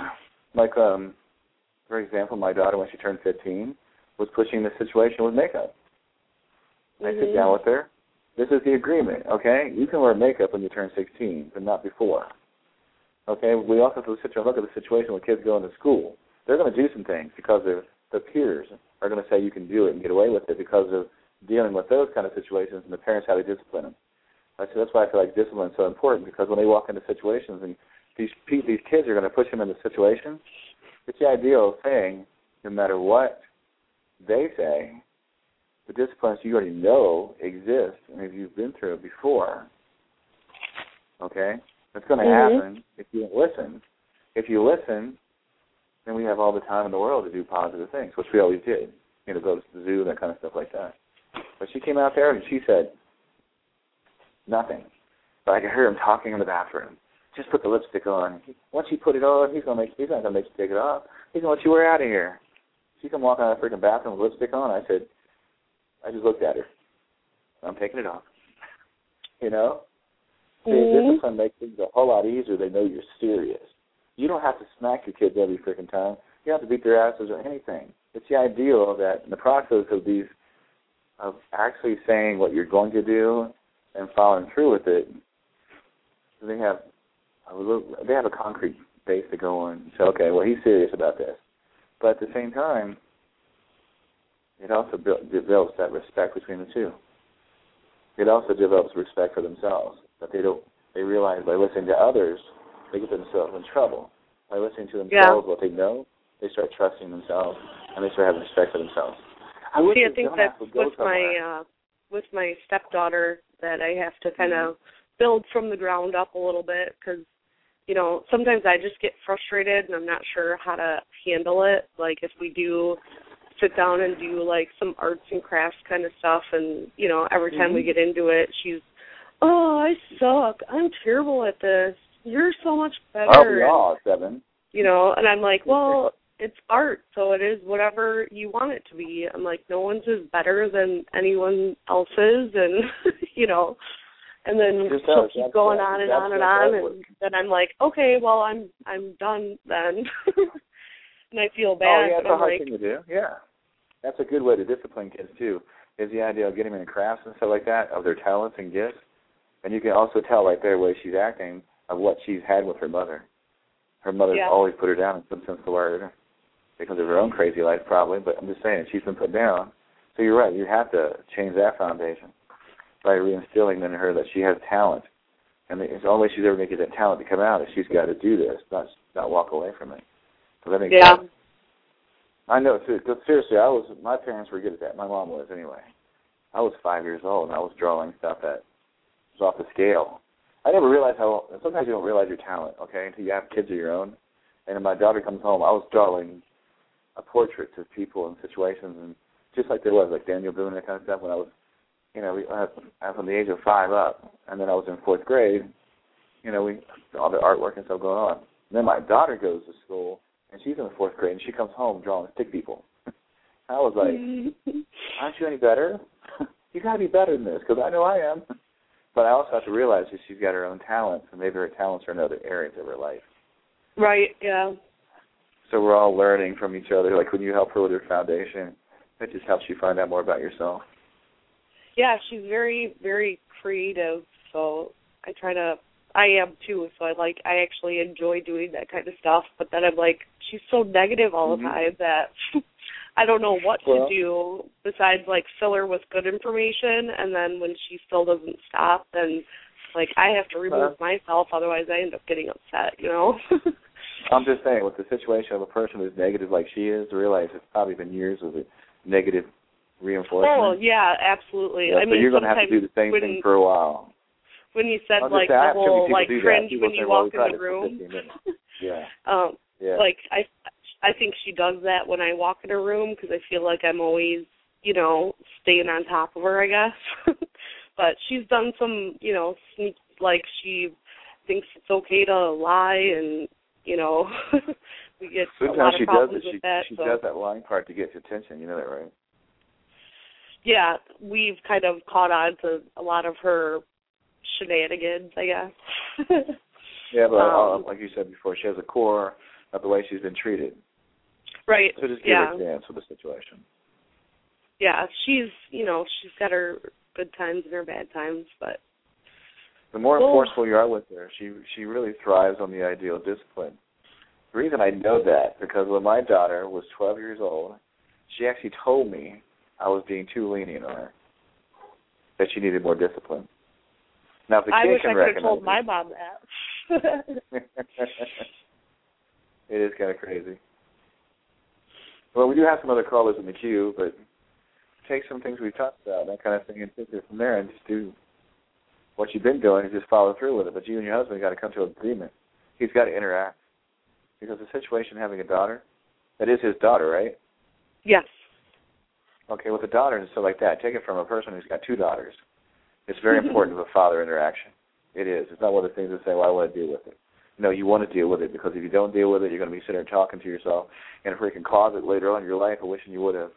for example, my daughter, when she turned 15, was pushing the situation with makeup. I sit down with her. This is the agreement, okay? You can wear makeup when you turn 16, but not before. Okay? We also have to sit there and look at the situation when kids go into school. They're going to do some things because their peers are going to say you can do it and get away with it because of dealing with those kind of situations, and the parents, how they discipline them. I said that's why I feel like discipline is so important, because when they walk into situations and these kids are going to push them into situations, it's the idea of saying, no matter what they say, the disciplines you already know exist, and if you've been through it before, okay, it's going to happen if you listen. If you listen, then we have all the time in the world to do positive things, which we always did, go to the zoo, that kind of stuff like that. But she came out there and she said nothing. But I could hear him talking in the bathroom. Just put the lipstick on. Once you put it on, he's not going to make you take it off. He's going to let you wear out of here. She come walking out of the freaking bathroom with lipstick on. I just looked at her. I'm taking it off. See, discipline makes things a whole lot easier. They know you're serious. You don't have to smack your kids every freaking time. You don't have to beat their asses or anything. It's the ideal that in the process of actually saying what you're going to do and following through with it, they have a concrete base to go on and say, okay, well, he's serious about this. But at the same time, it also develops that respect between the two. it also develops respect for themselves. That they realize by listening to others, they get themselves in trouble. By listening to themselves, what they know, they start trusting themselves, and they start having respect for themselves. I think that's with my stepdaughter that I have to kind of build from the ground up a little bit, because, you know, sometimes I just get frustrated and I'm not sure how to handle it. Like, if we do sit down and do, like, some arts and crafts kind of stuff, and, you know, every time we get into it, she's, oh, I suck. I'm terrible at this. You're so much better. Oh, we all, Seven. You know, and I'm like, well, it's art, so it is whatever you want it to be. I'm like, no one's is better than anyone else's, and, you know, and then she'll keep going on and on and on, and then I'm like, okay, well, I'm done then. And I feel bad. Oh, yeah, that's a hard thing to do. Yeah. That's a good way to discipline kids, too, is the idea of getting them in crafts and stuff like that, of their talents and gifts. And you can also tell right there the way she's acting of what she's had with her mother. Her mother's always put her down in some sense of the word, because of her own crazy life probably, but I'm just saying, she's been put down. So you're right, you have to change that foundation by reinstilling in her that she has talent. And the only way she's ever going to get that talent to come out is she's got to do this, not walk away from it. Does that make sense? I know, too, because seriously, my parents were good at that. My mom was, anyway. I was 5 years old, and I was drawing stuff that was off the scale. I never realized sometimes you don't realize your talent, okay, until you have kids of your own. And when my daughter comes home, I was drawing portraits of people and situations, and just like there was, like Daniel Boone and that kind of stuff, when I was, you know, I was from the age of 5 up, and then I was in 4th grade, you know, all the artwork and stuff going on. And then my daughter goes to school, and she's in the 4th grade, and she comes home drawing stick people. I was like, aren't you any better? You got to be better than this, because I know I am. But I also have to realize that she's got her own talents, and maybe her talents are in other areas of her life. Right, yeah. So we're all learning from each other. Like when you help her with her foundation, it just helps you find out more about yourself. Yeah, she's very, very creative, so I am too, so I actually enjoy doing that kind of stuff, but then I'm like, she's so negative all the time that I don't know what to do besides, like, fill her with good information, and then when she still doesn't stop, then, like, I have to remove myself, otherwise I end up getting upset, you know? I'm just saying, with the situation of a person who's negative like she is, to realize it's probably been years of negative reinforcement. Oh, yeah, absolutely. Yeah, so you're going to have to do the same thing for a while. When you said, like, the whole, like, cringe when you walk in the room. Like, I think she does that when I walk in her room because I feel like I'm always, you know, staying on top of her, I guess. But she's done some, you know, like she thinks it's okay to lie, and, you know, we get a lot of problems with that. She does that lying part to get your attention, you know that, right? Yeah, we've kind of caught on to a lot of her shenanigans, I guess. Yeah, but like you said before, she has a core of the way she's been treated. Right. So just give her a chance with the situation. Yeah, she's got her good times and her bad times, but the more forceful you are with her, she really thrives on the idea of discipline. The reason I know that, because when my daughter was 12 years old, she actually told me I was being too lenient on her, that she needed more discipline. Now, if the kid can recognize, I wish I could have told my mom that. It is kind of crazy. Well, we do have some other callers in the queue, but take some things we've talked about, that kind of thing, and take it from there and just do what you've been doing and just follow through with it. But you and your husband got to come to an agreement. He's got to interact. Because the situation having a daughter, that is his daughter, right? Yes. Okay, with a daughter and stuff like that, take it from a person who's got 2 daughters. It's very important with a father interaction. It is. It's not one of the things that say, well, I want to deal with it. No, you want to deal with it, because if you don't deal with it, you're going to be sitting there talking to yourself in a freaking closet later on in your life, wishing you would have.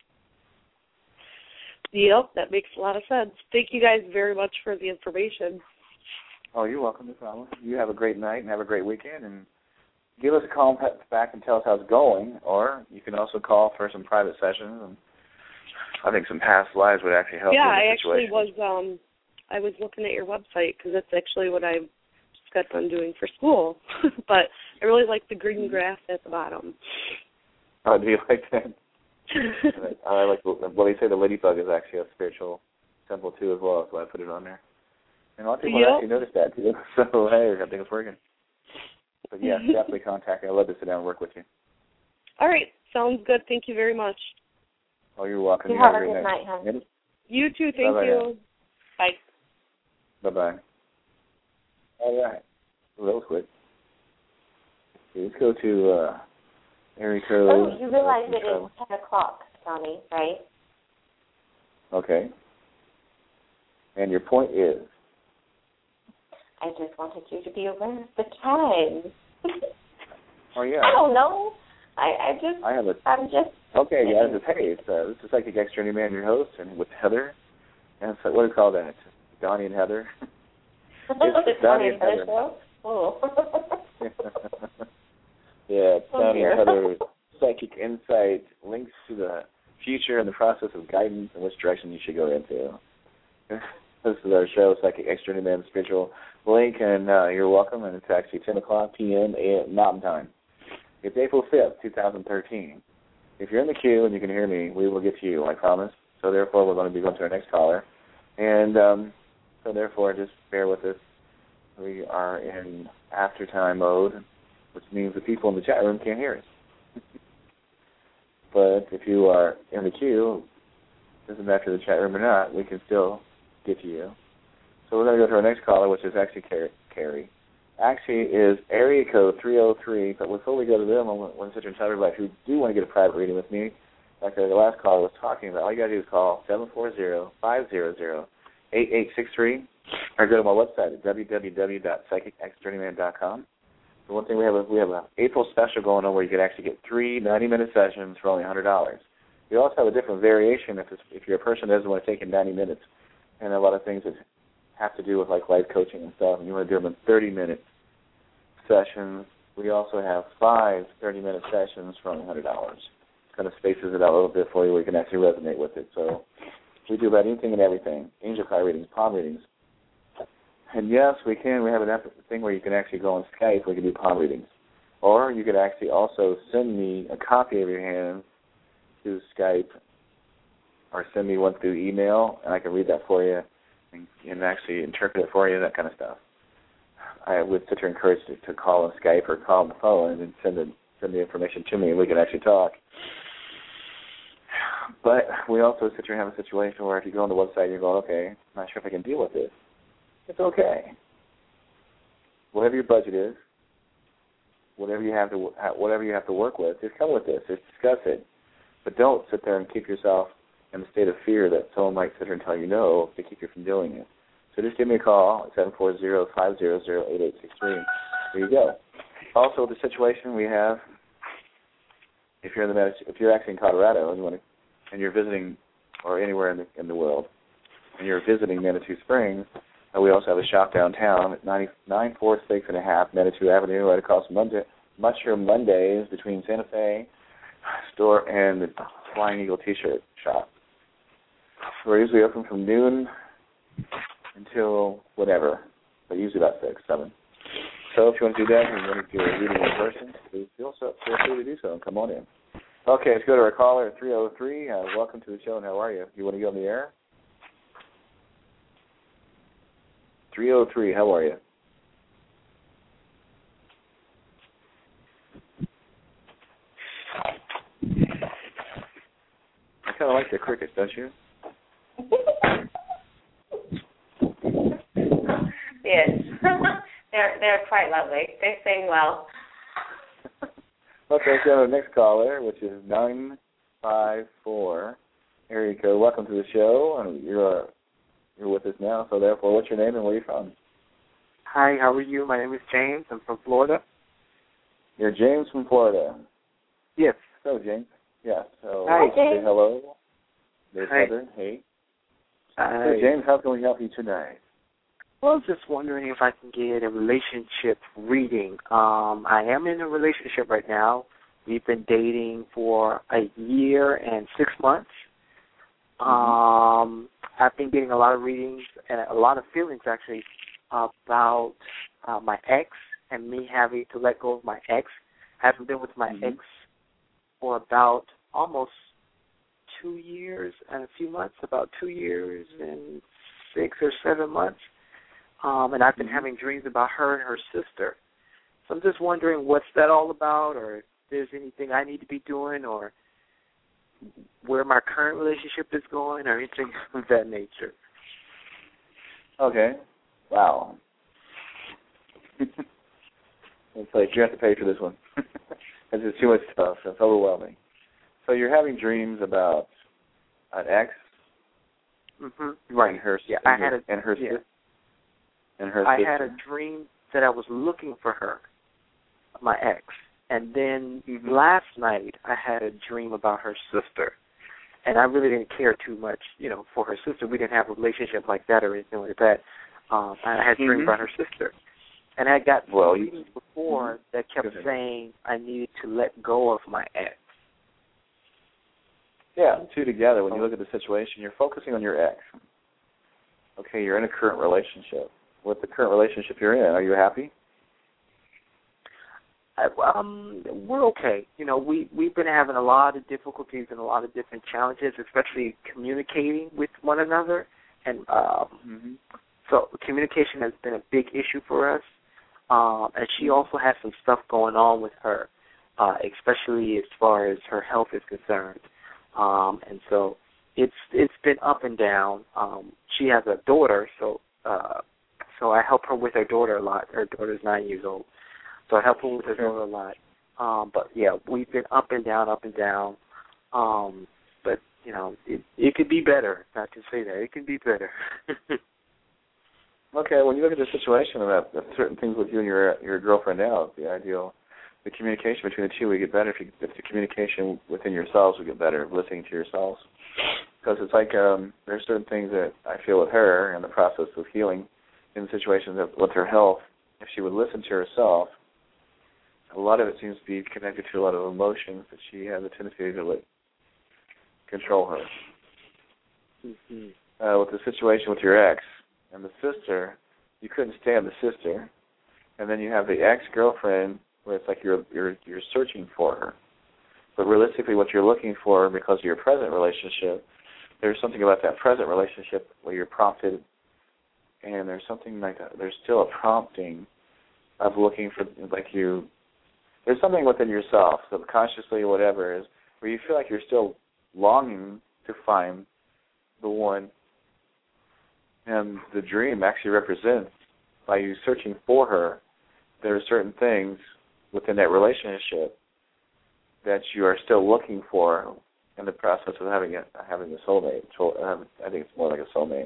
Yep, that makes a lot of sense. Thank you guys very much for the information. Oh, you're welcome, no problem. You have a great night and have a great weekend, and give us a call back and tell us how it's going, or you can also call for some private sessions. And I think some past lives would actually help you in the situation. Yeah, I actually I was looking at your website, because that's actually what I just got done doing for school. But I really like the green grass at the bottom. Oh, do you like that? I like, well, they say the ladybug is actually a spiritual simple too as well, so I put it on there. And a lot of people actually noticed that too. So hey, I think it's working. But yeah, definitely contact me. I'd love to sit down and work with you. All right, sounds good. Thank you very much. Oh, you're welcome. You have a great good night, hon. You too. Thank Bye-bye. you. Bye. Bye-bye. All right. Well, that was quick. Okay, let's go to area code. Oh, you realize it is 10 o'clock, Donnie, right? Okay. And your point is? I just wanted you to be aware of the time. Oh, yeah. I don't know. I'm just. Okay, guys. Hey, this is Psychic Extraordinary Man, your host, and with Heather. And so, what do you call that? Donnie and Heather? It's Donnie and Heather show? Oh. Yeah, it's Donnie and Heather. Psychic insight, links to the future and the process of guidance and which direction you should go into. This is our show, Psychic Extraordinary Man Spiritual Link, and you're welcome, and it's actually 10 o'clock p.m. Mountain Time. It's April 5th, 2013. If you're in the queue and you can hear me, we will get to you, I promise. So therefore, we're going to be going to our next caller. And so therefore, just bear with us. We are in after-time mode, which means the people in the chat room can't hear us. But if you are in the queue, doesn't matter the chat room or not, we can still get to you. So we're going to go to our next caller, which is actually Carrie. Actually is area code 303, but before we go to them, I want to tell everybody who do want to get a private reading with me, like the last caller was talking about, all you got to do is call 740-500-8863, or go to my website at www.psychicextraordinaryman.com. The one thing we have an April special going on where you can actually get 3 90-minute sessions for only $100. We also have a different variation if you're a person that doesn't want to take in 90 minutes, and a lot of things that have to do with like life coaching and stuff, and you want to do them in 30-minute sessions. We also have 5 30-minute sessions for only $100. Kind of spaces it out a little bit for you where you can actually resonate with it. So we do about anything and everything: angel card readings, palm readings. And yes, we can. We have a thing where you can actually go on Skype. We can do palm readings. Or you could actually also send me a copy of your hand through Skype, or send me one through email, and I can read that for you and actually interpret it for you, that kind of stuff. I would sit here and encourage you to call on Skype or call on the phone and send the information to me, and we can actually talk. But we also sit here and have a situation where if you go on the website and you go, okay, I'm not sure if I can deal with this. It's okay. Whatever your budget is, whatever you have to work with, just come with this. Just discuss it. But don't sit there and keep yourself in a state of fear that someone might sit here and tell you no to keep you from doing it. So just give me a call at 740-500-8863. There you go. Also, the situation we have, if you're actually in Colorado and you're visiting, or anywhere in the world, and you're visiting Manitou Springs, we also have a shop downtown at 946.5 Manitou Avenue, right across Mushroom Mondays between Santa Fe store and the Flying Eagle T-shirt shop. We're usually open from noon until whatever, but usually about 6, 7. So if you want to do that and you want to do a reading in person, please feel free to do so and come on in. Okay, let's go to our caller at 303. Welcome to the show, and how are you? You want to go on the air? 303, how are you? I kind of like the crickets, don't you? Yes. They're quite lovely. They sing well. Okay, so next caller, which is 954, area code. Welcome to the show. You're with us now, so therefore, what's your name and where are you from? Hi, how are you? My name is James. I'm from Florida. You're James from Florida. Yes. So, James. Yeah, so hi, say hello. There's hi. Heather. Hey. Hi. So, James, how can we help you tonight? Well, I was just wondering if I can get a relationship reading. I am in a relationship right now. We've been dating for a year and 6 months. I've been getting a lot of readings and a lot of feelings, actually, about my ex and me having to let go of my ex. I haven't been with my ex for about almost 2 years and a few months, about 2 years and 6 or 7 months. And I've been having dreams about her and her sister. So I'm just wondering what's that all about, or if there's anything I need to be doing, or where my current relationship is going, or anything of that nature. Okay. Wow. It's like you have to pay for this one. It's just too much stuff. It's overwhelming. So you're having dreams about an ex? Mm-hmm. Right. And her, yeah, and I had a, and her, yeah. and her I sister. had a dream that I was looking for her, my ex. And then last night I had a dream about her sister. And I really didn't care too much, for her sister. We didn't have a relationship like that or anything like that. I had a dream about her sister. And I got readings before that kept saying I needed to let go of my ex. Yeah, two together. When you look at the situation, you're focusing on your ex. Okay, you're in a current relationship. With the current relationship you're in, are you happy? We're okay. We've been having a lot of difficulties and a lot of different challenges, especially communicating with one another. And so communication has been a big issue for us. And she also has some stuff going on with her, especially as far as her health is concerned. And so it's been up and down. She has a daughter, so I help her with her daughter a lot. Her daughter's 9 years old, so I help her with her daughter a lot. But yeah, we've been up and down. But it could be better. Not to say that it can be better. Okay, when you look at the situation about certain things with you and your girlfriend now, the communication between the two would get better if the communication within yourselves would get better, listening to yourselves. Because it's like there's certain things that I feel with her in the process of healing in situations with her health. If she would listen to herself, a lot of it seems to be connected to a lot of emotions that she has a tendency to let control her. With the situation with your ex and the sister, you couldn't stand the sister, and then you have the ex-girlfriend where it's like you're searching for her. But realistically, what you're looking for, because of your present relationship, there's something about that present relationship where you're prompted, and there's something like that. There's still a prompting of looking for, there's something within yourself, subconsciously, whatever it is, where you feel like you're still longing to find the one. And the dream actually represents, by you searching for her, there are certain things within that relationship that you are still looking for in the process of having a soulmate. I think it's more like a soulmate.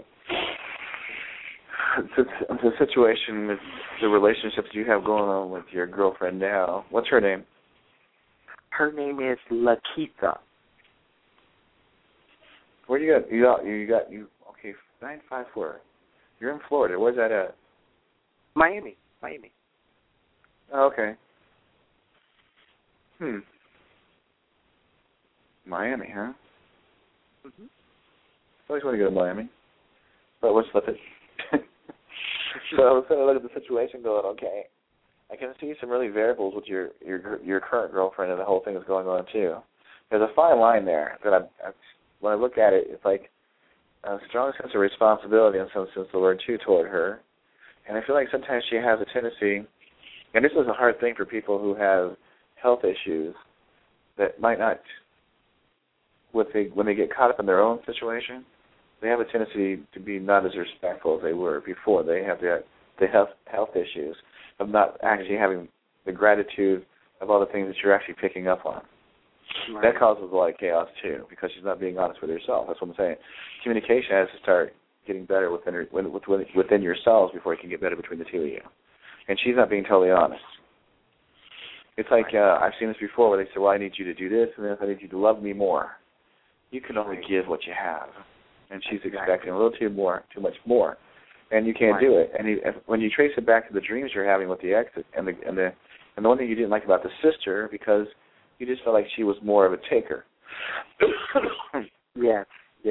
The situation with the relationships you have going on with your girlfriend now, what's her name? Her name is Lakita. Where you got? Okay, 954. You're in Florida. Where's that at? Miami. Oh, okay. Miami, huh? I always want to go to Miami, but let's flip it. So I was going to look at the situation going, okay, I can see some really variables with your current girlfriend and the whole thing that's going on too. There's a fine line there that when I look at it, it's like a strong sense of responsibility in some sense of the word too toward her. And I feel like sometimes she has a tendency, and this is a hard thing for people who have health issues that might not, when they get caught up in their own situation, they have a tendency to be not as respectful as they were before. They have the health issues of not actually having the gratitude of all the things that you're actually picking up on. Right. That causes a lot of chaos too, because she's not being honest with herself. That's what I'm saying. Communication has to start getting better within yourselves before it can get better between the two of you. And she's not being totally honest. It's like I've seen this before where they say, well, I need you to do this, and then I need you to love me more. You can only give what you have. And she's expecting a little too much more. And you can't do it. And when you trace it back to the dreams you're having with the ex and the one thing you didn't like about the sister, because you just felt like she was more of a taker. Yeah.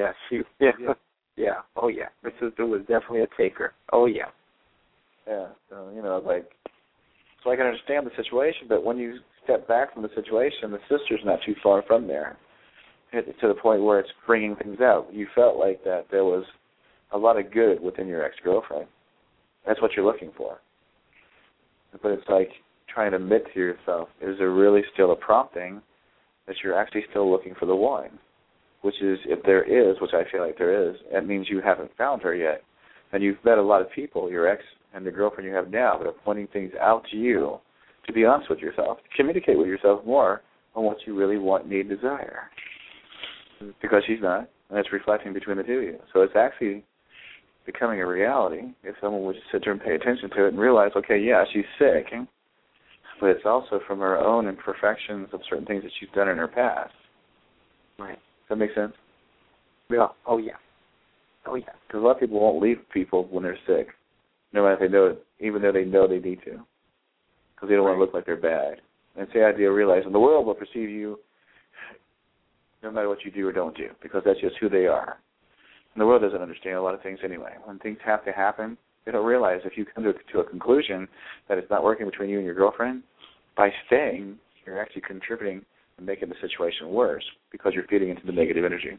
Oh, yeah. Her sister was definitely a taker. Oh, yeah. Yeah. So, so I can understand the situation, but when you step back from the situation, the sister's not too far from there. to the point where it's bringing things out. You felt like that there was a lot of good within your ex-girlfriend. That's what you're looking for. But it's like trying to admit to yourself, is there really still a prompting that you're actually still looking for the one? Which is, if there is, which I feel like there is, that means you haven't found her yet. And you've met a lot of people, your ex and the girlfriend you have now, that are pointing things out to you, to be honest with yourself, to communicate with yourself more on what you really want, need, desire. Because she's not, and it's reflecting between the two of you. So it's actually becoming a reality if someone would just sit there and pay attention to it and realize, okay, yeah, she's sick, but it's also from her own imperfections of certain things that she's done in her past. Right. Does that make sense? Yeah. Oh, yeah. Oh, yeah. Because a lot of people won't leave people when they're sick, no matter if they know it, even though they know they need to, because they don't want to look like they're bad. And it's the idea of realizing the world will perceive you no matter what you do or don't do, because that's just who they are. And the world doesn't understand a lot of things anyway. When things have to happen, they don't realize if you come to a conclusion that it's not working between you and your girlfriend, by staying, you're actually contributing and making the situation worse because you're feeding into the negative energy.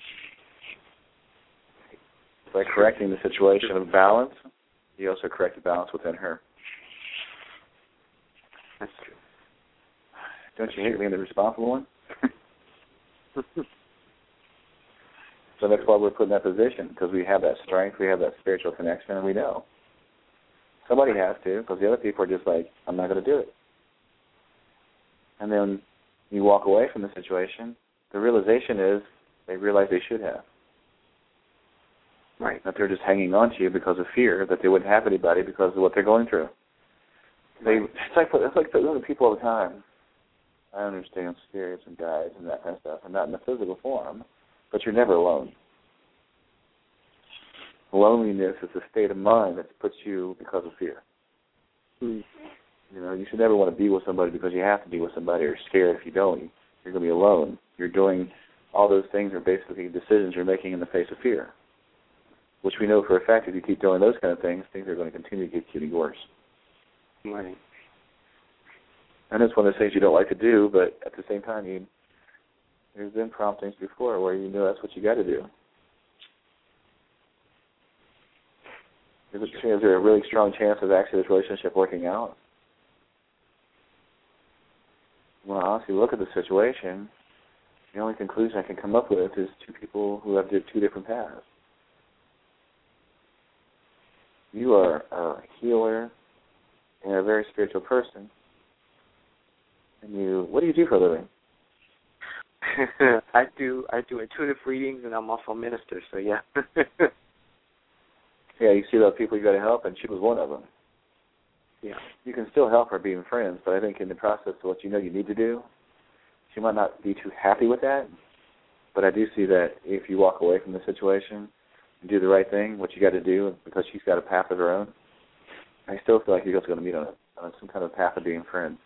By correcting the situation of balance, you also correct the balance within her. That's true. Don't you hate being the responsible one? So that's why we're put in that position, because we have that strength, we have that spiritual connection, and we know. Somebody has to, because the other people are just like, I'm not going to do it. And then you walk away from the situation, the realization is they realize they should have. Right. That they're just hanging on to you because of fear that they wouldn't have anybody because of what they're going through. It's like the people all the time. I understand spirits and guides and that kind of stuff, and not in the physical form, but you're never alone. Loneliness is a state of mind that puts you because of fear. Mm. You know, you should never want to be with somebody because you have to be with somebody, or you're scared if you don't. You're going to be alone. You're doing all those things are basically decisions you're making in the face of fear, which we know for a fact if you keep doing those kind of things are going to continue to get getting worse. Right. And it's one of those things you don't like to do, but at the same time, there's been promptings before where you know that's what you got to do. Is there a really strong chance of actually this relationship working out? Well, honestly, look at the situation. The only conclusion I can come up with is two people who have two different paths. You are a healer and a very spiritual person. And what do you do for a living? I do intuitive readings, and I'm also a minister, so yeah. Yeah, you see those people you got to help, and she was one of them. Yeah. You can still help her being friends, but I think in the process of what you know you need to do, she might not be too happy with that. But I do see that if you walk away from the situation and do the right thing, what you got to do, because she's got a path of her own, I still feel like you're just going to meet on some kind of path of being friends.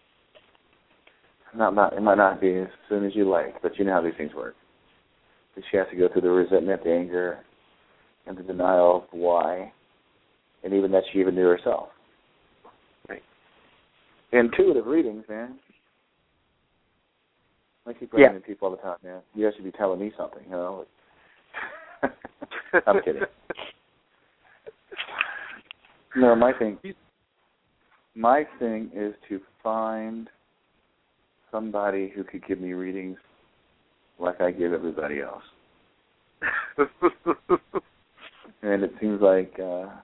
It might not be as soon as you like, but you know how these things work. But she has to go through the resentment, the anger, and the denial of why, and even that she even knew herself. Right. Intuitive readings, man. I keep running into people all the time, man. You guys should be telling me something, you know. I'm kidding. No, my thing is to find somebody who could give me readings like I give everybody else. And it seems like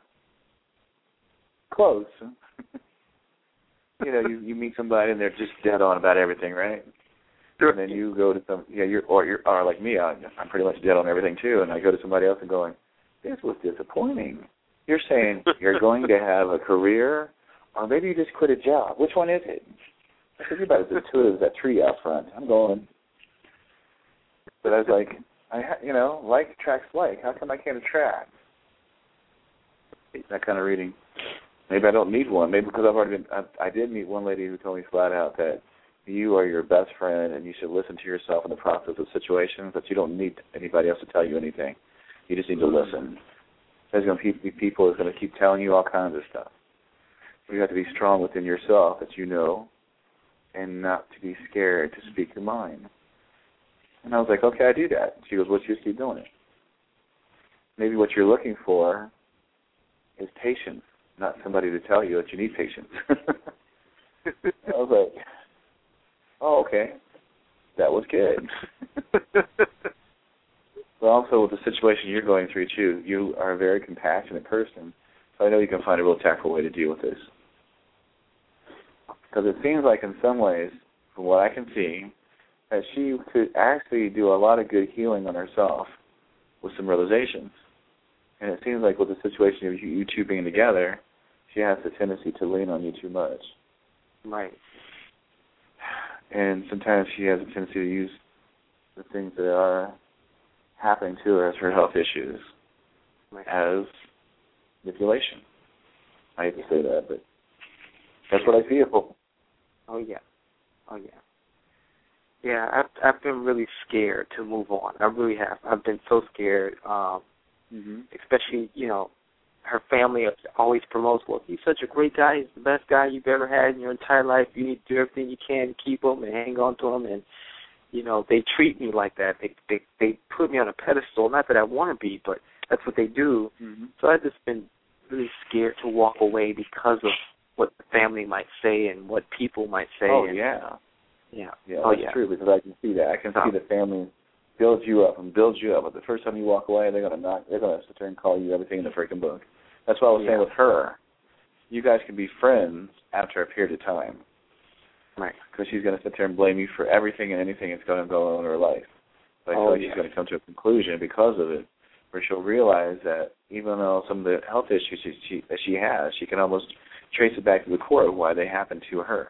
close. You know, you meet somebody and they're just dead on about everything, right? Sure. And then you go to you're like me. I'm pretty much dead on everything too. And I go to somebody else and going, this was disappointing. You're saying you're going to have a career, or maybe you just quit a job. Which one is it? I said, you're about as intuitive as that tree out front. I'm going. But I was like, like attracts like. How come I can't attract? That kind of reading. Maybe I don't need one. Maybe because I did meet one lady who told me flat out that you are your best friend and you should listen to yourself in the process of situations, but you don't need anybody else to tell you anything. You just need to listen. There's going to be people who's going to keep telling you all kinds of stuff. You have to be strong within yourself that you know, and not to be scared to speak your mind. And I was like, okay, I do that. She goes, well, just keep doing it. Maybe what you're looking for is patience, not somebody to tell you that you need patience. I was like, oh, okay. That was good. But also with the situation you're going through, too, you are a very compassionate person, so I know you can find a real tactful way to deal with this. Because it seems like in some ways, from what I can see, that she could actually do a lot of good healing on herself with some realizations. And it seems like with the situation of you two being together, she has the tendency to lean on you too much. Right. And sometimes she has a tendency to use the things that are happening to her as her health issues as manipulation. I hate to say that, but that's what I feel. Oh, yeah. Yeah, I've been really scared to move on. I really have. I've been so scared, especially, her family always promotes, well, he's such a great guy. He's the best guy you've ever had in your entire life. You need to do everything you can to keep him and hang on to him. And, they treat me like that. They put me on a pedestal. Not that I want to be, but that's what they do. Mm-hmm. So I've just been really scared to walk away because of what the family might say and what people might say. Oh, and, yeah. Yeah. That's true, because I can see that. I can see the family build you up and build you up. But the first time you walk away, they're gonna sit there and call you everything in the freaking book. That's what I was saying with her. You guys can be friends after a period of time. Right. Because she's going to sit there and blame you for everything and anything that's going to go on in her life. But I feel like she's going to come to a conclusion because of it, where she'll realize that even though some of the health issues that she has, she can almost trace it back to the core of why they happened to her.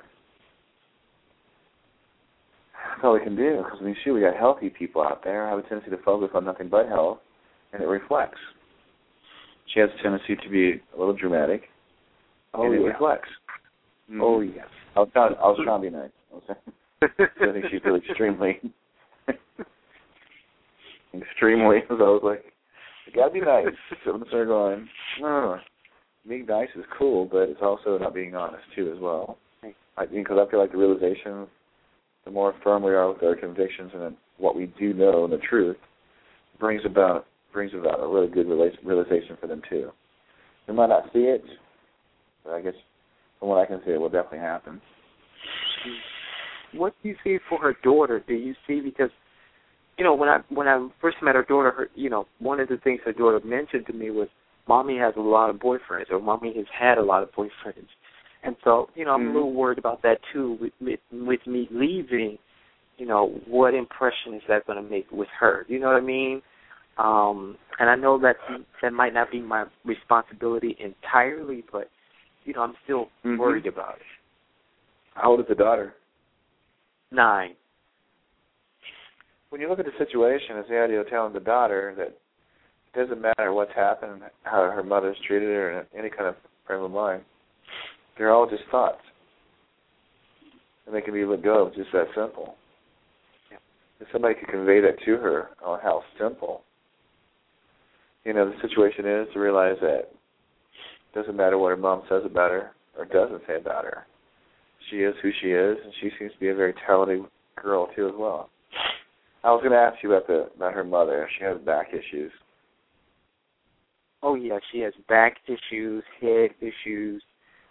That's all we can do, because we got healthy people out there who have a tendency to focus on nothing but health, and it reflects. She has a tendency to be a little dramatic, and it reflects. Mm-hmm. Oh, yes. I was trying to be nice. I think she's really extremely. So I was like, you got to be nice. So I'm going to start going, no. Being nice is cool, but it's also not being honest, too, as well. Because I feel like the realization, the more firm we are with our convictions and what we do know and the truth, brings about a really good realization for them, too. They might not see it, but I guess from what I can see, it will definitely happen. What do you see for her daughter? Do you see, because, when I first met her daughter, one of the things her daughter mentioned to me was, Mommy has a lot of boyfriends, or Mommy has had a lot of boyfriends. And so, I'm a little worried about that, too, with me leaving. What impression is that going to make with her? You know what I mean? And I know that might not be my responsibility entirely, but, I'm still worried about it. How old is the daughter? 9. When you look at the situation, it's the idea of telling the daughter that it doesn't matter what's happened, how her mother's treated her, in any kind of frame of mind. They're all just thoughts. And they can be let go. It's just that simple. Yeah. If somebody could convey that to her on how simple, the situation is to realize that it doesn't matter what her mom says about her or doesn't say about her. She is who she is, and she seems to be a very talented girl, too, as well. I was going to ask you about her mother. She has back issues. Oh, yeah, she has back issues, head issues,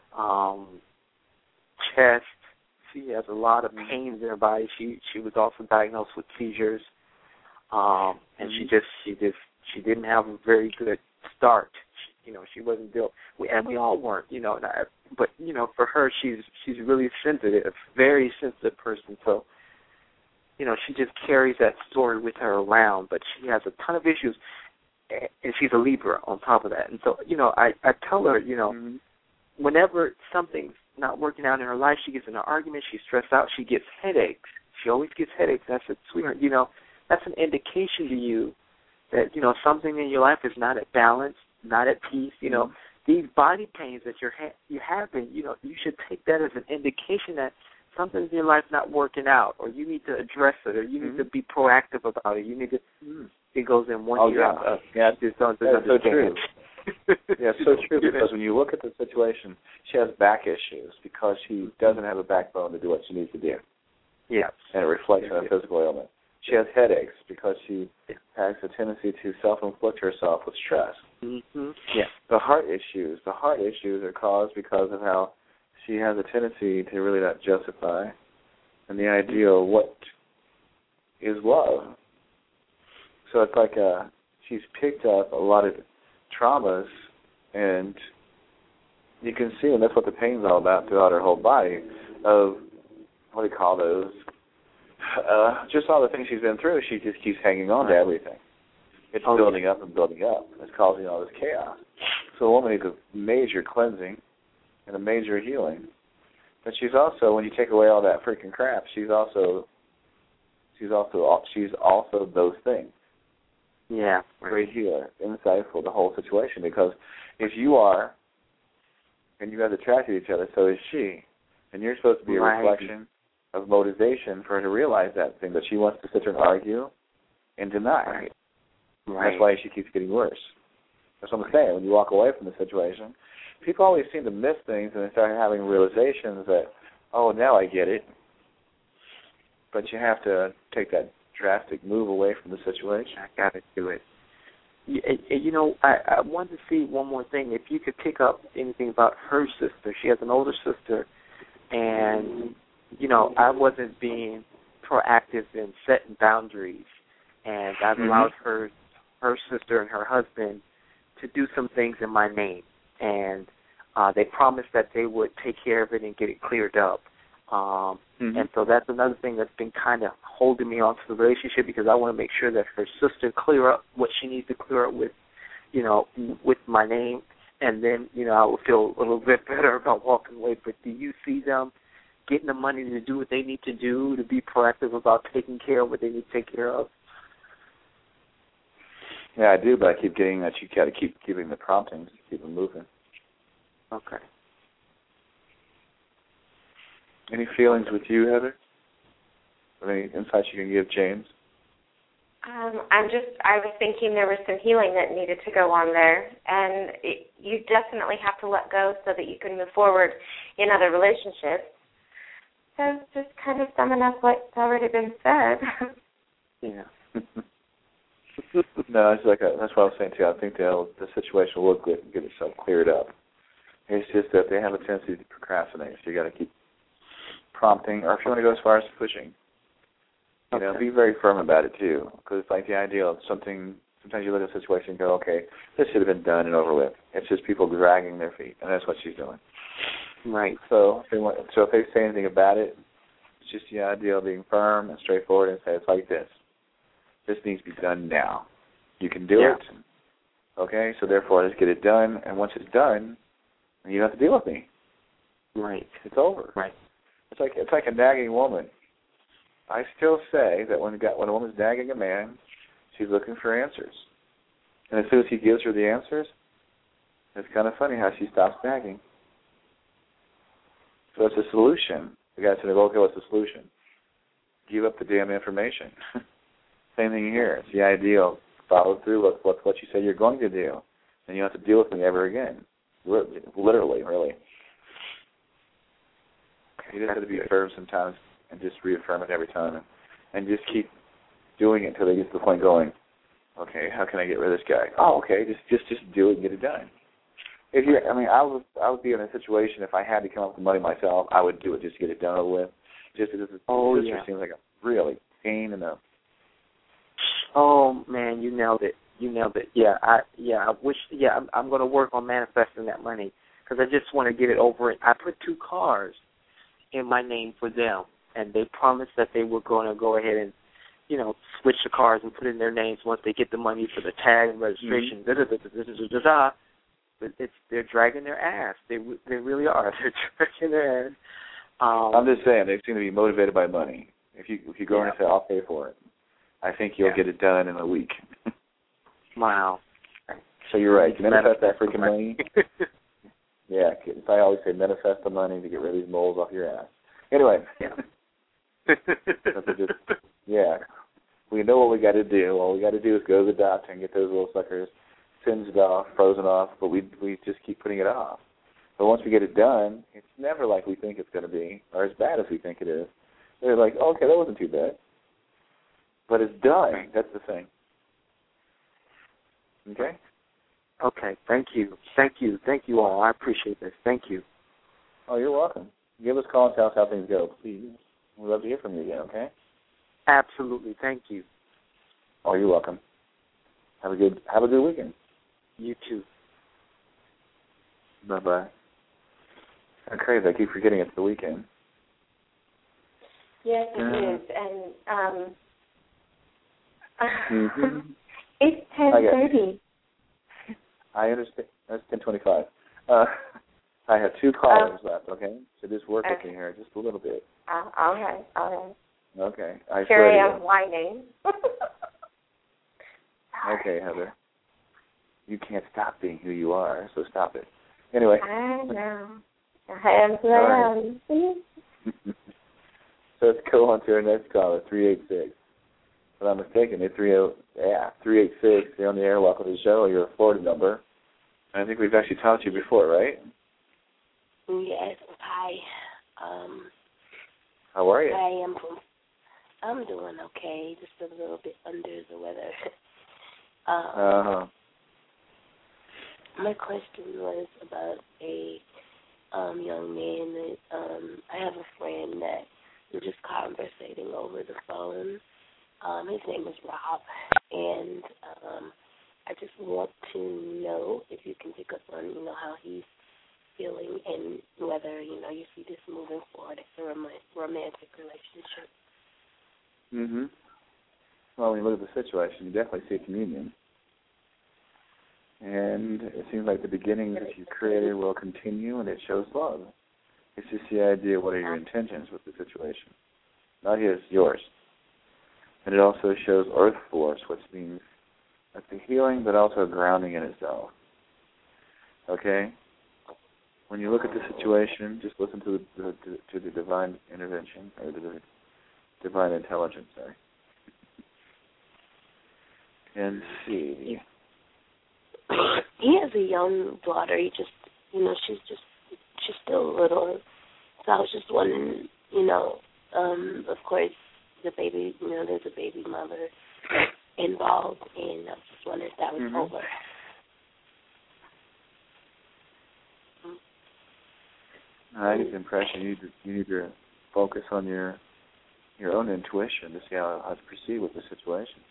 chest. She has a lot of pains in her body. She was also diagnosed with seizures, and she didn't have a very good start. She wasn't built, and we all weren't, but for her, she's really sensitive, very sensitive person. So, she just carries that story with her around. But she has a ton of issues, and she's a Libra on top of that. And so, I tell her, whenever something's not working out in her life, she gets in an argument, she's stressed out, she gets headaches. She always gets headaches. I said, sweetheart, that's an indication to you that, something in your life is not at balance, not at peace. These body pains that you're having, you should take that as an indication that something's in your life not working out, or you need to address it, or you need to be proactive about it. You need to. It goes in one ear out. Yeah, that's so true. Yeah, so true, because when you look at the situation, she has back issues because she doesn't have a backbone to do what she needs to do. Yes. And it reflects on a physical ailment. She has headaches because she has a tendency to self-inflict herself with stress. Mm-hmm. Yeah. The heart issues are caused because of how she has a tendency to really not justify and the ideal what is love. So it's like she's picked up a lot of traumas, and you can see, and that's what the pain's all about throughout her whole body, of, what do you call those? Just all the things she's been through, she just keeps hanging on to everything. It's building up and building up. It's causing all this chaos. So a woman needs a major cleansing and a major healing. But she's also, when you take away all that freaking crap, she's also those things. Yeah. Great healer, insightful, the whole situation. Because if you are, and you guys attracted each other, so is she, and you're supposed to be a reflection of motivation for her to realize that thing, that she wants to sit there and argue and deny. Right. That's why she keeps getting worse. That's what I'm saying. When you walk away from the situation, people always seem to miss things and they start having realizations that, oh, now I get it. But you have to take that drastic move away from the situation. I got to do it. You know, I wanted to see one more thing. If you could pick up anything about her sister. She has an older sister, and, you know, I wasn't being proactive in setting boundaries, and I've allowed her sister and her husband to do some things in my name, and they promised that they would take care of it and get it cleared up. And so that's another thing that's been kind of holding me on to the relationship, because I want to make sure that her sister clear up what she needs to clear up with, you know, with my name, and then, you know, I will feel a little bit better about walking away. But do you see them getting the money to do what they need to do, to be proactive about taking care of what they need to take care of? Yeah, I do, but I keep getting that you got to keep giving the promptings to keep them moving. Okay. Any feelings with you, Heather? Or any insights you can give James? I was thinking there was some healing that needed to go on there, and you definitely have to let go so that you can move forward in other relationships. So just kind of summing up what's already been said. Yeah. No, it's like that's what I was saying too. I think the situation will get itself cleared up. It's just that they have a tendency to procrastinate, so you got to keep prompting, or if you want to go as far as pushing, you know, be very firm about it too, because it's like the idea of something. Sometimes you look at a situation and go, okay, this should have been done and over with. It's just people dragging their feet, and that's what she's doing. Right. So if they say anything about it, it's just the idea of being firm and straightforward and say, it's like this. This needs to be done now. You can do it. Okay, so therefore let's get it done, and once it's done, you don't have to deal with me. Right. It's over. Right. It's like a nagging woman. I still say that when a woman's nagging a man, she's looking for answers. And as soon as he gives her the answers, it's kind of funny how she stops nagging. So it's a solution. The guy said, okay, what's the solution? Give up the damn information. Same thing here. It's the ideal. Follow through with what you say you're going to do, and you don't have to deal with me ever again. Literally, really. You just have to be firm sometimes and just reaffirm it every time, and just keep doing it until they get to the point going, okay, how can I get rid of this guy? Oh, okay, just do it and get it done. I would be in a situation if I had to come up with the money myself, I would do it just to get it done over with. Just because the sister seems like a really pain in the. Oh man, you nailed it. Yeah, I wish. Yeah, I'm going to work on manifesting that money, because I just want to get it over. I put 2 cars in my name for them, and they promised that they were going to go ahead and, you know, switch the cars and put in their names once they get the money for the tag and registration. But they're dragging their ass. They really are. They're dragging their ass. I'm just saying, they seem to be motivated by money. If you go in and say, I'll pay for it, I think you'll get it done in a week. Wow. So you're right. Manifest that freaking money. Yeah, I always say manifest the money to get rid of these moles off your ass. Anyway. We know what we got to do. All we got to do is go to the doctor and get those little suckers singed off, frozen off, but we just keep putting it off. But once we get it done, it's never like we think it's going to be, or as bad as we think it is. They're like, okay, that wasn't too bad. But it's done. That's the thing. Okay? Okay. Thank you. Thank you. Thank you all. I appreciate this. Thank you. Oh, you're welcome. Give us a call and tell us how things go, please. We'd love to hear from you again, okay? Absolutely. Thank you. Oh, you're welcome. Have a good weekend. You too. Bye-bye. That's crazy. I keep forgetting it's the weekend. Yes, it is. And it's 10:30. I understand. That's 10:25. I have 2 callers left, okay? So just work with me here just a little bit. All right. Okay. Carry on whining. Okay, Heather. You can't stop being who you are, so stop it. Anyway. I know. Hands down. So let's go on to our next caller, 386. If I'm mistaken, it's 386. You're on the air. Welcome to the show. You're a Florida number. I think we've actually talked to you before, right? Yes. Hi. How are you? I'm doing okay. Just a little bit under the weather. My question was about a young man that I have a friend that we're just conversating over the phone. His name is Rob, and I just want to know if you can pick up on, how he's feeling and whether, you see this moving forward as a romantic relationship. Mm-hmm. Well, when you look at the situation, you definitely see a communion. And it seems like the beginning that you created will continue, and it shows love. It's just the idea, what are your intentions with the situation? Not his, yours. And it also shows earth force, which means like the healing, but also grounding in itself. Okay? When you look at the situation, just listen to the divine intervention, or the divine intelligence, sorry. And see. He has a young daughter. He just, she's still little. So I was just wondering, of course, the baby, there's a baby mother involved, and I was just wondering if that was over. I get the impression you need to focus on your own intuition to see how to proceed with the situation.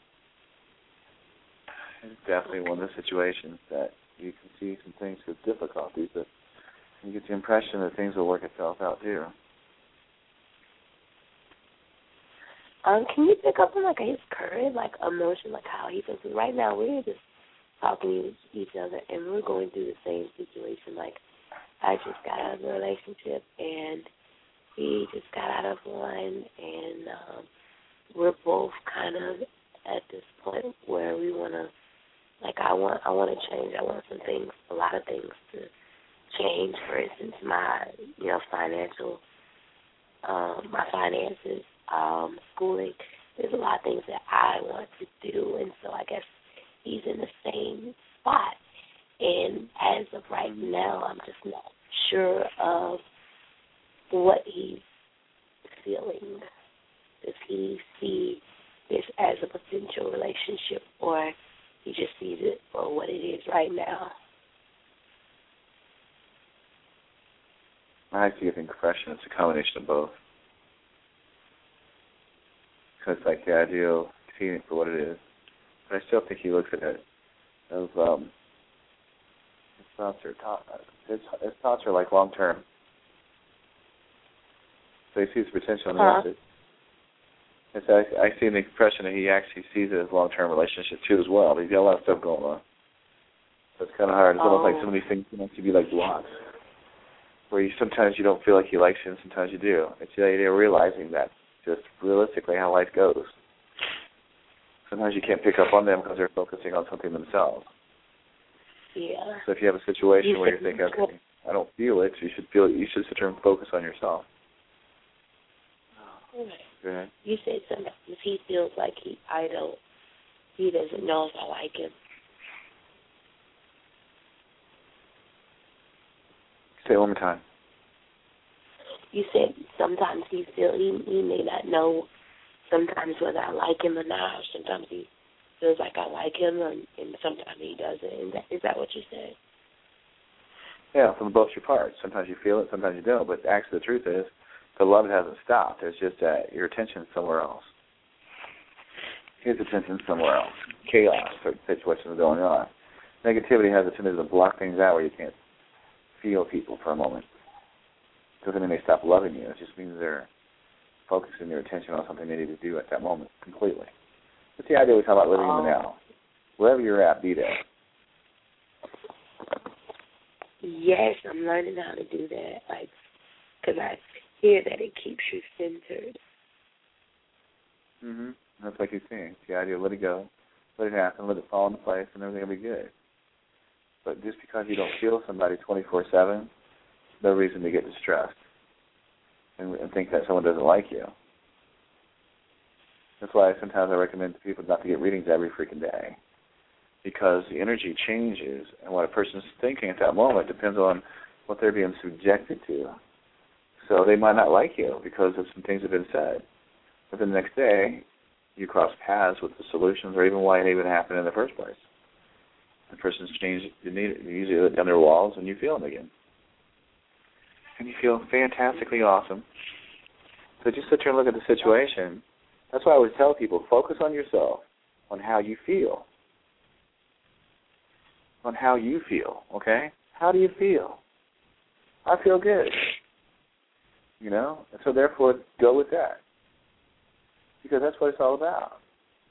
It's definitely one of the situations that you can see some things with difficulties, but you get the impression that things will work itself out too. Can you pick up on his current emotion, how he feels? Right now we're just talking to each other and we're going through the same situation. I just got out of a relationship and he just got out of one, and we're both kind of at this point where we want to, I want to change. I want a lot of things to change. For instance, my finances, schooling. There's a lot of things that I want to do, and so I guess he's in the same spot. And as of right now, I'm just not sure of what he's feeling. Does he see this as a potential relationship, or he just sees it for what it is right now? I see the impression it's a combination of both. So it's like the idea of seeing it for what it is. But I still think he looks at it as his thoughts are like long term. So he sees potential in the asset. And so I see the impression that he actually sees it as a long term relationship too as well. He's got a lot of stuff going on. So it's kind of hard. It's almost like some of these things can actually be like blocks, where sometimes you don't feel like he likes you and sometimes you do. It's the idea of realizing that just realistically how life goes. Sometimes you can't pick up on them because they're focusing on something themselves. Yeah. So if you have a situation where you think, okay, I don't feel it, you should sit there and focus on yourself. Go ahead. You said sometimes he feels like he doesn't know if I like him. Say it one more time. You said sometimes he may not know sometimes whether I like him or not, or sometimes he feels like I like him, and sometimes he doesn't. Is that what you said? Yeah, from both your parts. Sometimes you feel it, sometimes you don't. But actually the truth is the love hasn't stopped. It's just that your attention's somewhere else. His attention's somewhere else. Chaos, certain situations going on. Negativity has a tendency to block things out where you can't feel people for a moment. Doesn't mean they stop loving you. It just means they're focusing their attention on something they need to do at that moment completely. That's the idea we talk about living in the now. Wherever you're at, be there. Yes, I'm learning how to do that. Like, because I hear that it keeps you centered. Mhm. That's like you're saying. It's the idea of let it go, let it happen, let it fall into place, and everything will be good. But just because you don't feel somebody 24/7, no reason to get distressed and think that someone doesn't like you. That's why sometimes I recommend to people not to get readings every freaking day, because the energy changes, and what a person's thinking at that moment depends on what they're being subjected to. So they might not like you because of some things that have been said. But then the next day, you cross paths with the solutions or even why it even happened in the first place. The person's changed, you usually down their walls, and you feel them again. And you feel fantastically awesome. So just sit there and look at the situation. That's why I always tell people, focus on yourself, on how you feel. On how you feel, okay? How do you feel? I feel good. You know? And so therefore, go with that. Because that's what it's all about.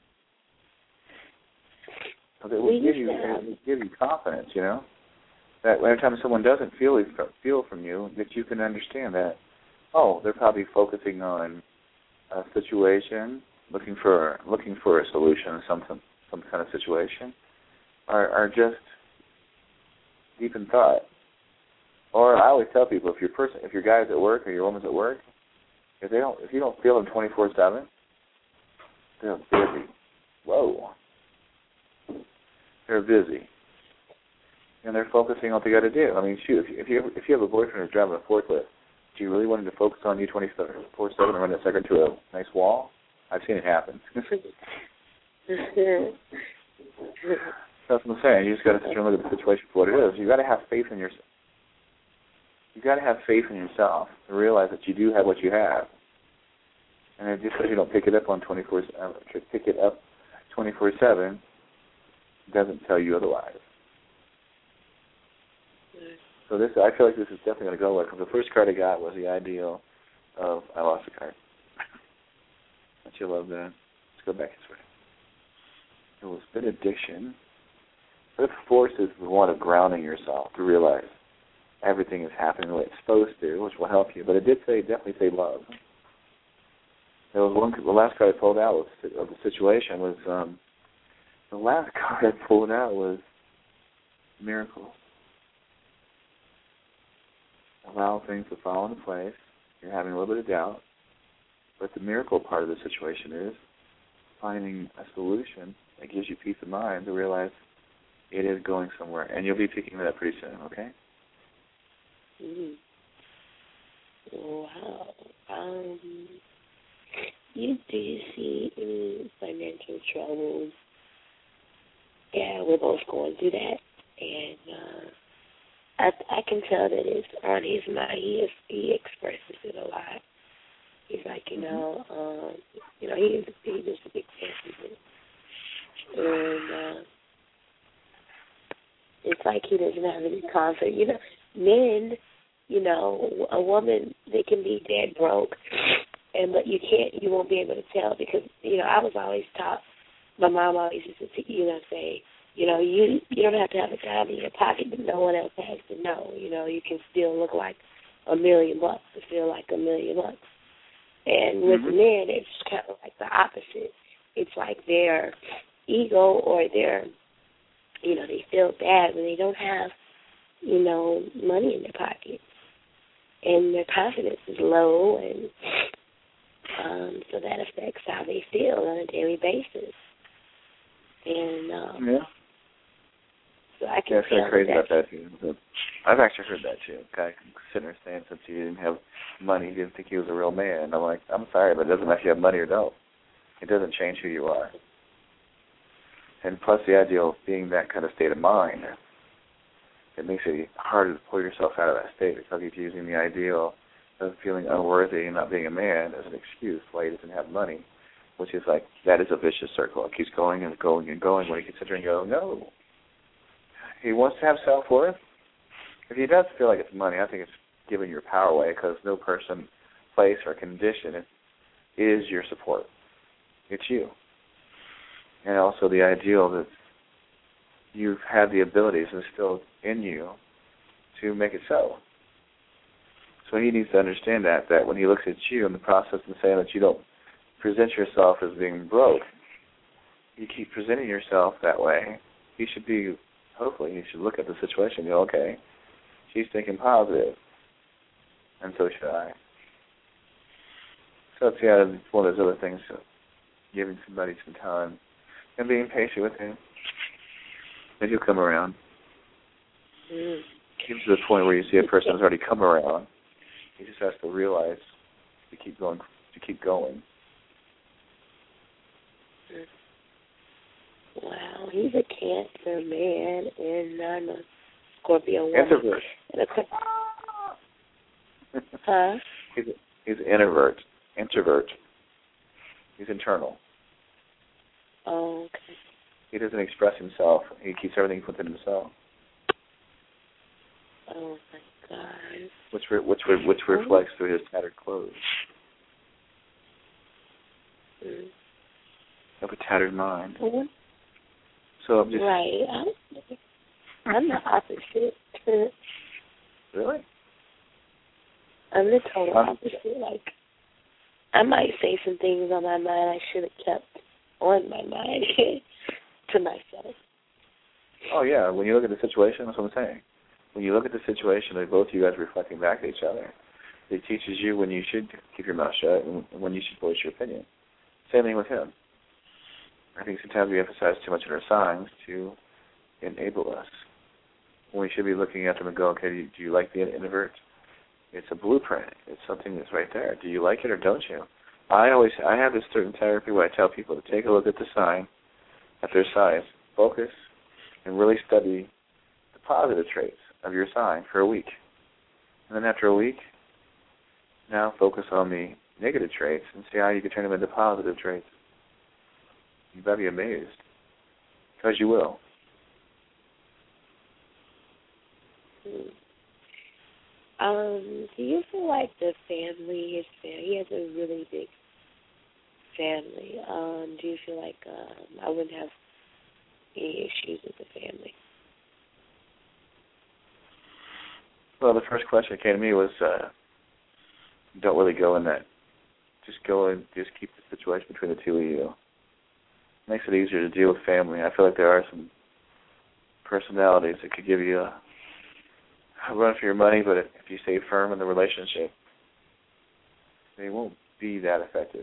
Because it will give you confidence, you know? That every time someone doesn't feel from you, that you can understand that, oh, they're probably focusing on a situation, looking for a solution, some kind of situation, are just deep in thought. Or I always tell people, if your guy's at work or your woman's at work, if you don't feel them 24/7, they're busy. Whoa. They're busy. And they're focusing on what they got to do. I mean, shoot, if you have a boyfriend who's driving a forklift, do you really want him to focus on you 24/7 and run that sucker to a nice wall? I've seen it happen. That's what I'm saying. You just got to sit and look at the situation for what it is. You got to have faith in yourself. You got to have faith in yourself to realize that you do have what you have. And just because you don't pick it up on 24/7 doesn't tell you otherwise. So I feel like this is definitely going to go well, because the first card I got was the ideal of, I lost the card. Don't you love that? Let's go back this way. It was benediction. Fifth force is the one of grounding yourself to realize everything is happening the way it's supposed to, which will help you. But it did definitely say love. There was the last card I pulled out of the situation was, the last card I pulled out was miracle. Allow things to fall into place. You're having a little bit of doubt. But the miracle part of the situation is finding a solution that gives you peace of mind to realize it is going somewhere. And you'll be picking it up pretty soon, okay? Wow. Do you see any financial troubles? Yeah, we're both going through that. And I can tell that it's on his mind. He expresses it a lot. He's like, he's just a big person. And it's like he doesn't have any confidence. You know, men, a woman, they can be dead broke, but you won't be able to tell because, I was always taught, my mom always used to, say, you don't have to have a dime in your pocket, but no one else has to know. You can still look like $1 million to feel like $1 million. And with men, it's kind of like the opposite. It's like their ego or their, they feel bad when they don't have, money in their pocket. And their confidence is low, and so that affects how they feel on a daily basis. And so I can feel crazy about that too. I've actually heard that too. A guy sitting there saying since he didn't have money, he didn't think he was a real man. I'm like, I'm sorry, but it doesn't matter if you have money or don't. It doesn't change who you are. And plus the ideal of being that kind of state of mind, it makes it harder to pull yourself out of that state because you're using the ideal of feeling unworthy and not being a man as an excuse why he doesn't have money, which is like, that is a vicious circle. It keeps going and going and going when he considering go, no. He wants to have self-worth. If he does feel like it's money, I think it's giving your power away because no person, place, or condition is your support. It's you. And also the ideal that you've had the abilities instilled in you to make it so. So he needs to understand that when he looks at you in the process and saying that you don't present yourself as being broke, you keep presenting yourself that way, he should be, hopefully, he should look at the situation and go, okay, she's thinking positive, and so should I. So it's one of those other things, giving somebody some time and being patient with him, and he'll come around. Get to the point where you see a person has already come around. He just has to realize to keep going. Wow, he's a Cancer man, and I'm a Scorpio woman. Introvert. Huh? He's an introvert. He's internal. Oh, okay. He doesn't express himself. He keeps everything within himself. Oh my God. Which reflects through his tattered clothes. Of a tattered mind. So I'm just right. I'm the opposite. Really? I'm the total opposite. Like, I might say some things on my mind I should have kept on my mind to myself. Oh yeah. When you look at the situation, that's what I'm saying. When you look at the situation, they're both you guys reflecting back at each other. It teaches you when you should keep your mouth shut and when you should voice your opinion. Same thing with him. I think sometimes we emphasize too much on our signs to enable us. When we should be looking at them and go, okay, do you like the introvert? It's a blueprint. It's something that's right there. Do you like it or don't you? I have this certain therapy where I tell people to take a look at the sign, at their size, focus, and really study the positive traits of your sign for a week. And then after a week, now focus on the negative traits and see how you can turn them into positive traits. You better be amazed, because you will. Do you feel like the family, he has a really big family. Do you feel like I wouldn't have any issues with the family? Well, the first question that came to me was, don't really go in that. Just go and just keep the situation between the two of you. Makes it easier to deal with family. I feel like there are some personalities that could give you a run for your money, but if you stay firm in the relationship, they won't be that effective.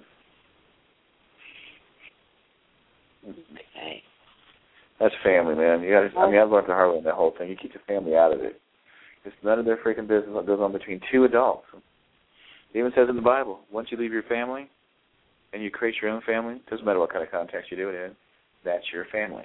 Okay. That's family, man. I've learned the hard way in that whole thing. You keep the family out of it. It's none of their freaking business what goes on between two adults. It even says in the Bible, once you leave your family and you create your own family, doesn't matter what kind of context you do it in, that's your family.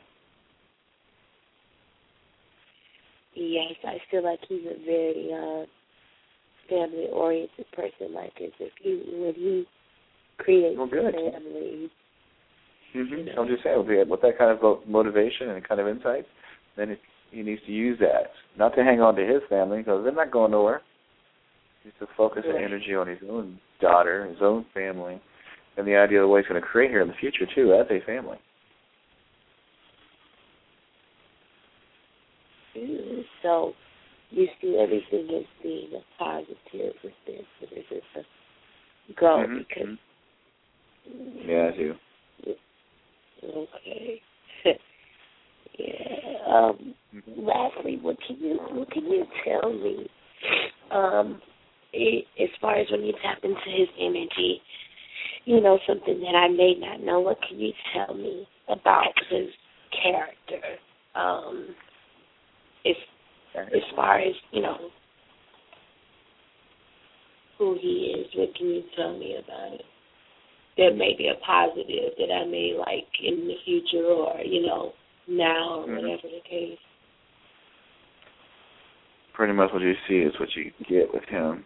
Yes, I feel like he's a very family-oriented person. Like, when he creates a family. Mm-hmm. I'm just saying, with that kind of motivation and kind of insight, then he needs to use that. Not to hang on to his family, because they're not going nowhere. He needs to focus the energy on his own daughter, his own family, and the idea of what he's going to create here in the future, too, as a family. So you see everything as being a positive with this, and it's just a go because. Yeah, I do. Okay. Yeah. Lastly, what can you tell me? As far as when you tap into his energy, something that I may not know. What can you tell me about his character? As far as, who he is, what can you tell me about it? that may be a positive that I may like in the future or, now or whatever the case. Pretty much what you see is what you get with him.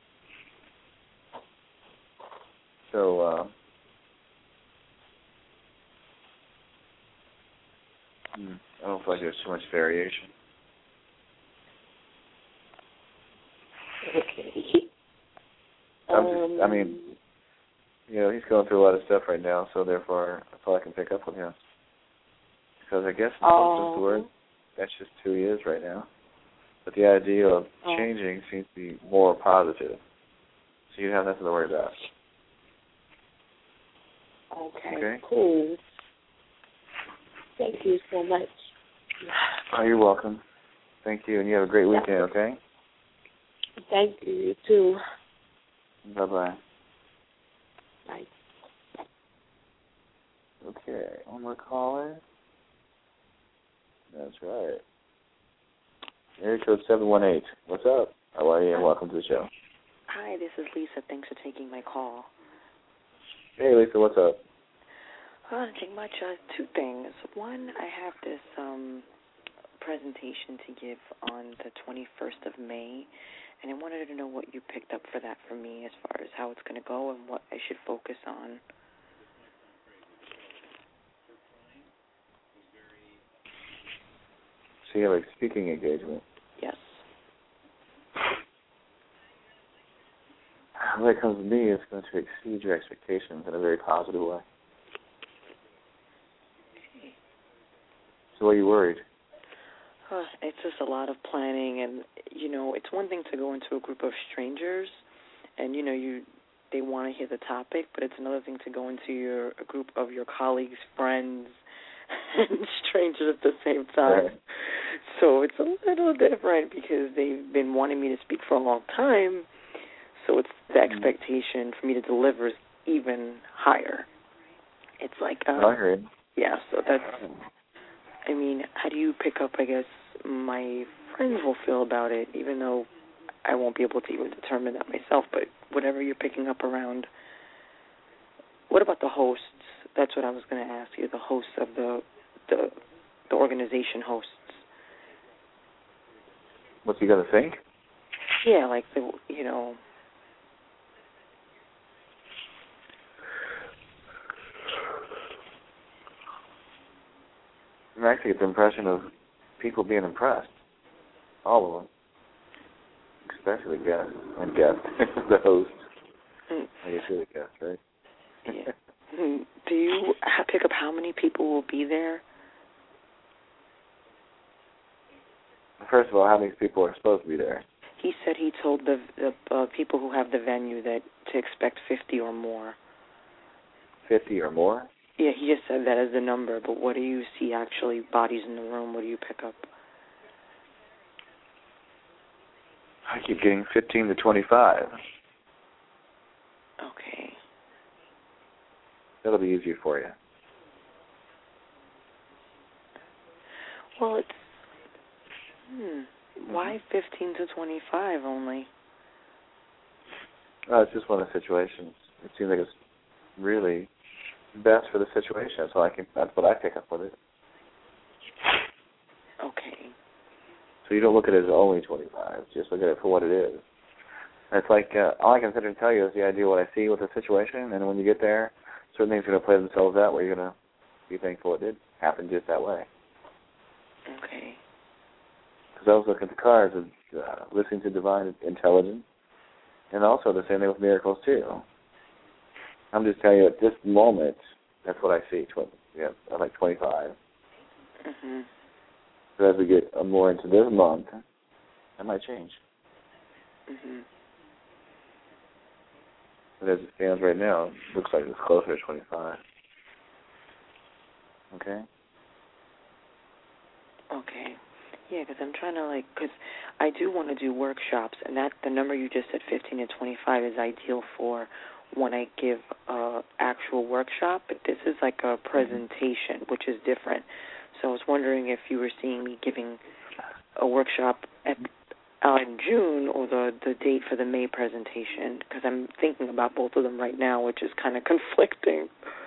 So, I don't feel like there's too much variation. Okay. He's going through a lot of stuff right now, so therefore that's all I can pick up with him. Because I guess the word, that's just who he is right now. But the idea of changing seems to be more positive. So you have nothing to worry about. Okay, cool. Thank you so much. Oh, you're welcome. Thank you, and you have a great weekend, okay? Thank you, you too. Bye-bye. Bye. Okay, one more caller. That's right. Area code 718. What's up? How are you? And welcome to the show. Hi, this is Lisa. Thanks for taking my call. Hey, Lisa, what's up? Nothing much. Two things. One, I have this presentation to give on the 21st of May, and I wanted to know what you picked up for that for me as far as how it's going to go and what I should focus on. So you have a speaking engagement? Yes. When it comes to me, it's going to exceed your expectations in a very positive way. Okay. So are you worried? It's just a lot of planning, and, it's one thing to go into a group of strangers, and, they want to hear the topic, but it's another thing to go into a group of your colleagues, friends, and strangers at the same time. Right. So it's a little different because they've been wanting me to speak for a long time, so it's the expectation for me to deliver is even higher. It's like, I agree. Yeah, so that's, how do you pick up, I guess, my friends will feel about it, even though I won't be able to even determine that myself, but whatever you're picking up around. What about the hosts? That's what I was going to ask you, the hosts of the organization hosts. What's he going to think? Yeah, like, I actually get the impression of people being impressed. All of them. Especially the guests. And the host. I guess you're the guest, right? Yeah. Do you pick up how many people will be there? First of all, how many people are supposed to be there? He said he told the people who have the venue that to expect 50 or more. 50 or more? Yeah, he just said that as the number, but what do you see actually, bodies in the room? What do you pick up? I keep getting 15 to 25. Okay. That'll be easier for you. Well, it's... Why 15 to 25 only? It's just one of the situations. It seems like it's really best for the situation. That's what I pick up with it. Okay. So you don't look at it as only 25. Just look at it for what it is. It's like, all I can sit and tell you is the idea of what I see with the situation, and when you get there, certain things are going to play themselves out where you're going to be thankful it did happen just that way. Okay. Because I was looking at the cards and listening to divine intelligence, and also the same thing with miracles, too. I'm just telling you at this moment, that's what I see. I like 25. Mm-hmm. So as we get more into this month, that might change. Mm-hmm. But as it stands right now, it looks like it's closer to 25. Okay? Okay. Yeah, because I'm trying to, because I do want to do workshops, and that the number you just said, 15 to 25, is ideal for when I give an actual workshop. But this is like a presentation, which is different. So I was wondering if you were seeing me giving a workshop at in June or the date for the May presentation? Because I'm thinking about both of them right now, which is kind of conflicting.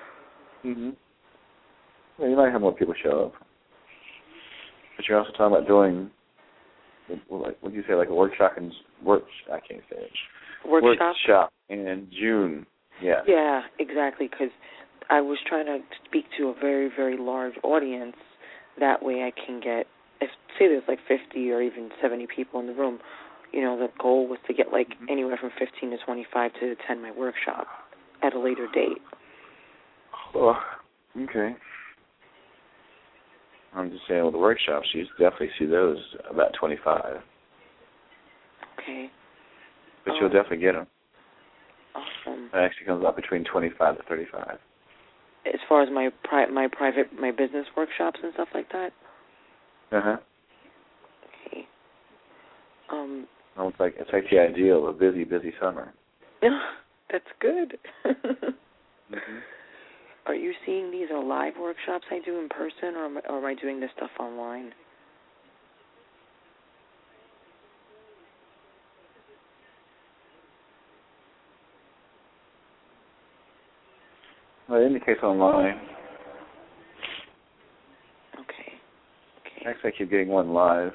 Well, you might have more people show up. But you're also talking about doing, what do you say, like a workshop I can't say it. Workshop in June. Yeah. Yeah, exactly, because I was trying to speak to a very, very large audience. That way I can get, say there's like 50 or even 70 people in the room, the goal was to get like anywhere from 15 to 25 to attend my workshop at a later date. Oh, okay. I'm just saying with the workshops, you definitely see those about 25. Okay. But you'll definitely get them. Awesome. It actually comes out between 25 to 35. As far as my business workshops and stuff like that? Uh-huh. Okay. It's like the ideal of a busy summer. That's good. Are you seeing these are live workshops I do in person, or am I doing this stuff online? Well, it indicates online. Okay. Actually, I keep getting one live.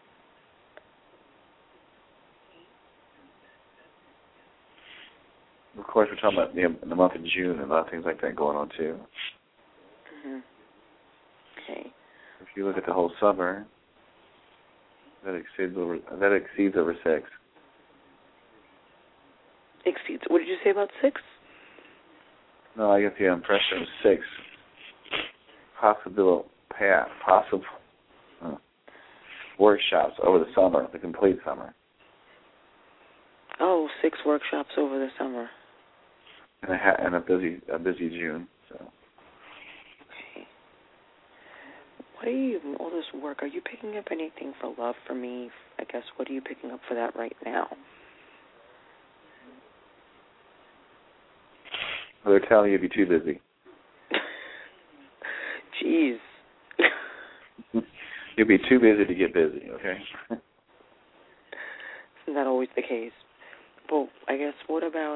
Of course, we're talking about the month of June and a lot of things like that going on, too. Okay. If you look at the whole summer, that exceeds over 6. Exceeds. What did you say about 6? No, I get the impression of 6 possible workshops over the summer, the complete summer. Oh, 6 workshops over the summer. And a busy June. So. Okay. What are you, all this work, are you picking up anything for love for me? I guess, what are you picking up for that right now? Well, they're telling you to be too busy. Jeez. You'll be too busy to get busy, okay? Isn't that always the case? Well, I guess, what about,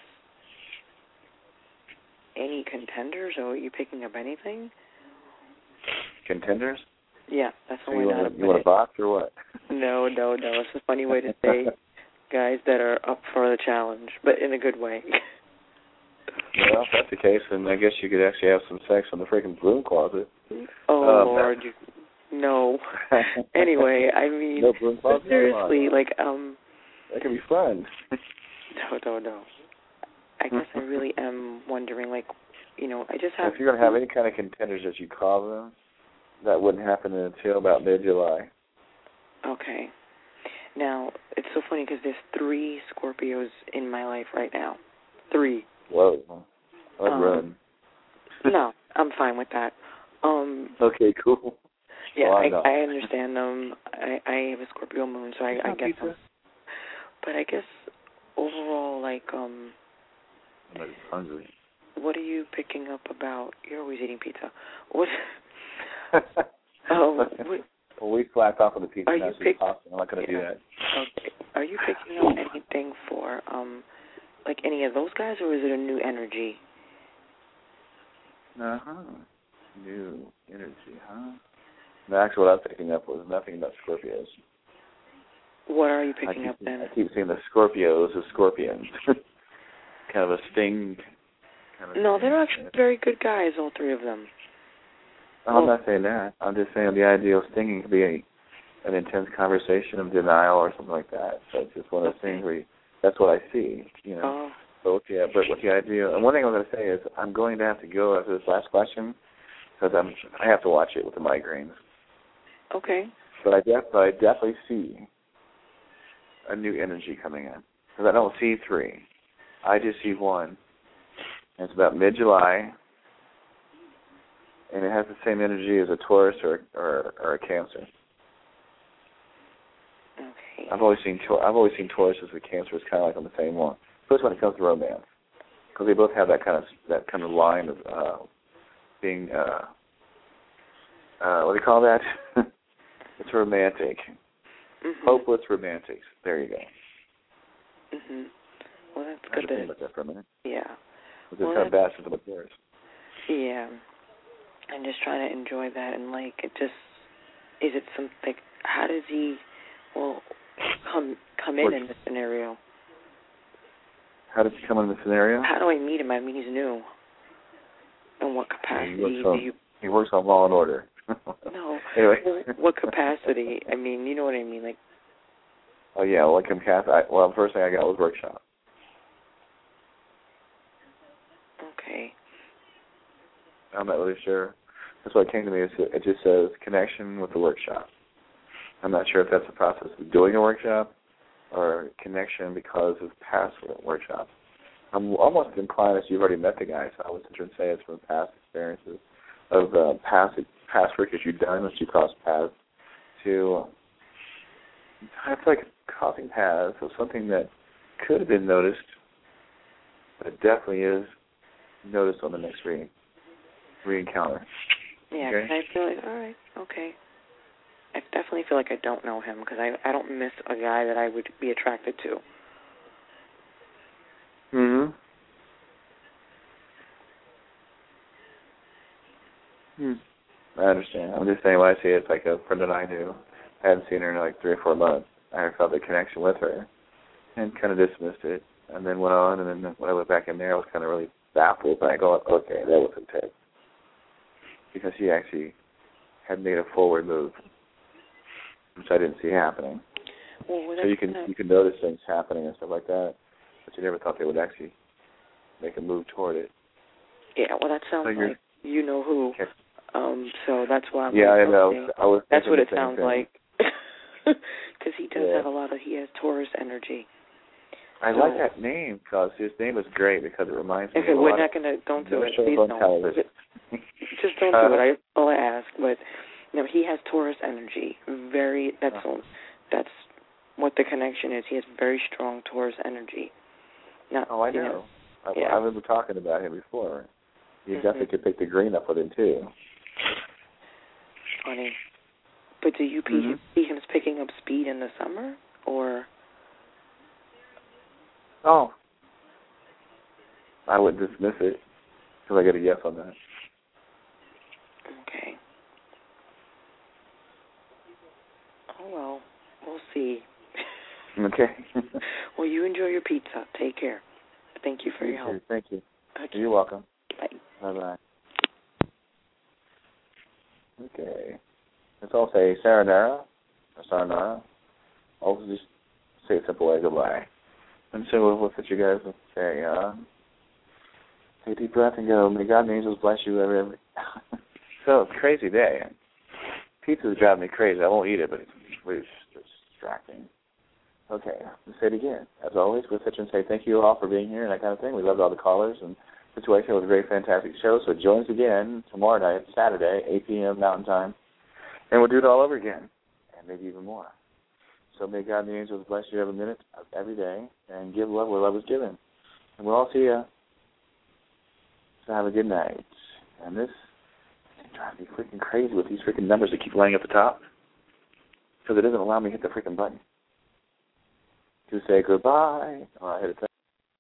any contenders, or are you picking up anything? Contenders? Yeah, that's so only not a You want a box or what? No. It's a funny way to say guys that are up for the challenge, but in a good way. Well, if that's the case, then I guess you could actually have some sex in the freaking broom closet. Oh, Lord. No. Anyway, I mean, no broom closet, seriously, that could be fun. No. I guess I really am wondering, I just have... If you're going to have any kind of contenders, as you call them, that wouldn't happen until about mid-July. Okay. Now, it's so funny because there's 3 Scorpios in my life right now. 3. Whoa. I'd run. No, I'm fine with that. Okay, cool. Yeah, I understand them. I have a Scorpio moon, so I get them. But I guess overall, I'm hungry. What are you picking up about? You're always eating pizza. What? Well, we slacked off on the pizza. I'm not going to do that. Okay. Are you picking up anything for any of those guys, or is it a new energy? New energy, huh? No, actually, what I was picking up was nothing about Scorpios. What are you picking up then? I keep seeing the Scorpios as scorpions. Kind of a sting. No, they're actually very good guys, all 3 of them. I'm not saying that. I'm just saying the idea of stinging could be an intense conversation of denial or something like that. So it's just one of those things where that's what I see, So, yeah, but with the idea, and one thing I'm going to say is I'm going to have to go after this last question because I have to watch it with the migraines. Okay. But I definitely see a new energy coming in because I don't see 3. I just see 1. And it's about mid-July, and it has the same energy as a Taurus or a Cancer. Okay. I've always seen Tauruses with Cancer as kind of like on the same one. First, when it comes to romance, because they both have that kind of line of being what do you call that? It's romantic. Hopeless romantics. There you go. Mhm. Well, that's I good. think about that for a minute. Yeah. This is how baptism with yours. Yeah. I'm just trying to enjoy that, and like, it just is it some like how does he come in this scenario? How does he come in the scenario? How do I meet him? I mean, he's new. In what capacity do you? He works on Law and Order. No. Anyway. What capacity? I mean, you know what I mean, like. Oh yeah, well, the first thing I got was workshop. Okay. I'm not really sure. That's what came to me. It just says connection with the workshop. I'm not sure if that's the process of doing a workshop or connection because of past workshops. I'm almost inclined, as you've already met the guy, so I would sit and say it's from past experiences of past work that you've done, that you crossed paths, to it's like crossing paths of something that could have been noticed, but it definitely is noticed on the next re-encounter. Yeah, okay? I feel like, all right, okay. I definitely feel like I don't know him because I don't miss a guy that I would be attracted to. I understand. I'm just saying when I see it, it's like a friend that I knew. I hadn't seen her in like 3 or 4 months. I felt the connection with her and kind of dismissed it and then went on. And then when I went back in there, I was kind of really baffled. But I go, okay, that wasn't it. Because she actually had made a forward move, which I didn't see happening. Well, so you can notice things happening and stuff like that, but you never thought they would actually make a move toward it. Yeah, well, that sounds like you know who. Okay. So that's why I'm I know. That's what it sounds like. Because he does have he has Taurus energy. I like that name because his name is great because it reminds me of we're not going to, don't do it. Please don't. Just don't do it. All I ask. But, he has Taurus energy. That's what the connection is. He has very strong Taurus energy. I know. I've been talking about him before. You definitely could pick the green up with him, too. Funny. But do you see him picking up speed in the summer, or? Oh. I would dismiss it because I get a yes on that. Okay. Oh, well, we'll see. Okay. Well, you enjoy your pizza. Take care. Thank you for your help. Thank you. Okay. You're welcome. Bye. Bye-bye. Okay. Let's all say sayonara or sayonara. I'll just say a simple way, goodbye. And so we'll let you guys say, take a deep breath and go, may God and angels bless you every. So it's a crazy day. Pizza's driving me crazy. I won't eat it, but it's really distracting. Okay, let's say it again. As always, we'll sit and say thank you all for being here and that kind of thing. We loved all the callers and situation. It was a very fantastic show. So join us again tomorrow night, Saturday, 8 p.m. Mountain Time. And we'll do it all over again, and maybe even more. So may God and the angels bless you every minute of every day and give love where love is given. And we'll all see you. So have a good night. And this is driving me freaking crazy with these freaking numbers that keep laying at the top because it doesn't allow me to hit the freaking button. To say goodbye. Oh, I hit it.